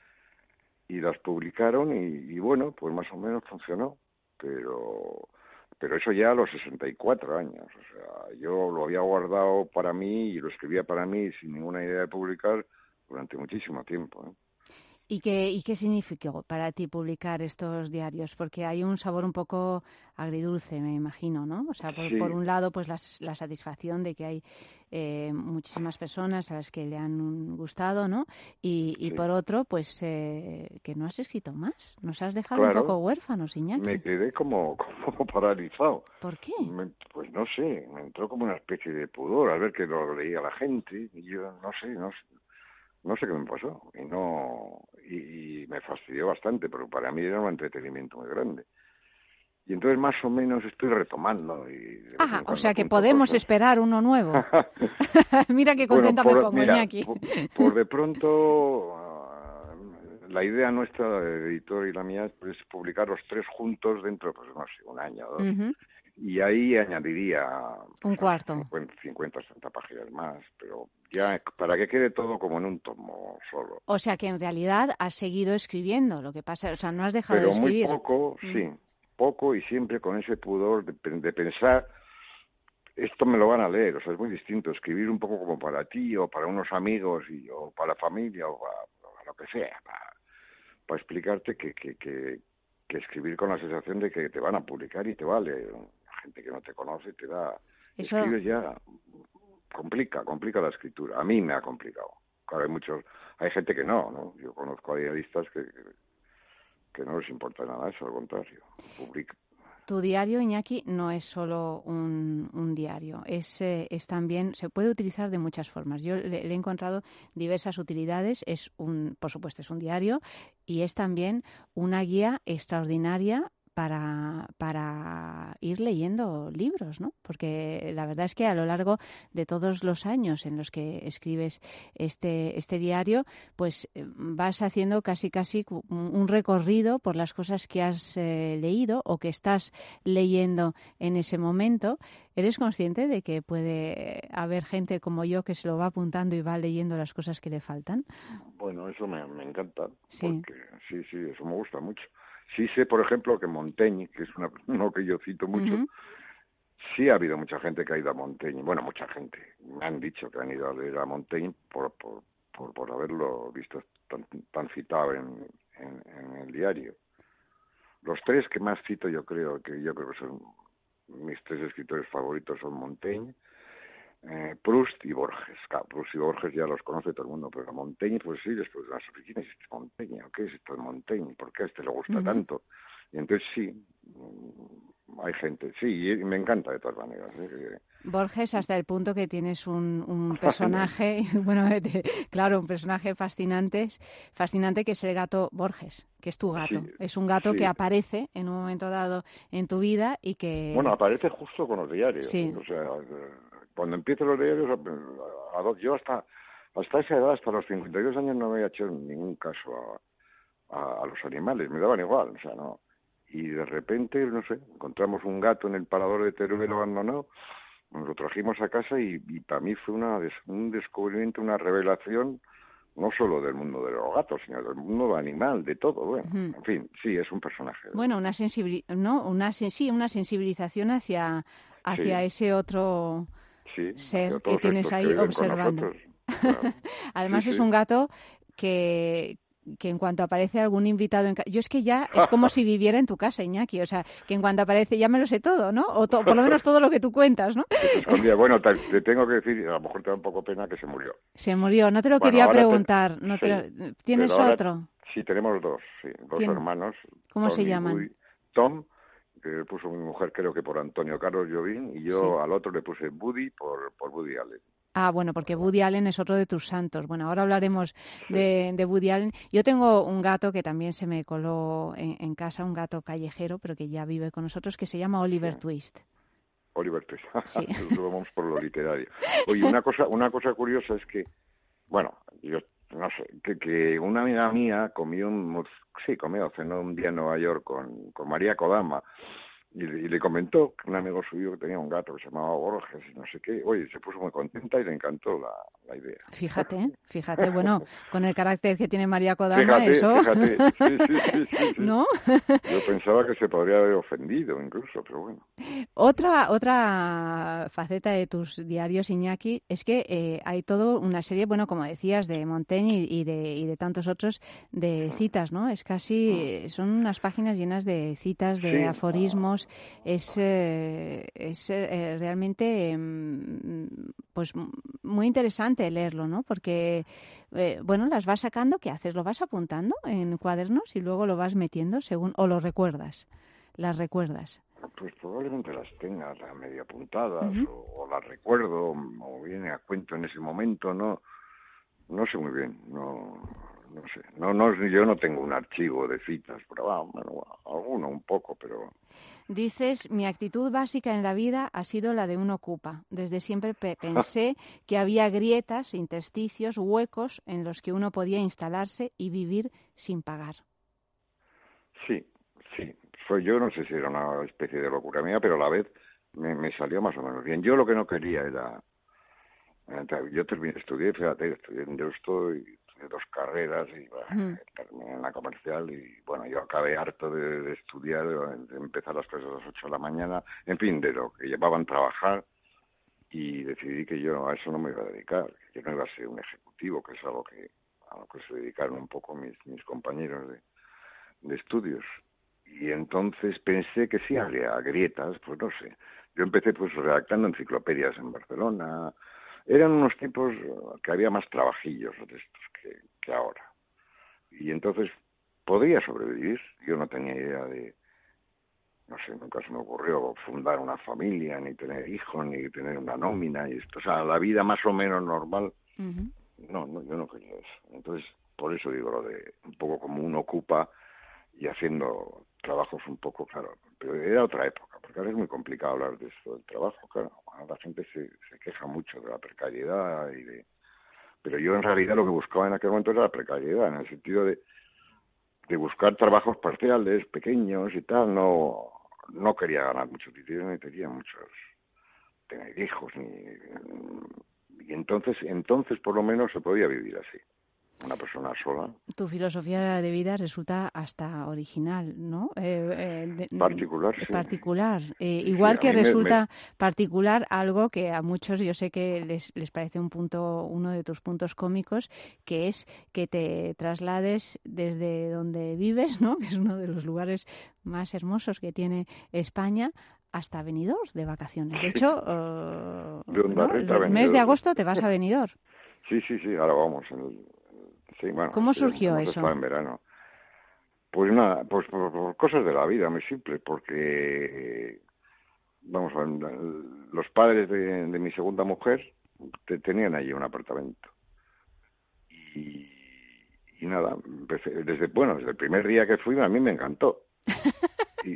S16: y las publicaron y bueno, pues más o menos funcionó, pero eso ya a los 64 años, o sea, yo lo había guardado para mí y lo escribía para mí sin ninguna idea de publicar durante muchísimo tiempo,
S14: ¿Y qué significó para ti publicar estos diarios? Porque hay un sabor un poco agridulce, me imagino, ¿no? O sea, por un lado, pues la satisfacción de que hay muchísimas personas a las que le han gustado, ¿no? Y por otro, pues que no has escrito más. Nos has dejado un poco huérfanos, Iñaki.
S16: Me quedé como paralizado.
S14: ¿Por qué?
S16: Pues no sé, me entró como una especie de pudor al ver que lo leía la gente, y yo no sé qué me pasó, y me fastidió bastante, pero para mí era un entretenimiento muy grande. Y entonces más o menos estoy retomando.
S14: Ajá, o sea que podemos esperar uno nuevo. Mira qué contenta me pongo, Iñaki.
S16: Por de pronto, la idea nuestra, del editor y la mía, es publicar los tres juntos dentro, pues no sé, un año o 2. Y ahí añadiría
S14: un cuarto.
S16: 50 o 60 páginas más, pero ya para que quede todo como en un tomo solo.
S14: O sea que en realidad has seguido escribiendo, lo que pasa, o sea, no has dejado de escribir.
S16: Pero muy poco, sí, poco, y siempre con ese pudor de pensar, esto me lo van a leer, o sea, es muy distinto escribir un poco como para ti o para unos amigos o para la familia o para lo que sea, para explicarte que escribir con la sensación de que te van a publicar y te vale. Gente que no te conoce te da... Eso... Escribes ya, complica la escritura. A mí me ha complicado. Claro, hay gente que no. Yo conozco a diaristas que no les importa nada eso, al contrario, publica.
S14: Tu diario, Iñaki, no es solo un diario, es también, se puede utilizar de muchas formas. Yo le he encontrado diversas utilidades. Por supuesto, es un diario y es también una guía extraordinaria para ir leyendo libros, ¿no? Porque la verdad es que a lo largo de todos los años en los que escribes este diario, pues vas haciendo casi un recorrido por las cosas que has leído o que estás leyendo en ese momento. ¿Eres consciente de que puede haber gente como yo que se lo va apuntando y va leyendo las cosas que le faltan?
S16: Bueno, eso me encanta,
S14: sí.
S16: Porque sí, eso me gusta mucho. Sí sé, por ejemplo, que Montaigne, que es uno que yo cito mucho, sí ha habido mucha gente que ha ido a Montaigne. Bueno, mucha gente. Me han dicho que han ido a leer a Montaigne por haberlo visto tan citado en el diario. Los tres que más cito yo creo que son mis tres escritores favoritos son Montaigne, Proust y Borges. Claro, Proust y Borges ya los conoce todo el mundo, pero Montaigne, pues sí, después de las oficinas, ¿es Montaigne? ¿O qué es esto de Montaigne? ¿Por qué a este le gusta tanto? Y entonces sí, hay gente, sí, y me encanta de todas maneras.
S14: Borges, hasta el punto que tienes un personaje, claro, un personaje fascinante que es el gato Borges, que es tu gato. Sí, es un gato que aparece en un momento dado en tu vida y que...
S16: Bueno, aparece justo con los diarios.
S14: Sí.
S16: O sea, cuando empiezo los diarios, yo hasta esa edad, hasta los 52 años, no me había hecho ningún caso a los animales, me daban igual, o sea, no. Y de repente, no sé, encontramos un gato en el parador de Teruel abandonado, nos lo trajimos a casa y para mí fue un descubrimiento, una revelación no solo del mundo de los gatos, sino del mundo animal, de todo. Bueno, en fin, sí, es un personaje.
S14: Bueno, una sensibilización hacia ese otro ser que tienes ahí observando.
S16: Claro.
S14: Además es un gato que en cuanto aparece algún invitado yo es que ya es como si viviera en tu casa, Iñaki, o sea, que en cuanto aparece ya me lo sé todo, ¿no? O por lo menos todo lo que tú cuentas, ¿no?
S16: Bueno, te tengo que decir, a lo mejor te da un poco pena que se murió.
S14: Se murió, no te lo quería preguntar. ¿Tienes
S16: ahora
S14: otro?
S16: Sí, tenemos dos hermanos.
S14: ¿Cómo
S16: Tom
S14: se
S16: y
S14: llaman?
S16: Woody. Tom, que le puso mi mujer creo que por Antonio Carlos Jobim, y yo al otro le puse Woody por Woody Allen.
S14: Ah, bueno, porque Woody Allen es otro de tus santos. Bueno, ahora hablaremos de Woody Allen. Yo tengo un gato que también se me coló en casa, un gato callejero, pero que ya vive con nosotros, que se llama Oliver Twist.
S16: Oliver Twist.
S14: Sí.
S16: Vamos por lo literario. Oye, una cosa curiosa es que, bueno, yo no sé, que una amiga mía cenó un día en Nueva York con María Kodama. Y le comentó que un amigo suyo que tenía un gato que se llamaba Borges y no sé qué. Oye, se puso muy contenta y le encantó la idea.
S14: Fíjate, bueno, con el carácter que tiene María Kodama,
S16: Fíjate, sí.
S14: ¿No?
S16: Yo pensaba que se podría haber ofendido incluso, pero bueno.
S14: Otra faceta de tus diarios, Iñaki, es que hay toda una serie, bueno, como decías, de Montaigne y de tantos otros, de citas, ¿no? Es casi, son unas páginas llenas de citas, de aforismos. Es realmente pues muy interesante leerlo, ¿no? Porque bueno, las vas sacando, ¿qué haces? ¿Lo vas apuntando en cuadernos y luego lo vas metiendo o lo recuerdas? ¿Las recuerdas?
S16: Pues probablemente las tenga medio apuntadas o las recuerdo o viene a cuento en ese momento, no sé muy bien, no sé, yo no tengo un archivo de citas, pero bueno, alguno un poco, pero...
S14: Dices, mi actitud básica en la vida ha sido la de un ocupa. Desde siempre pensé que había grietas, intersticios, huecos en los que uno podía instalarse y vivir sin pagar.
S16: Sí. Yo no sé si era una especie de locura mía, pero a la vez me salió más o menos bien. Yo lo que no quería era... Yo estudié en Deusto y estudié 2 carreras y terminé en la comercial y bueno, yo acabé harto de estudiar, de empezar las clases a las 8 de la mañana, en fin, de lo que llevaban trabajar, y decidí que yo a eso no me iba a dedicar, que yo no iba a ser un ejecutivo, que es a lo que se dedicaron un poco mis compañeros de estudios. Y entonces pensé que sí habría grietas, pues no sé. Yo empecé pues redactando enciclopedias en Barcelona. Eran unos tiempos que había más trabajillos de estos que ahora. Y entonces podría sobrevivir. Yo no tenía idea de, no sé, nunca se me ocurrió fundar una familia, ni tener hijos, ni tener una nómina y esto. O sea, la vida más o menos normal. No, yo no quería eso. Entonces, por eso digo lo de un poco como uno ocupa y haciendo trabajos un poco, claro, pero era otra época, porque ahora es muy complicado hablar de esto del trabajo, claro, ahora la gente se queja mucho de la precariedad pero yo en realidad lo que buscaba en aquel momento era la precariedad, en el sentido de buscar trabajos parciales, pequeños y tal, no quería ganar mucho dinero, ni tenía tener hijos, y entonces por lo menos se podía vivir así. Una persona sola.
S14: Tu filosofía de vida resulta hasta original, ¿no?
S16: Particular, sí.
S14: Particular. Igual que resulta particular algo que a muchos yo sé que les parece uno de tus puntos cómicos, que es que te traslades desde donde vives, ¿no? Que es uno de los lugares más hermosos que tiene España, hasta Benidorm de vacaciones. De hecho, el mes de agosto te vas a Benidorm.
S16: Sí, ahora vamos. Sí, bueno,
S14: ¿cómo surgió eso?
S16: En verano. Pues nada, pues por cosas de la vida, muy simple, porque vamos a ver, los padres de mi segunda mujer tenían allí un apartamento. Y nada, empecé, desde el primer día que fui a mí me encantó. Sí.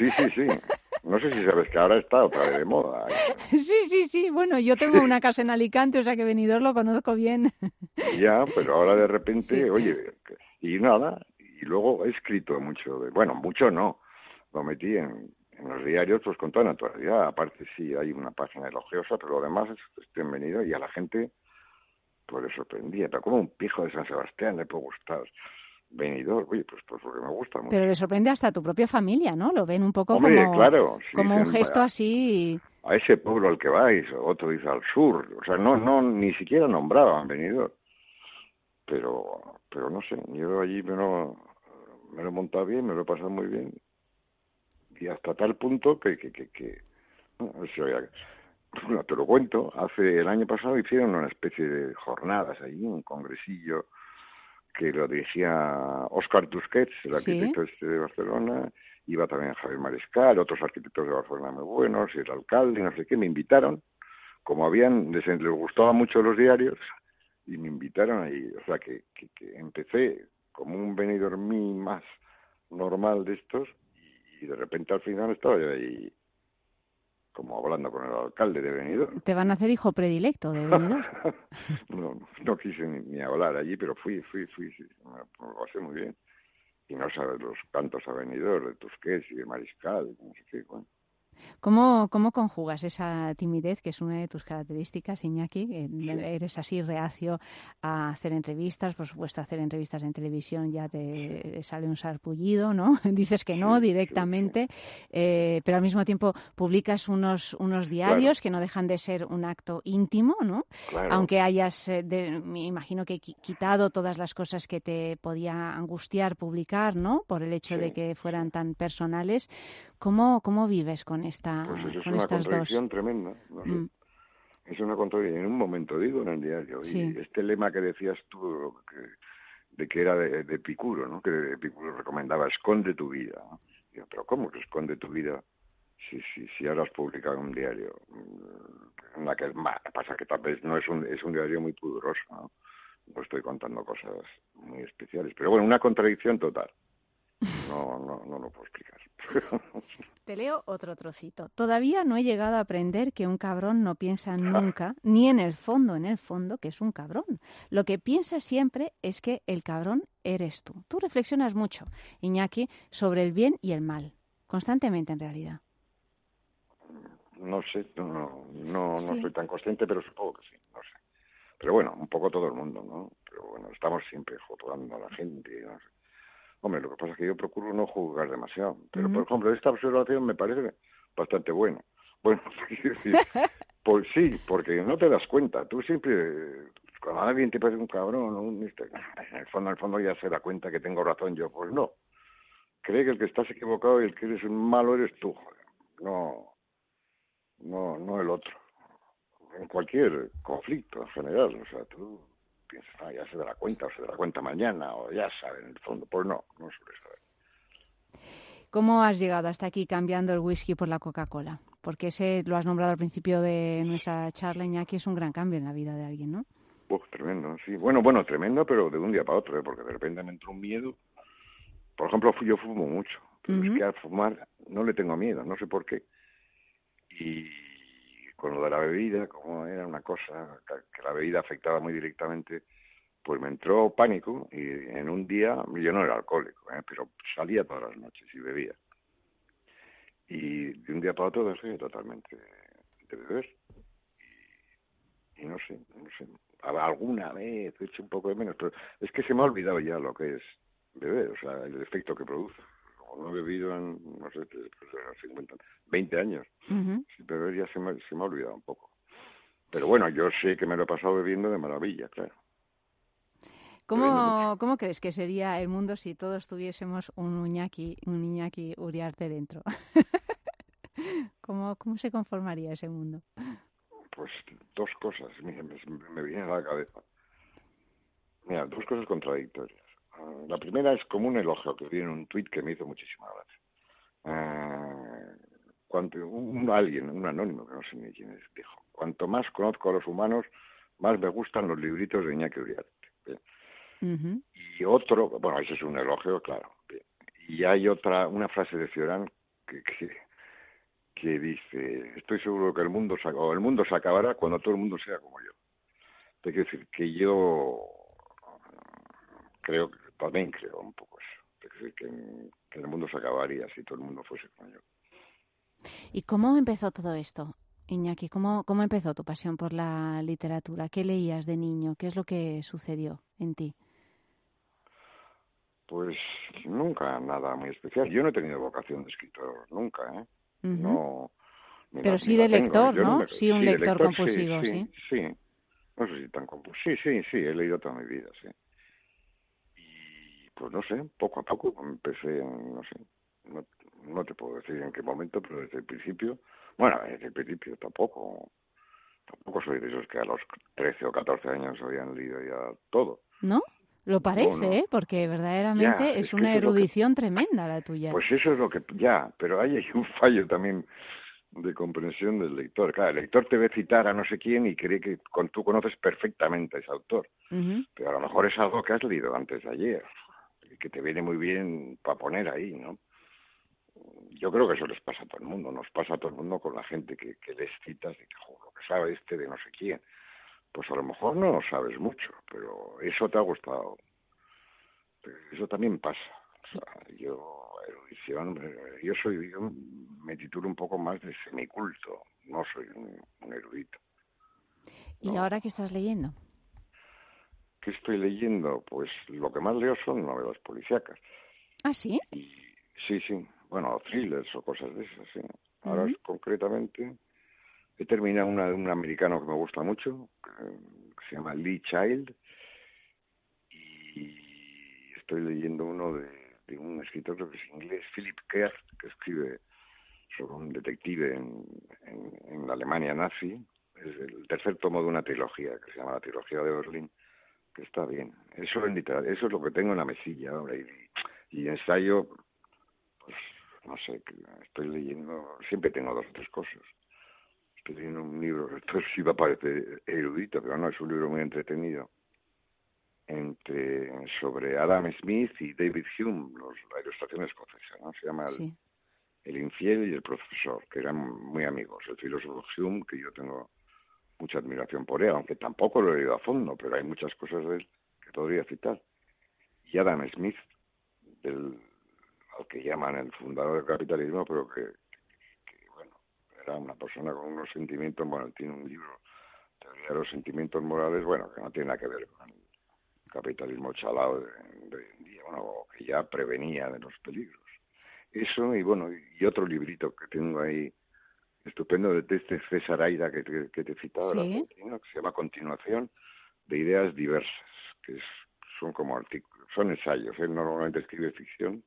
S16: No sé si sabes que ahora está otra vez de moda.
S14: Sí. Bueno, yo tengo una casa en Alicante, o sea que Benidorm lo conozco bien.
S16: Ya, pero ahora de repente, oye, y nada, y luego he escrito mucho, mucho no, lo metí en los diarios pues con toda naturalidad. Aparte sí hay una página elogiosa, pero lo demás es bienvenido y a la gente Pues le sorprendía, pero como un pijo de San Sebastián le puede gustar Benidorm, oye, pues porque me gusta mucho.
S14: Pero le sorprende hasta a tu propia familia, ¿no? Lo ven un poco
S16: Hombre,
S14: como,
S16: claro, sí,
S14: como un
S16: dicen,
S14: gesto
S16: vaya,
S14: así.
S16: a ese pueblo al que vais, otro dice al sur, o sea, no, ni siquiera nombraban Benidorm. Pero no sé, yo allí me lo he montado bien, me lo he pasado muy bien. Y hasta tal punto que no, o sea, bueno, te lo cuento, el año pasado hicieron una especie de jornadas allí, un congresillo que lo dirigía Óscar Tusquets, el arquitecto de Barcelona, iba también Javier Mariscal, otros arquitectos de Barcelona muy buenos, y el alcalde, no sé qué, me invitaron, como les gustaba mucho los diarios, y me invitaron ahí, o sea que empecé como un Benidormí más normal de estos, y de repente al final estaba yo ahí como hablando con el alcalde de Benidorm.
S14: Te van a hacer hijo predilecto de Benidorm.
S16: no quise ni hablar allí, pero fui, sí, me lo pasé muy bien. Y no sabes los cantos a Benidorm, de Tusquets y de Mariscal, no sé qué, bueno.
S14: ¿Cómo conjugas esa timidez, que es una de tus características, Iñaki? Eres así reacio a hacer entrevistas, por supuesto, hacer entrevistas en televisión ya te sale un sarpullido, ¿no? Dices que no directamente, pero al mismo tiempo publicas unos diarios que no dejan de ser un acto íntimo, ¿no?
S16: Claro.
S14: Aunque hayas, me imagino que quitado todas las cosas que te podía angustiar publicar, ¿no? Por el hecho de que fueran tan personales. ¿Cómo vives con estas dos?
S16: Pues eso es una contradicción tremenda, no sé. Es una contradicción. En un momento digo en el diario, y este lema que decías tú, de que era de Epicuro, ¿no? Que Epicuro recomendaba, esconde tu vida, ¿no? Y yo, pero ¿cómo que esconde tu vida si ahora has publicado un diario? En la que pasa que tal vez no es un diario muy pudoroso, ¿no? No estoy contando cosas muy especiales, pero bueno, una contradicción total. No lo puedo explicar.
S14: Te leo otro trocito. Todavía no he llegado a aprender que un cabrón no piensa nunca, ni en el fondo, que es un cabrón. Lo que piensa siempre es que el cabrón eres tú. Tú reflexionas mucho, Iñaki, sobre el bien y el mal, constantemente en realidad.
S16: No sé, no soy tan consciente, pero supongo que sí, no sé. Pero bueno, un poco todo el mundo, ¿no? Pero bueno, estamos siempre juzgando a la gente, no sé. Hombre, lo que pasa es que yo procuro no juzgar demasiado. Pero, por ejemplo, esta observación me parece bastante buena. Bueno, quiero decir, pues sí, porque no te das cuenta. Tú siempre, cuando alguien te parece un cabrón, en el fondo ya se da cuenta que tengo razón yo. Pues no. Cree que el que estás equivocado y el que eres un malo eres tú, joder. No el otro. En cualquier conflicto en general, o sea, tú piensas, ya se dará cuenta, o se dará cuenta mañana, o ya sabe, en el fondo. Pues no suele saber.
S14: ¿Cómo has llegado hasta aquí cambiando el whisky por la Coca-Cola? Porque ese, lo has nombrado al principio de nuestra charla, Iñaki, es un gran cambio en la vida de alguien, ¿no?
S16: Tremendo, sí. Bueno, tremendo, pero de un día para otro, porque de repente me entró un miedo. Por ejemplo, yo fumo mucho, pero es que al fumar no le tengo miedo, no sé por qué. Y con lo de la bebida, como era una cosa que la bebida afectaba muy directamente, pues me entró pánico y en un día, yo no era alcohólico, pero salía todas las noches y bebía. Y de un día para otro dejé totalmente de beber. Y no sé, alguna vez he hecho un poco de menos, pero es que se me ha olvidado ya lo que es beber, o sea, el efecto que produce. Como no he bebido en, no sé, 20 años, sin beber ya se me ha olvidado un poco. Pero bueno, yo sé que me lo he pasado bebiendo de maravilla, claro.
S14: ¿Cómo crees que sería el mundo si todos tuviésemos un Iñaki Uriarte dentro? ¿Cómo se conformaría ese mundo?
S16: Pues dos cosas me vienen a la cabeza. Mira, dos cosas contradictorias. La primera es como un elogio que vi en un tuit que me hizo muchísima gracia. Cuando un anónimo, que no sé ni quién es, dijo: cuanto más conozco a los humanos, más me gustan los libritos de Iñaki Uriarte. Y otro, bueno, ese es un elogio, claro. Y hay una frase de Cioran que dice: estoy seguro que el mundo se acabará cuando todo el mundo sea como yo. Es decir, que yo también creo un poco eso. Es decir, que el mundo se acabaría si todo el mundo fuese como yo.
S14: ¿Y cómo empezó todo esto? Iñaki, ¿cómo empezó tu pasión por la literatura? ¿Qué leías de niño? ¿Qué es lo que sucedió en ti?
S16: Pues nunca nada muy especial. Yo no he tenido vocación de escritor, nunca, ¿eh?
S14: Ujú.
S16: No.
S14: Pero sí de lector, ¿no? Sí, un
S16: de
S14: lector compulsivo,
S16: sí. No sé si tan compulsivo. Sí, he leído toda mi vida, sí. Y pues no sé, poco a poco empecé, no sé, no te puedo decir en qué momento, pero desde el principio, bueno, desde el principio tampoco soy de esos que a los 13 o 14 años habían leído ya todo.
S14: ¿No? Lo parece,
S16: No.
S14: ¿eh? Porque verdaderamente
S16: Ya,
S14: es
S16: es que
S14: una
S16: eso es lo que-
S14: erudición tremenda la tuya.
S16: Pues eso es lo que, ya, pero ahí hay un fallo también de comprensión del lector. Claro, el lector te ve citar a no sé quién y cree que tú conoces perfectamente a ese autor,
S14: Ujú.
S16: pero a lo mejor es algo que has leído antes de ayer y que te viene muy bien para poner ahí, ¿no? Yo creo que eso les pasa a todo el mundo, nos pasa a todo el mundo con la gente que les citas y que, lo que sabe este de no sé quién. Pues a lo mejor no sabes mucho, pero eso te ha gustado. Eso también pasa. O sea, erudición, yo me titulo un poco más de semiculto, no soy un erudito.
S14: ¿Y ahora qué estás leyendo?
S16: ¿Qué estoy leyendo? Pues lo que más leo son novelas policíacas.
S14: ¿Ah, sí?
S16: Sí, bueno, thrillers o cosas de esas, sí. Ahora
S14: Ujú.
S16: concretamente he terminado una de un americano que me gusta mucho, que se llama Lee Child, y estoy leyendo uno de un escritor, creo que es inglés, Philip Kerr, que escribe sobre un detective en la Alemania nazi. Es el tercer tomo de una trilogía que se llama La Trilogía de Berlín, que está bien. Eso es lo que tengo en la mesilla ahora. Y ensayo, pues no sé, estoy leyendo, siempre tengo 2 o 3 cosas. Estoy leyendo un libro, esto sí va a parecer erudito, pero no, es un libro muy entretenido, sobre Adam Smith y David Hume, la ilustración escocesa, ¿no? Se llama
S14: Sí.
S16: El infiel y el profesor, que eran muy amigos. El filósofo Hume, que yo tengo mucha admiración por él, aunque tampoco lo he leído a fondo, pero hay muchas cosas de él que podría citar. Y Adam Smith, al que llaman el fundador del capitalismo, pero que bueno, era una persona con unos sentimientos, bueno, él tiene un libro, Teoría de los Sentimientos Morales, bueno, que no tiene nada que ver con el capitalismo chalado de hoy en día, bueno, que ya prevenía de los peligros. Eso, y bueno, y otro librito que tengo ahí, estupendo, de este César Aira que te he citado,
S14: Sí.
S16: el argentino, que se llama Continuación de Ideas Diversas, que son como artículos, son ensayos. Él normalmente escribe ficción,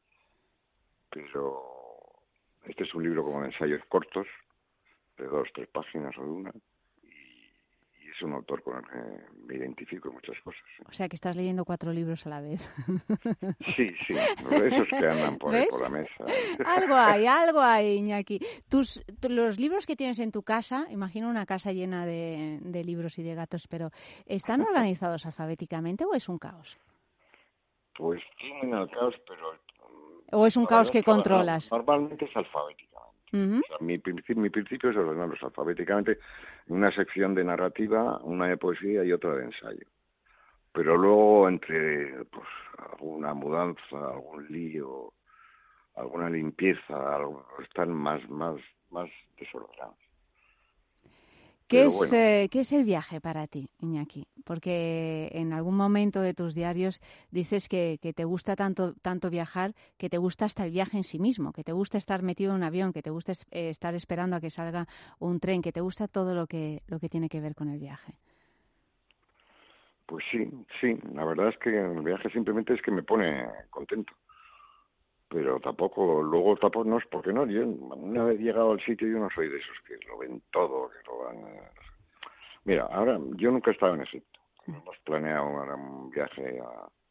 S16: pero este es un libro como de ensayos cortos, de 2 o 3 páginas o de una, y es un autor con el que me identifico en muchas cosas.
S14: O sea que estás leyendo 4 libros a la vez.
S16: Sí, esos que andan por ahí
S14: ¿Ves?
S16: por la mesa.
S14: Algo hay, Iñaki. Los libros que tienes en tu casa, imagino una casa llena de libros y de gatos, pero ¿están organizados alfabéticamente o es un caos?
S16: Pues tienen el caos, pero...
S14: ¿O es un
S16: la
S14: caos
S16: verdad
S14: que
S16: es que
S14: controlas?
S16: Normalmente es alfabéticamente.
S14: Ujú.
S16: O sea, mi principio es ordenarlos alfabéticamente en una sección de narrativa, una de poesía y otra de ensayo. Pero luego entre pues alguna mudanza, algún lío, alguna limpieza, están más desordenados.
S14: ¿Qué
S16: Pero
S14: es,
S16: bueno,
S14: ¿qué es el viaje para ti, Iñaki? Porque en algún momento de tus diarios dices que te gusta tanto viajar, que te gusta hasta el viaje en sí mismo, que te gusta estar metido en un avión, que te gusta estar esperando a que salga un tren, que te gusta todo lo que tiene que ver con el viaje.
S16: pues sí, la verdad es que el viaje simplemente es que me pone contento. Pero tampoco no es porque no. Yo una vez llegado al sitio, yo no soy de esos que lo ven todo, que lo van a... Mira, ahora yo nunca he estado en Egipto. Hemos planeado ahora un viaje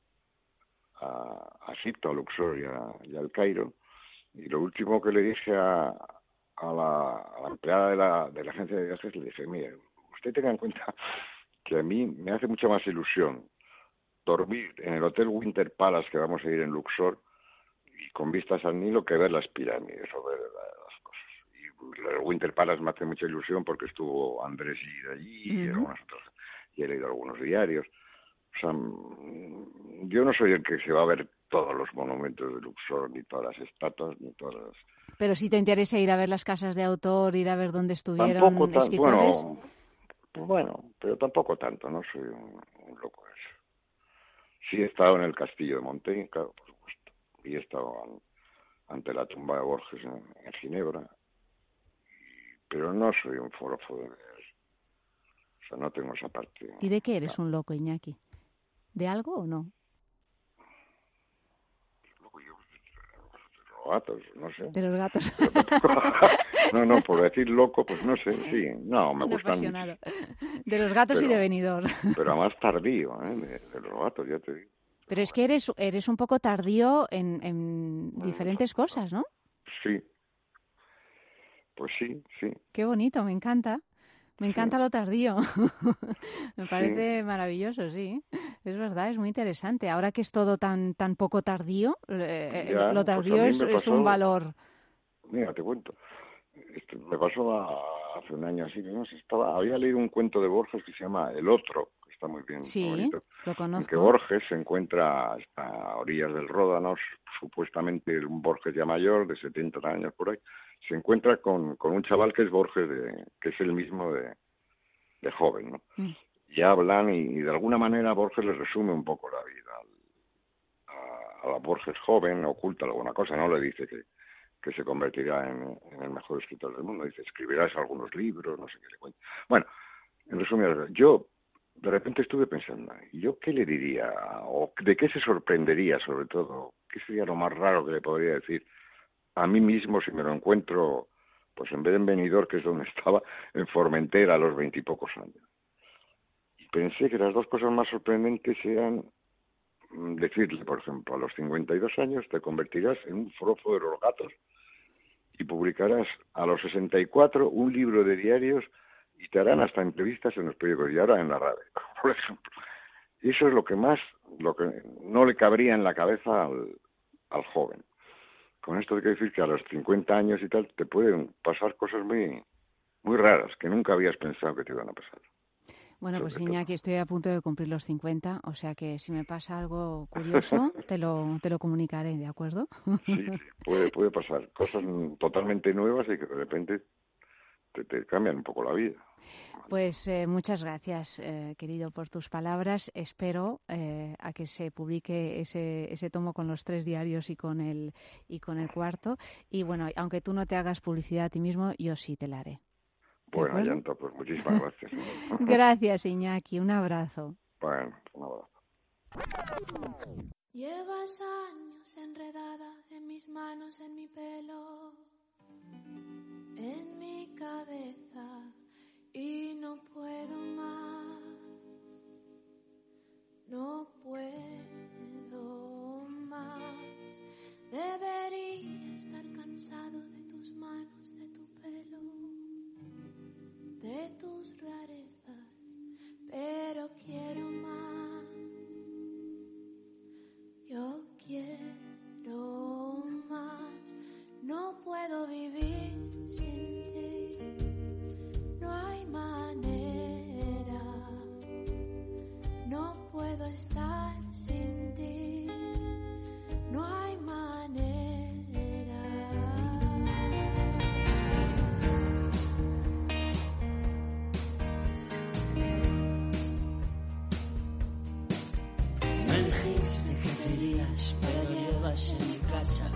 S16: a Egipto, a Luxor y al Cairo. Y lo último que le dije a la empleada de la agencia de viajes, le dije, mire, usted tenga en cuenta que a mí me hace mucha más ilusión dormir en el Hotel Winter Palace que vamos a ir en Luxor y con vistas al Nilo que ver las pirámides o ver las cosas. Y el Winter Palace me hace mucha ilusión porque estuvo Andrés Gide allí y algunas otras, y he leído algunos diarios. O O sea, yo no soy el que se va a ver todos los monumentos de Luxor, ni todas las estatuas, ni todas las...
S14: Pero si te interesa ir a ver las casas de autor, ir a ver dónde estuvieron escritores...
S16: Bueno, pero tampoco tanto, no soy un loco de eso. Sí he estado en el castillo de Montaigne, claro, por supuesto, y he estado ante la tumba de Borges en Ginebra, pero no soy un forofo de ver. O sea, no tengo esa parte.
S14: ¿Y de qué eres un loco, Iñaki? ¿De algo o no?
S16: Gatos, no sé.
S14: De los gatos.
S16: No, por decir loco, pues no sé, sí. No, me gustan.
S14: Apasionado. De los gatos y de Benidorm.
S16: Pero además tardío, de los gatos, ya te digo.
S14: Pero es que eres un poco tardío en diferentes cosas, ¿no?
S16: Sí. Pues sí.
S14: Qué bonito, me encanta. Me encanta lo tardío. Me parece maravilloso, sí. Es verdad, es muy interesante. Ahora que es todo tan poco tardío, lo tardío es un valor.
S16: Mira, te cuento. Me pasó hace un año así, no sé, había leído un cuento de Borges que se llama El Otro, que está muy bien.
S14: Sí,
S16: bonito,
S14: lo conozco.
S16: en que Borges se encuentra a orillas del Ródano, supuestamente un Borges ya mayor, de 70 años por ahí, se encuentra con un chaval que es Borges, que es el mismo de joven, ¿no? Y hablan y de alguna manera Borges le resume un poco la vida a la Borges joven, oculta alguna cosa, no le dice que se convertirá en el mejor escritor del mundo, dice, escribirás algunos libros, no sé qué le cuenta. Bueno, en resumen, yo de repente estuve pensando, ¿y yo qué le diría? ¿O de qué se sorprendería sobre todo? ¿Qué sería lo más raro que le podría decir a mí mismo si me lo encuentro, pues en vez de en Benidorm, que es donde estaba, en Formentera a los 20 y pocos años? Y pensé que las dos cosas más sorprendentes eran decirle, por ejemplo, a los 52 años te convertirás en un forofo de los gatos y publicarás a los 64 un libro de diarios y te harán hasta entrevistas en los periódicos y ahora en la radio, por ejemplo. Y eso es lo que no le cabría en la cabeza al joven. Con esto hay que decir que a los 50 años y tal te pueden pasar cosas muy, muy raras que nunca habías pensado que te iban a pasar.
S14: Bueno, pues Iñaki, estoy a punto de cumplir los 50, o sea que si me pasa algo curioso te lo comunicaré, ¿de acuerdo?
S16: Sí, puede pasar cosas totalmente nuevas y que de repente te cambian un poco la vida.
S14: Pues muchas gracias, querido, por tus palabras. Espero a que se publique ese tomo con los 3 diarios y con el cuarto. Y bueno, aunque tú no te hagas publicidad a ti mismo, yo sí te la haré.
S16: Bueno, Yanta, pues muchísimas gracias.
S14: Gracias, Iñaki. Un abrazo.
S16: Bueno, un abrazo.
S10: Llevas años enredada en mis manos, en mi pelo, en mi cabeza, y no puedo más. No puedo más. Debería estar cansado de tus manos, de tu pelo, de tus rarezas, pero quiero más. Yo quiero más. No puedo vivir sin ti. No hay manera. No puedo estar sin ti. No hay manera.
S17: Que te irías, pero llevas en mi casa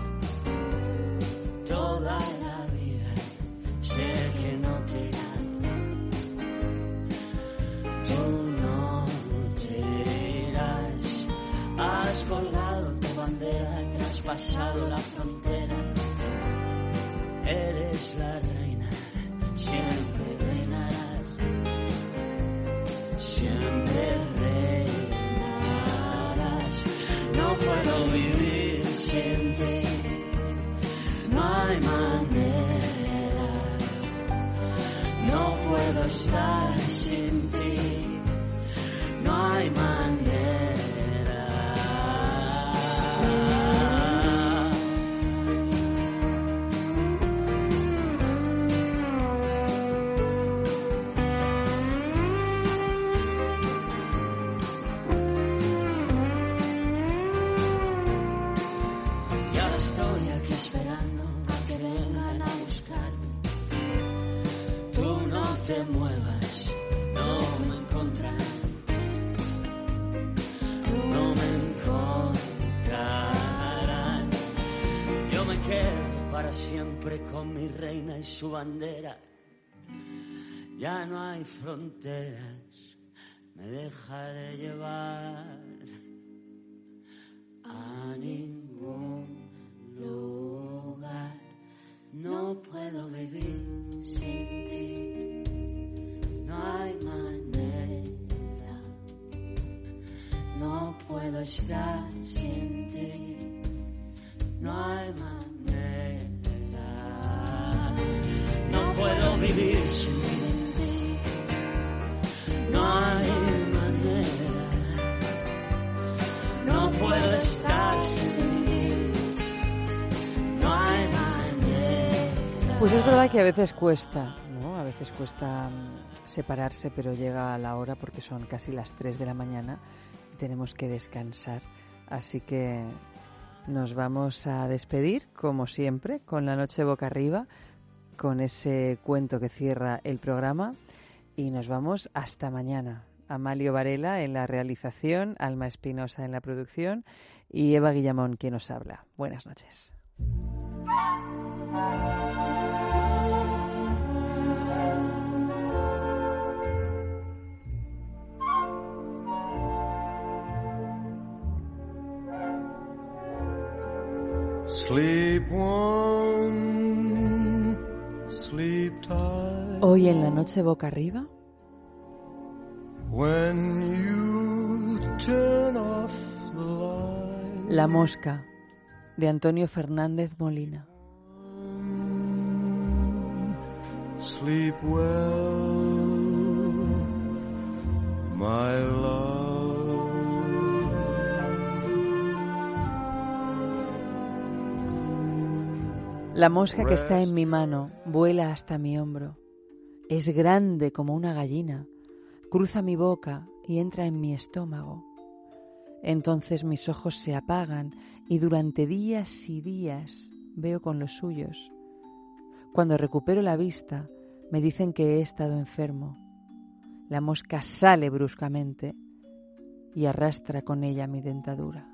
S17: toda la vida. Sé que no te irás, tú no te irás. Has colgado tu bandera, traspasado la frontera. Eres la reina, siempre reinarás, siempre reinarás. No puedo vivir sin ti, no hay manera. No puedo estar sin ti, no hay manera. te muevas, no me encontrarán. No me encontrarán. Yo me quedo para siempre con mi reina y su bandera. Ya no hay fronteras, me dejaré llevar a ningún lugar. No puedo vivir sin ti, no hay manera. No puedo estar sin ti, no hay manera. No puedo vivir sin ti, no hay manera. No puedo estar sin ti, no hay manera.
S2: Pues es verdad que a veces cuesta, ¿no? A veces cuesta separarse, pero llega la hora porque son casi las 3 de la mañana y tenemos que descansar. Así que nos vamos a despedir, como siempre, con La Noche Boca Arriba, con ese cuento que cierra el programa, y nos vamos hasta mañana. Amalio Varela en la realización, Alma Espinosa en la producción y Eva Guillamón quien nos habla. Buenas noches.
S9: Sleep one, sleep tight.
S2: Hoy en La Noche Boca Arriba.
S9: When you turn off the light.
S2: La Mosca, de Antonio Fernández Molina.
S9: Sleep well, my love.
S2: La mosca que está en mi mano vuela hasta mi hombro. Es grande como una gallina. Cruza mi boca y entra en mi estómago. Entonces mis ojos se apagan y durante días y días veo con los suyos. Cuando recupero la vista, me dicen que he estado enfermo. La mosca sale bruscamente y arrastra con ella mi dentadura.